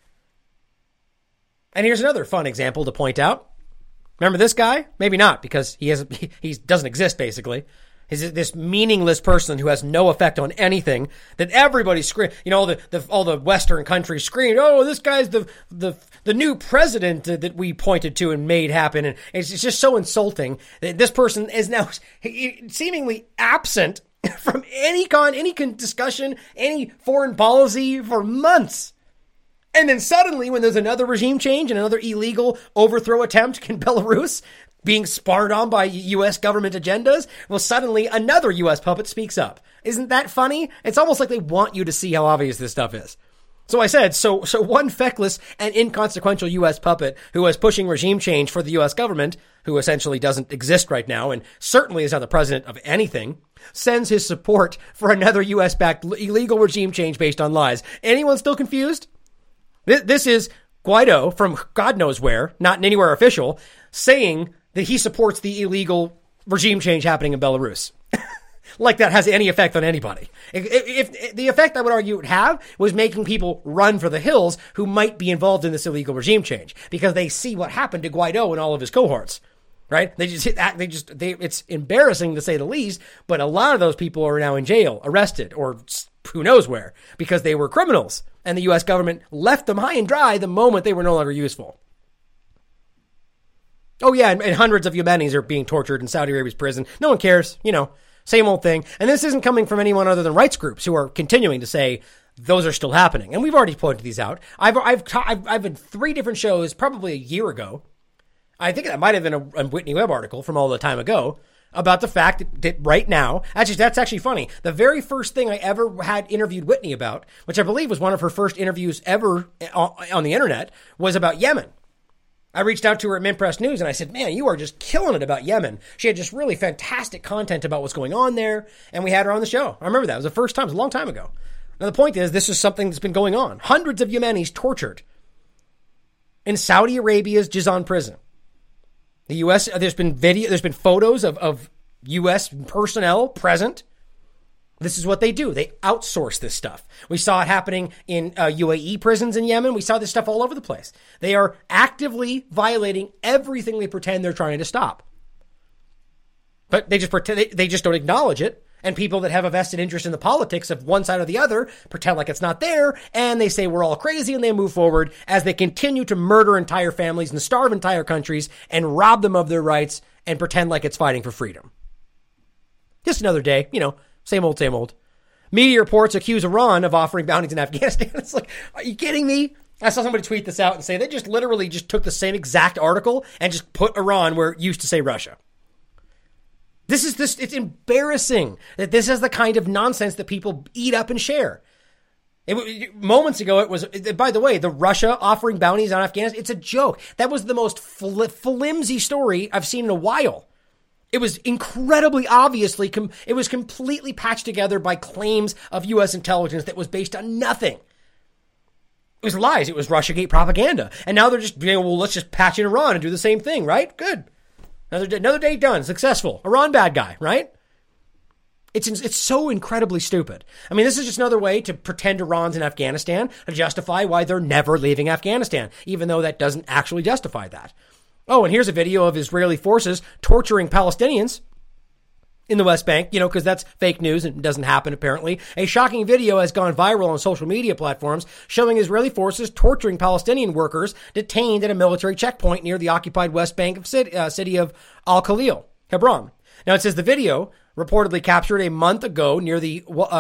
And here's another fun example to point out. Remember this guy? Maybe not, because he doesn't exist, basically. He's this meaningless person who has no effect on anything that everybody scream. All the Western countries screamed, "Oh, this guy's the new president that we pointed to and made happen." And it's just so insulting that this person is now seemingly absent from any discussion, any foreign policy for months. And then suddenly, when there's another regime change and another illegal overthrow attempt in Belarus, being sparred on by U.S. government agendas, well, suddenly another U.S. puppet speaks up. Isn't that funny? It's almost like they want you to see how obvious this stuff is. So I said, so one feckless and inconsequential U.S. puppet who is pushing regime change for the U.S. government, who essentially doesn't exist right now and certainly is not the president of anything, sends his support for another U.S.-backed illegal regime change based on lies. Anyone still confused? This is Guaido from God knows where, not anywhere official, saying that he supports the illegal regime change happening in Belarus. Like that has any effect on anybody. If the effect I would argue it would have was making people run for the hills who might be involved in this illegal regime change because they see what happened to Guaido and all of his cohorts, right? It's embarrassing to say the least, but a lot of those people are now in jail, arrested, or who knows where, because they were criminals and the U.S. government left them high and dry the moment they were no longer useful. Oh, yeah, and hundreds of Yemenis are being tortured in Saudi Arabia's prison. No one cares, same old thing. And this isn't coming from anyone other than rights groups who are continuing to say those are still happening. And we've already pointed these out. I've been 3 different shows probably a year ago. I think that might have been a Whitney Webb article from all the time ago about the fact that right now, that's actually funny. The very first thing I ever had interviewed Whitney about, which I believe was one of her first interviews ever on the internet, was about Yemen. I reached out to her at Minpress News and I said, man, you are just killing it about Yemen. She had just really fantastic content about what's going on there. And we had her on the show. I remember that. It was the first time. It was a long time ago. Now, the point is, this is something that's been going on. Hundreds of Yemenis tortured in Saudi Arabia's Jizan prison. The U.S., there's been photos of U.S. personnel present. This is what they do. They outsource this stuff. We saw it happening in UAE prisons in Yemen. We saw this stuff all over the place. They are actively violating everything they pretend they're trying to stop. But they just don't acknowledge it. And people that have a vested interest in the politics of one side or the other pretend like it's not there. And they say we're all crazy and they move forward as they continue to murder entire families and starve entire countries and rob them of their rights and pretend like it's fighting for freedom. Just another day, same old. Media reports accuse Iran of offering bounties in Afghanistan. It's like, are you kidding me? I saw somebody tweet this out and say they just literally just took the same exact article and just put Iran where it used to say Russia. It's embarrassing that this is the kind of nonsense that people eat up and share. Moments ago, it was, by the way, the Russia offering bounties on Afghanistan. It's a joke. That was the most flimsy story I've seen in a while. It was incredibly obviously, it was completely patched together by claims of U.S. intelligence that was based on nothing. It was lies. It was Russiagate propaganda. And now they're just, let's just patch in Iran and do the same thing, right? Good. Another day done. Successful. Iran bad guy, right? It's so incredibly stupid. I mean, this is just another way to pretend Iran's in Afghanistan to justify why they're never leaving Afghanistan, even though that doesn't actually justify that. Oh, and here's a video of Israeli forces torturing Palestinians in the West Bank, because that's fake news and doesn't happen, apparently. A shocking video has gone viral on social media platforms showing Israeli forces torturing Palestinian workers detained at a military checkpoint near the occupied West Bank of city of Al-Khalil, Hebron. Now, it says the video, reportedly captured a month ago near the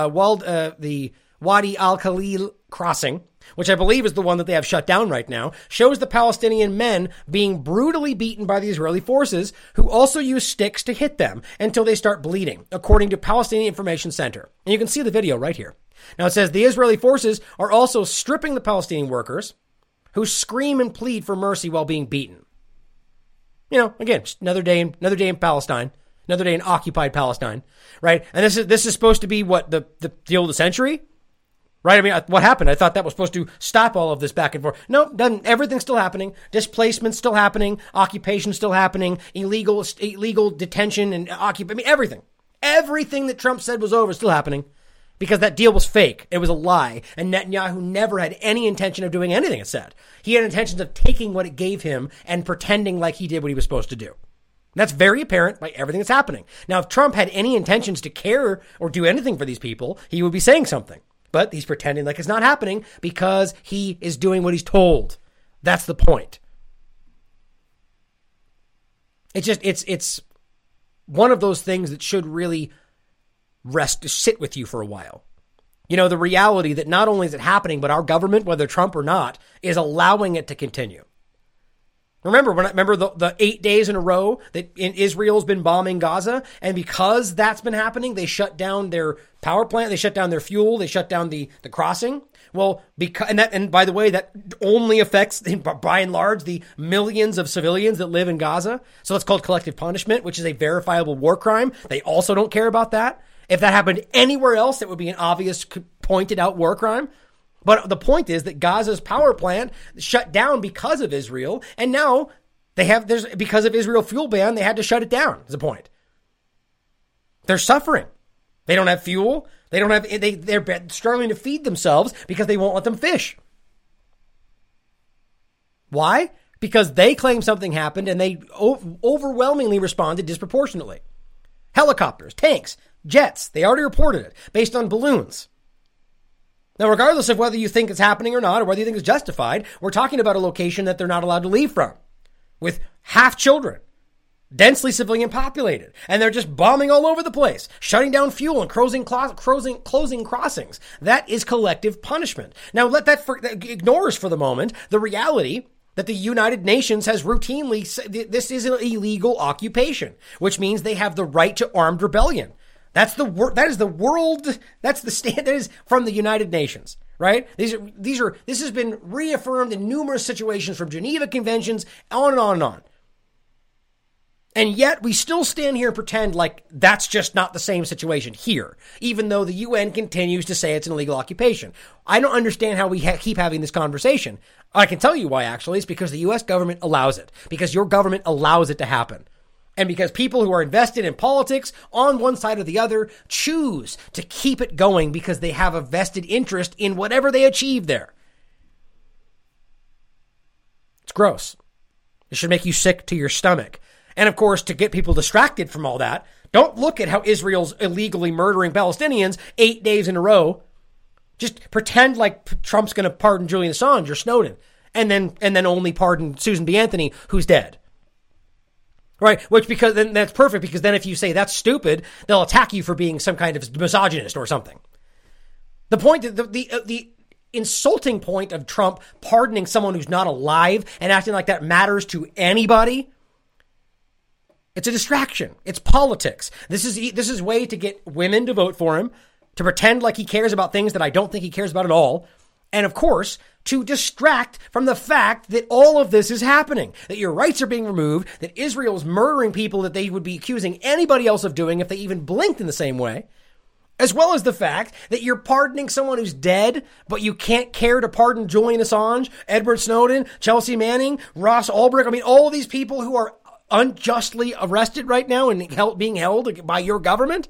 Wadi Al-Khalil crossing, which I believe is the one that they have shut down right now, shows the Palestinian men being brutally beaten by the Israeli forces, who also use sticks to hit them until they start bleeding, according to Palestinian Information Center. And you can see the video right here. Now, it says the Israeli forces are also stripping the Palestinian workers, who scream and plead for mercy while being beaten. Again, just another day in Palestine. Another day in occupied Palestine, right? And this is supposed to be what, the deal of the century? Right? I mean, what happened? I thought that was supposed to stop all of this back and forth. No, doesn't. Everything's still happening. Displacement's still happening. Occupation's still happening. Illegal detention and everything. Everything that Trump said was over is still happening because that deal was fake. It was a lie. And Netanyahu never had any intention of doing anything it said. He had intentions of taking what it gave him and pretending like he did what he was supposed to do. That's very apparent by everything that's happening. Now, if Trump had any intentions to care or do anything for these people, he would be saying something. But he's pretending like it's not happening because he is doing what he's told. That's the point. It's one of those things that should really sit with you for a while. The reality that not only is it happening, but our government, whether Trump or not, is allowing it to continue. Remember the 8 days in a row that Israel's been bombing Gaza, and because that's been happening, they shut down their power plant, they shut down their fuel, they shut down the crossing. Well, and by the way, that only affects, by and large, the millions of civilians that live in Gaza. So it's called collective punishment, which is a verifiable war crime. They also don't care about that. If that happened anywhere else, it would be an obvious, pointed out war crime. But the point is that Gaza's power plant shut down because of Israel, and now because of Israel fuel ban, they had to shut it down, is the point. They're suffering. They don't have fuel. They're struggling to feed themselves because they won't let them fish. Why? Because they claim something happened and they overwhelmingly responded disproportionately. Helicopters, tanks, jets, they already reported it based on balloons. Now, regardless of whether you think it's happening or not, or whether you think it's justified, we're talking about a location that they're not allowed to leave from, with half children, densely civilian populated, and they're just bombing all over the place, shutting down fuel and closing crossings. That is collective punishment. Now, ignores for the moment the reality that the United Nations has routinely said this is an illegal occupation, which means they have the right to armed rebellion. That is the world. That's the stand. That is from the United Nations, right? This has been reaffirmed in numerous situations from Geneva Conventions, on and on and on. And yet we still stand here and pretend like that's just not the same situation here, even though the UN continues to say it's an illegal occupation. I don't understand how we keep having this conversation. I can tell you why, actually. It's because the U.S. government allows it, because your government allows it to happen. And because people who are invested in politics on one side or the other choose to keep it going because they have a vested interest in whatever they achieve there. It's gross. It should make you sick to your stomach. And of course, to get people distracted from all that, don't look at how Israel's illegally murdering Palestinians 8 days in a row. Just pretend like Trump's going to pardon Julian Assange or Snowden, and then only pardon Susan B. Anthony, who's dead. Right, because then that's perfect, because then if you say that's stupid, they'll attack you for being some kind of misogynist or something. The point, the insulting point of Trump pardoning someone who's not alive and acting like that matters to anybody, it's a distraction. It's politics. This is a way to get women to vote for him, to pretend like he cares about things that I don't think he cares about at all, and of course, to distract from the fact that all of this is happening, that your rights are being removed, that Israel is murdering people that they would be accusing anybody else of doing if they even blinked in the same way, as well as the fact that you're pardoning someone who's dead, but you can't care to pardon Julian Assange, Edward Snowden, Chelsea Manning, Ross Ulbricht. I mean, all of these people who are unjustly arrested right now and being held by your government?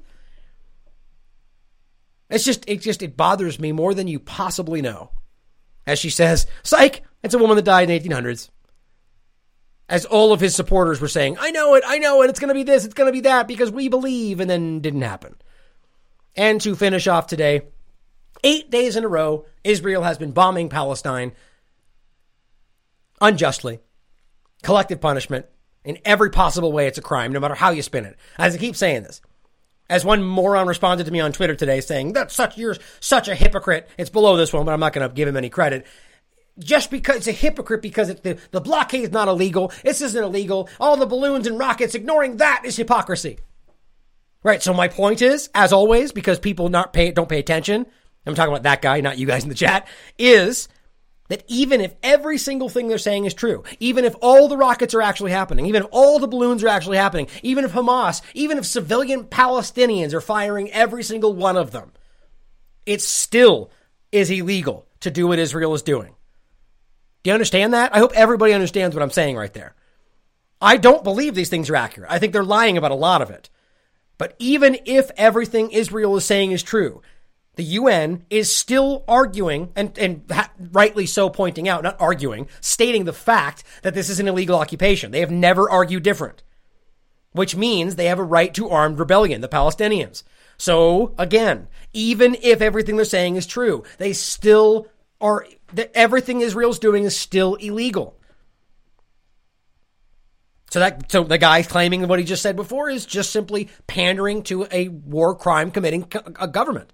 It bothers me more than you possibly know. As she says, psych, it's a woman that died in the 1800s. As all of his supporters were saying, I know it, it's going to be this, it's going to be that, because we believe, and then didn't happen. And to finish off today, 8 days in a row, Israel has been bombing Palestine unjustly. Collective punishment. In every possible way, it's a crime, no matter how you spin it. As I keep saying this. As one moron responded to me on Twitter today saying, you're such a hypocrite. It's below this one, but I'm not going to give him any credit. Just because it's a hypocrite because the blockade is not illegal. This isn't illegal. All the balloons and rockets, ignoring that is hypocrisy. Right, so my point is, as always, because people don't pay attention, I'm talking about that guy, not you guys in the chat, is that even if every single thing they're saying is true, even if all the rockets are actually happening, even if all the balloons are actually happening, even if Hamas, even if civilian Palestinians are firing every single one of them, it still is illegal to do what Israel is doing. Do you understand that? I hope everybody understands what I'm saying right there. I don't believe these things are accurate. I think they're lying about a lot of it. But even if everything Israel is saying is true, the UN is still arguing, and rightly so pointing out, not arguing, stating the fact that this is an illegal occupation. They have never argued different, which means they have a right to armed rebellion, the Palestinians. So, again, even if everything they're saying is true, they still are, everything Israel's doing is still illegal. So the guy claiming what he just said before is just simply pandering to a war crime committing a government.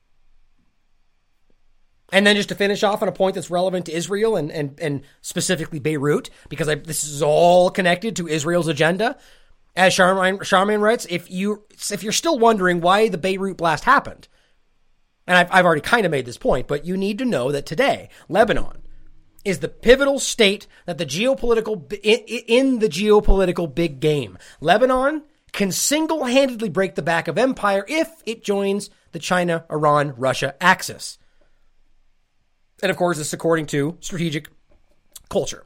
And then just to finish off on a point that's relevant to Israel and specifically Beirut, because this is all connected to Israel's agenda. As Charmaine writes, if you're still wondering why the Beirut blast happened, and I've already kind of made this point, but you need to know that today, Lebanon is the pivotal state that the geopolitical big game. Lebanon can single-handedly break the back of empire if it joins the China, Iran, Russia axis. And of course, it's according to strategic culture.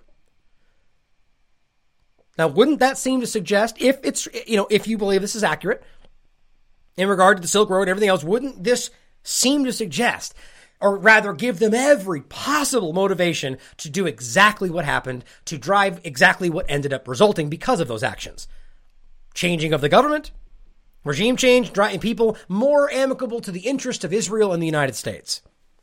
Now, wouldn't that seem to suggest, if you believe this is accurate, in regard to the Silk Road and everything else, wouldn't this seem to suggest, or rather give them every possible motivation to do exactly what happened, to drive exactly what ended up resulting because of those actions? Changing of the government, regime change, driving people more amicable to the interest of Israel and the United States.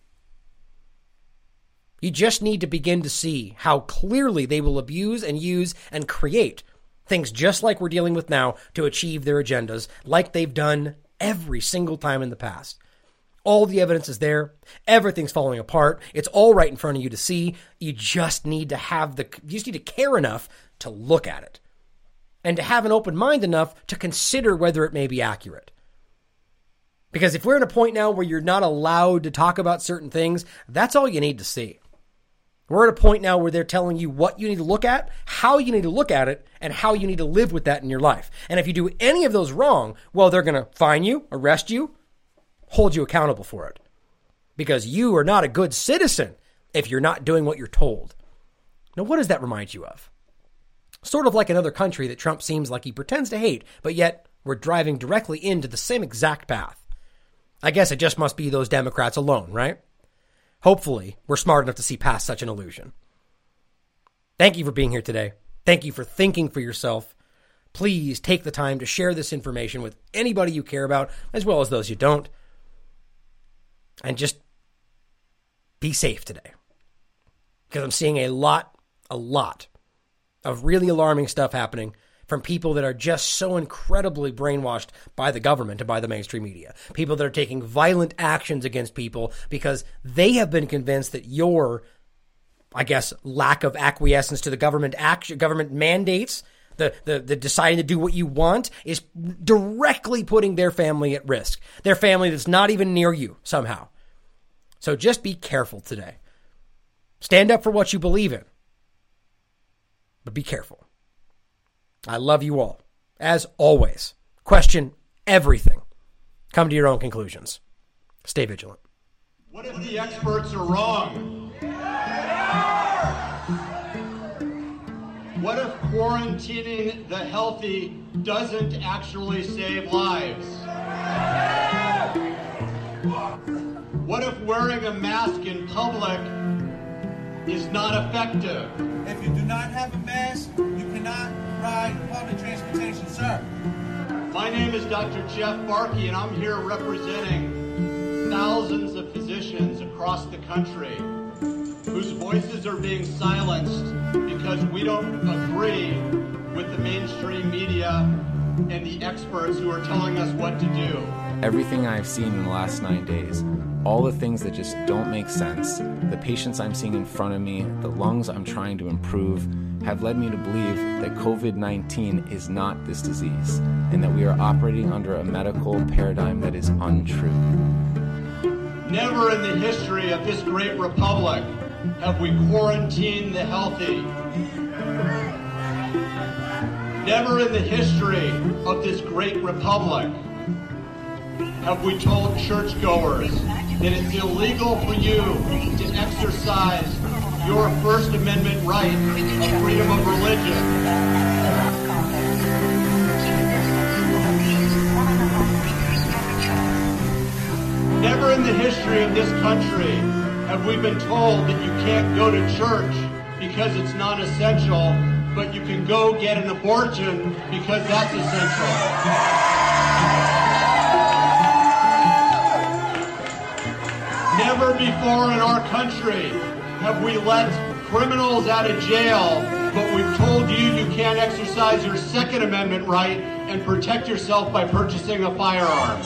You just need to begin to see how clearly they will abuse and use and create things just like we're dealing with now to achieve their agendas, like they've done every single time in the past. All the evidence is there. Everything's falling apart. It's all right in front of you to see. You just need to care enough to look at it and to have an open mind enough to consider whether it may be accurate. Because if we're at a point now where you're not allowed to talk about certain things, that's all you need to see. We're at a point now where they're telling you what you need to look at, how you need to look at it, and how you need to live with that in your life. And if you do any of those wrong, well, they're going to fine you, arrest you, hold you accountable for it. Because you are not a good citizen if you're not doing what you're told. Now, what does that remind you of? Sort of like another country that Trump seems like he pretends to hate, but yet we're driving directly into the same exact path. I guess it just must be those Democrats alone, right? Hopefully, we're smart enough to see past such an illusion. Thank you for being here today. Thank you for thinking for yourself. Please take the time to share this information with anybody you care about, as well as those you don't. And just be safe today. Because I'm seeing a lot of really alarming stuff happening from people that are just so incredibly brainwashed by the government and by the mainstream media. People that are taking violent actions against people because they have been convinced that your, lack of acquiescence to the government mandates, the deciding to do what you want, is directly putting their family at risk. Their family that's not even near you somehow. So just be careful today. Stand up for what you believe in. But be careful. I love you all. As always, question everything. Come to your own conclusions. Stay vigilant. What if the experts are wrong? What if quarantining the healthy doesn't actually save lives? What if wearing a mask in public is not effective? If you do not have a mask, you cannot ride public transportation, sir. My name is Dr. Jeff Barkey, and I'm here representing thousands of physicians across the country whose voices are being silenced because we don't agree with the mainstream media and the experts who are telling us what to do. Everything I've seen in the last 9 days, all the things that just don't make sense, the patients I'm seeing in front of me, the lungs I'm trying to improve, have led me to believe that COVID-19 is not this disease, and that we are operating under a medical paradigm that is untrue. Never in the history of this great republic have we quarantined the healthy. Never in the history of this great republic have we told churchgoers that it's illegal for you to exercise your First Amendment right of freedom of religion. Never in the history of this country have we been told that you can't go to church because it's non-essential, but you can go get an abortion because that's essential. Never before in our country have we let criminals out of jail, but we've told you you can't exercise your Second Amendment right and protect yourself by purchasing a firearm.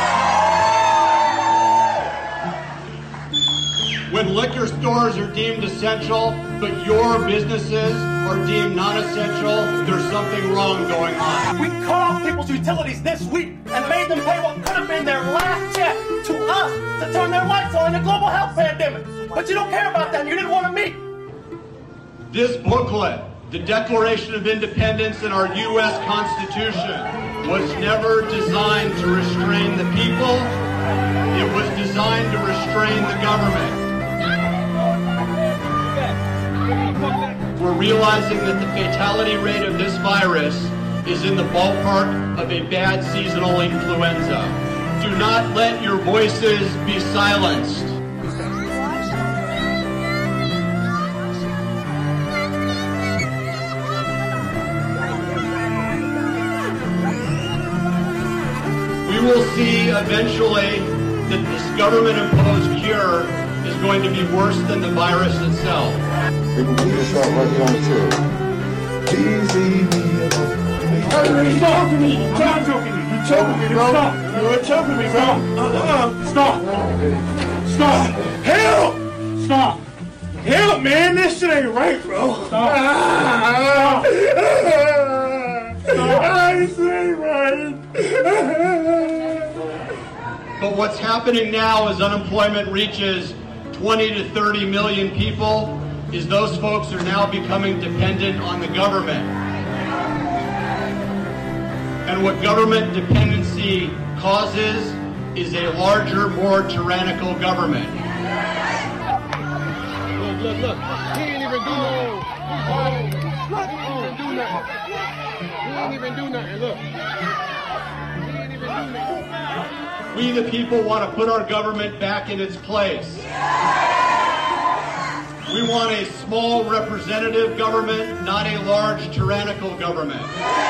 When liquor stores are deemed essential, but your businesses are deemed non-essential, there's something wrong going on. We cut off people's utilities this week and made them pay what could have been their last check to us to turn their lights on in a global health pandemic. But you don't care about that. You didn't want to meet. This booklet, the Declaration of Independence in our U.S. Constitution, was never designed to restrain the people. It was designed to restrain the government. We're realizing that the fatality rate of this virus is in the ballpark of a bad seasonal influenza. Do not let your voices be silenced. We will see eventually that this government-imposed cure is going to be worse than the virus itself. People need to start working on it too. Easy. Hey, stop me! Stop choking me! You're choking me, bro! You're choking me, bro! Stop! Stop! Help! Stop! Help, man! This shit ain't right, bro! Stop! This ain't right! But what's happening now as unemployment reaches 20 to 30 million people is those folks are now becoming dependent on the government. And what government dependency causes is a larger, more tyrannical government. Look. He ain't even do no. He ain't even do nothing. Look. He ain't even do nothing. We, the people, want to put our government back in its place. We want a small representative government, not a large tyrannical government.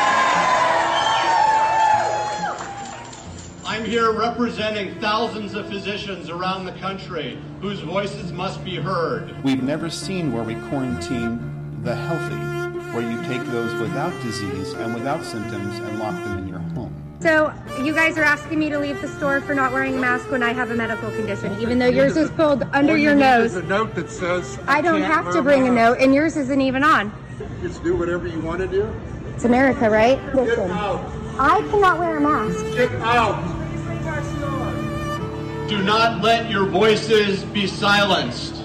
I'm here representing thousands of physicians around the country whose voices must be heard. We've never seen where we quarantine the healthy, where you take those without disease and without symptoms and lock them in your home. So you guys are asking me to leave the store for not wearing a mask when I have a medical condition, even though yours is pulled under your nose. There's a note that says I don't have to bring a note, and yours isn't even on. Just do whatever you want to do. It's America, right? Listen, Get out. I cannot wear a mask. Get out. Do not let your voices be silenced.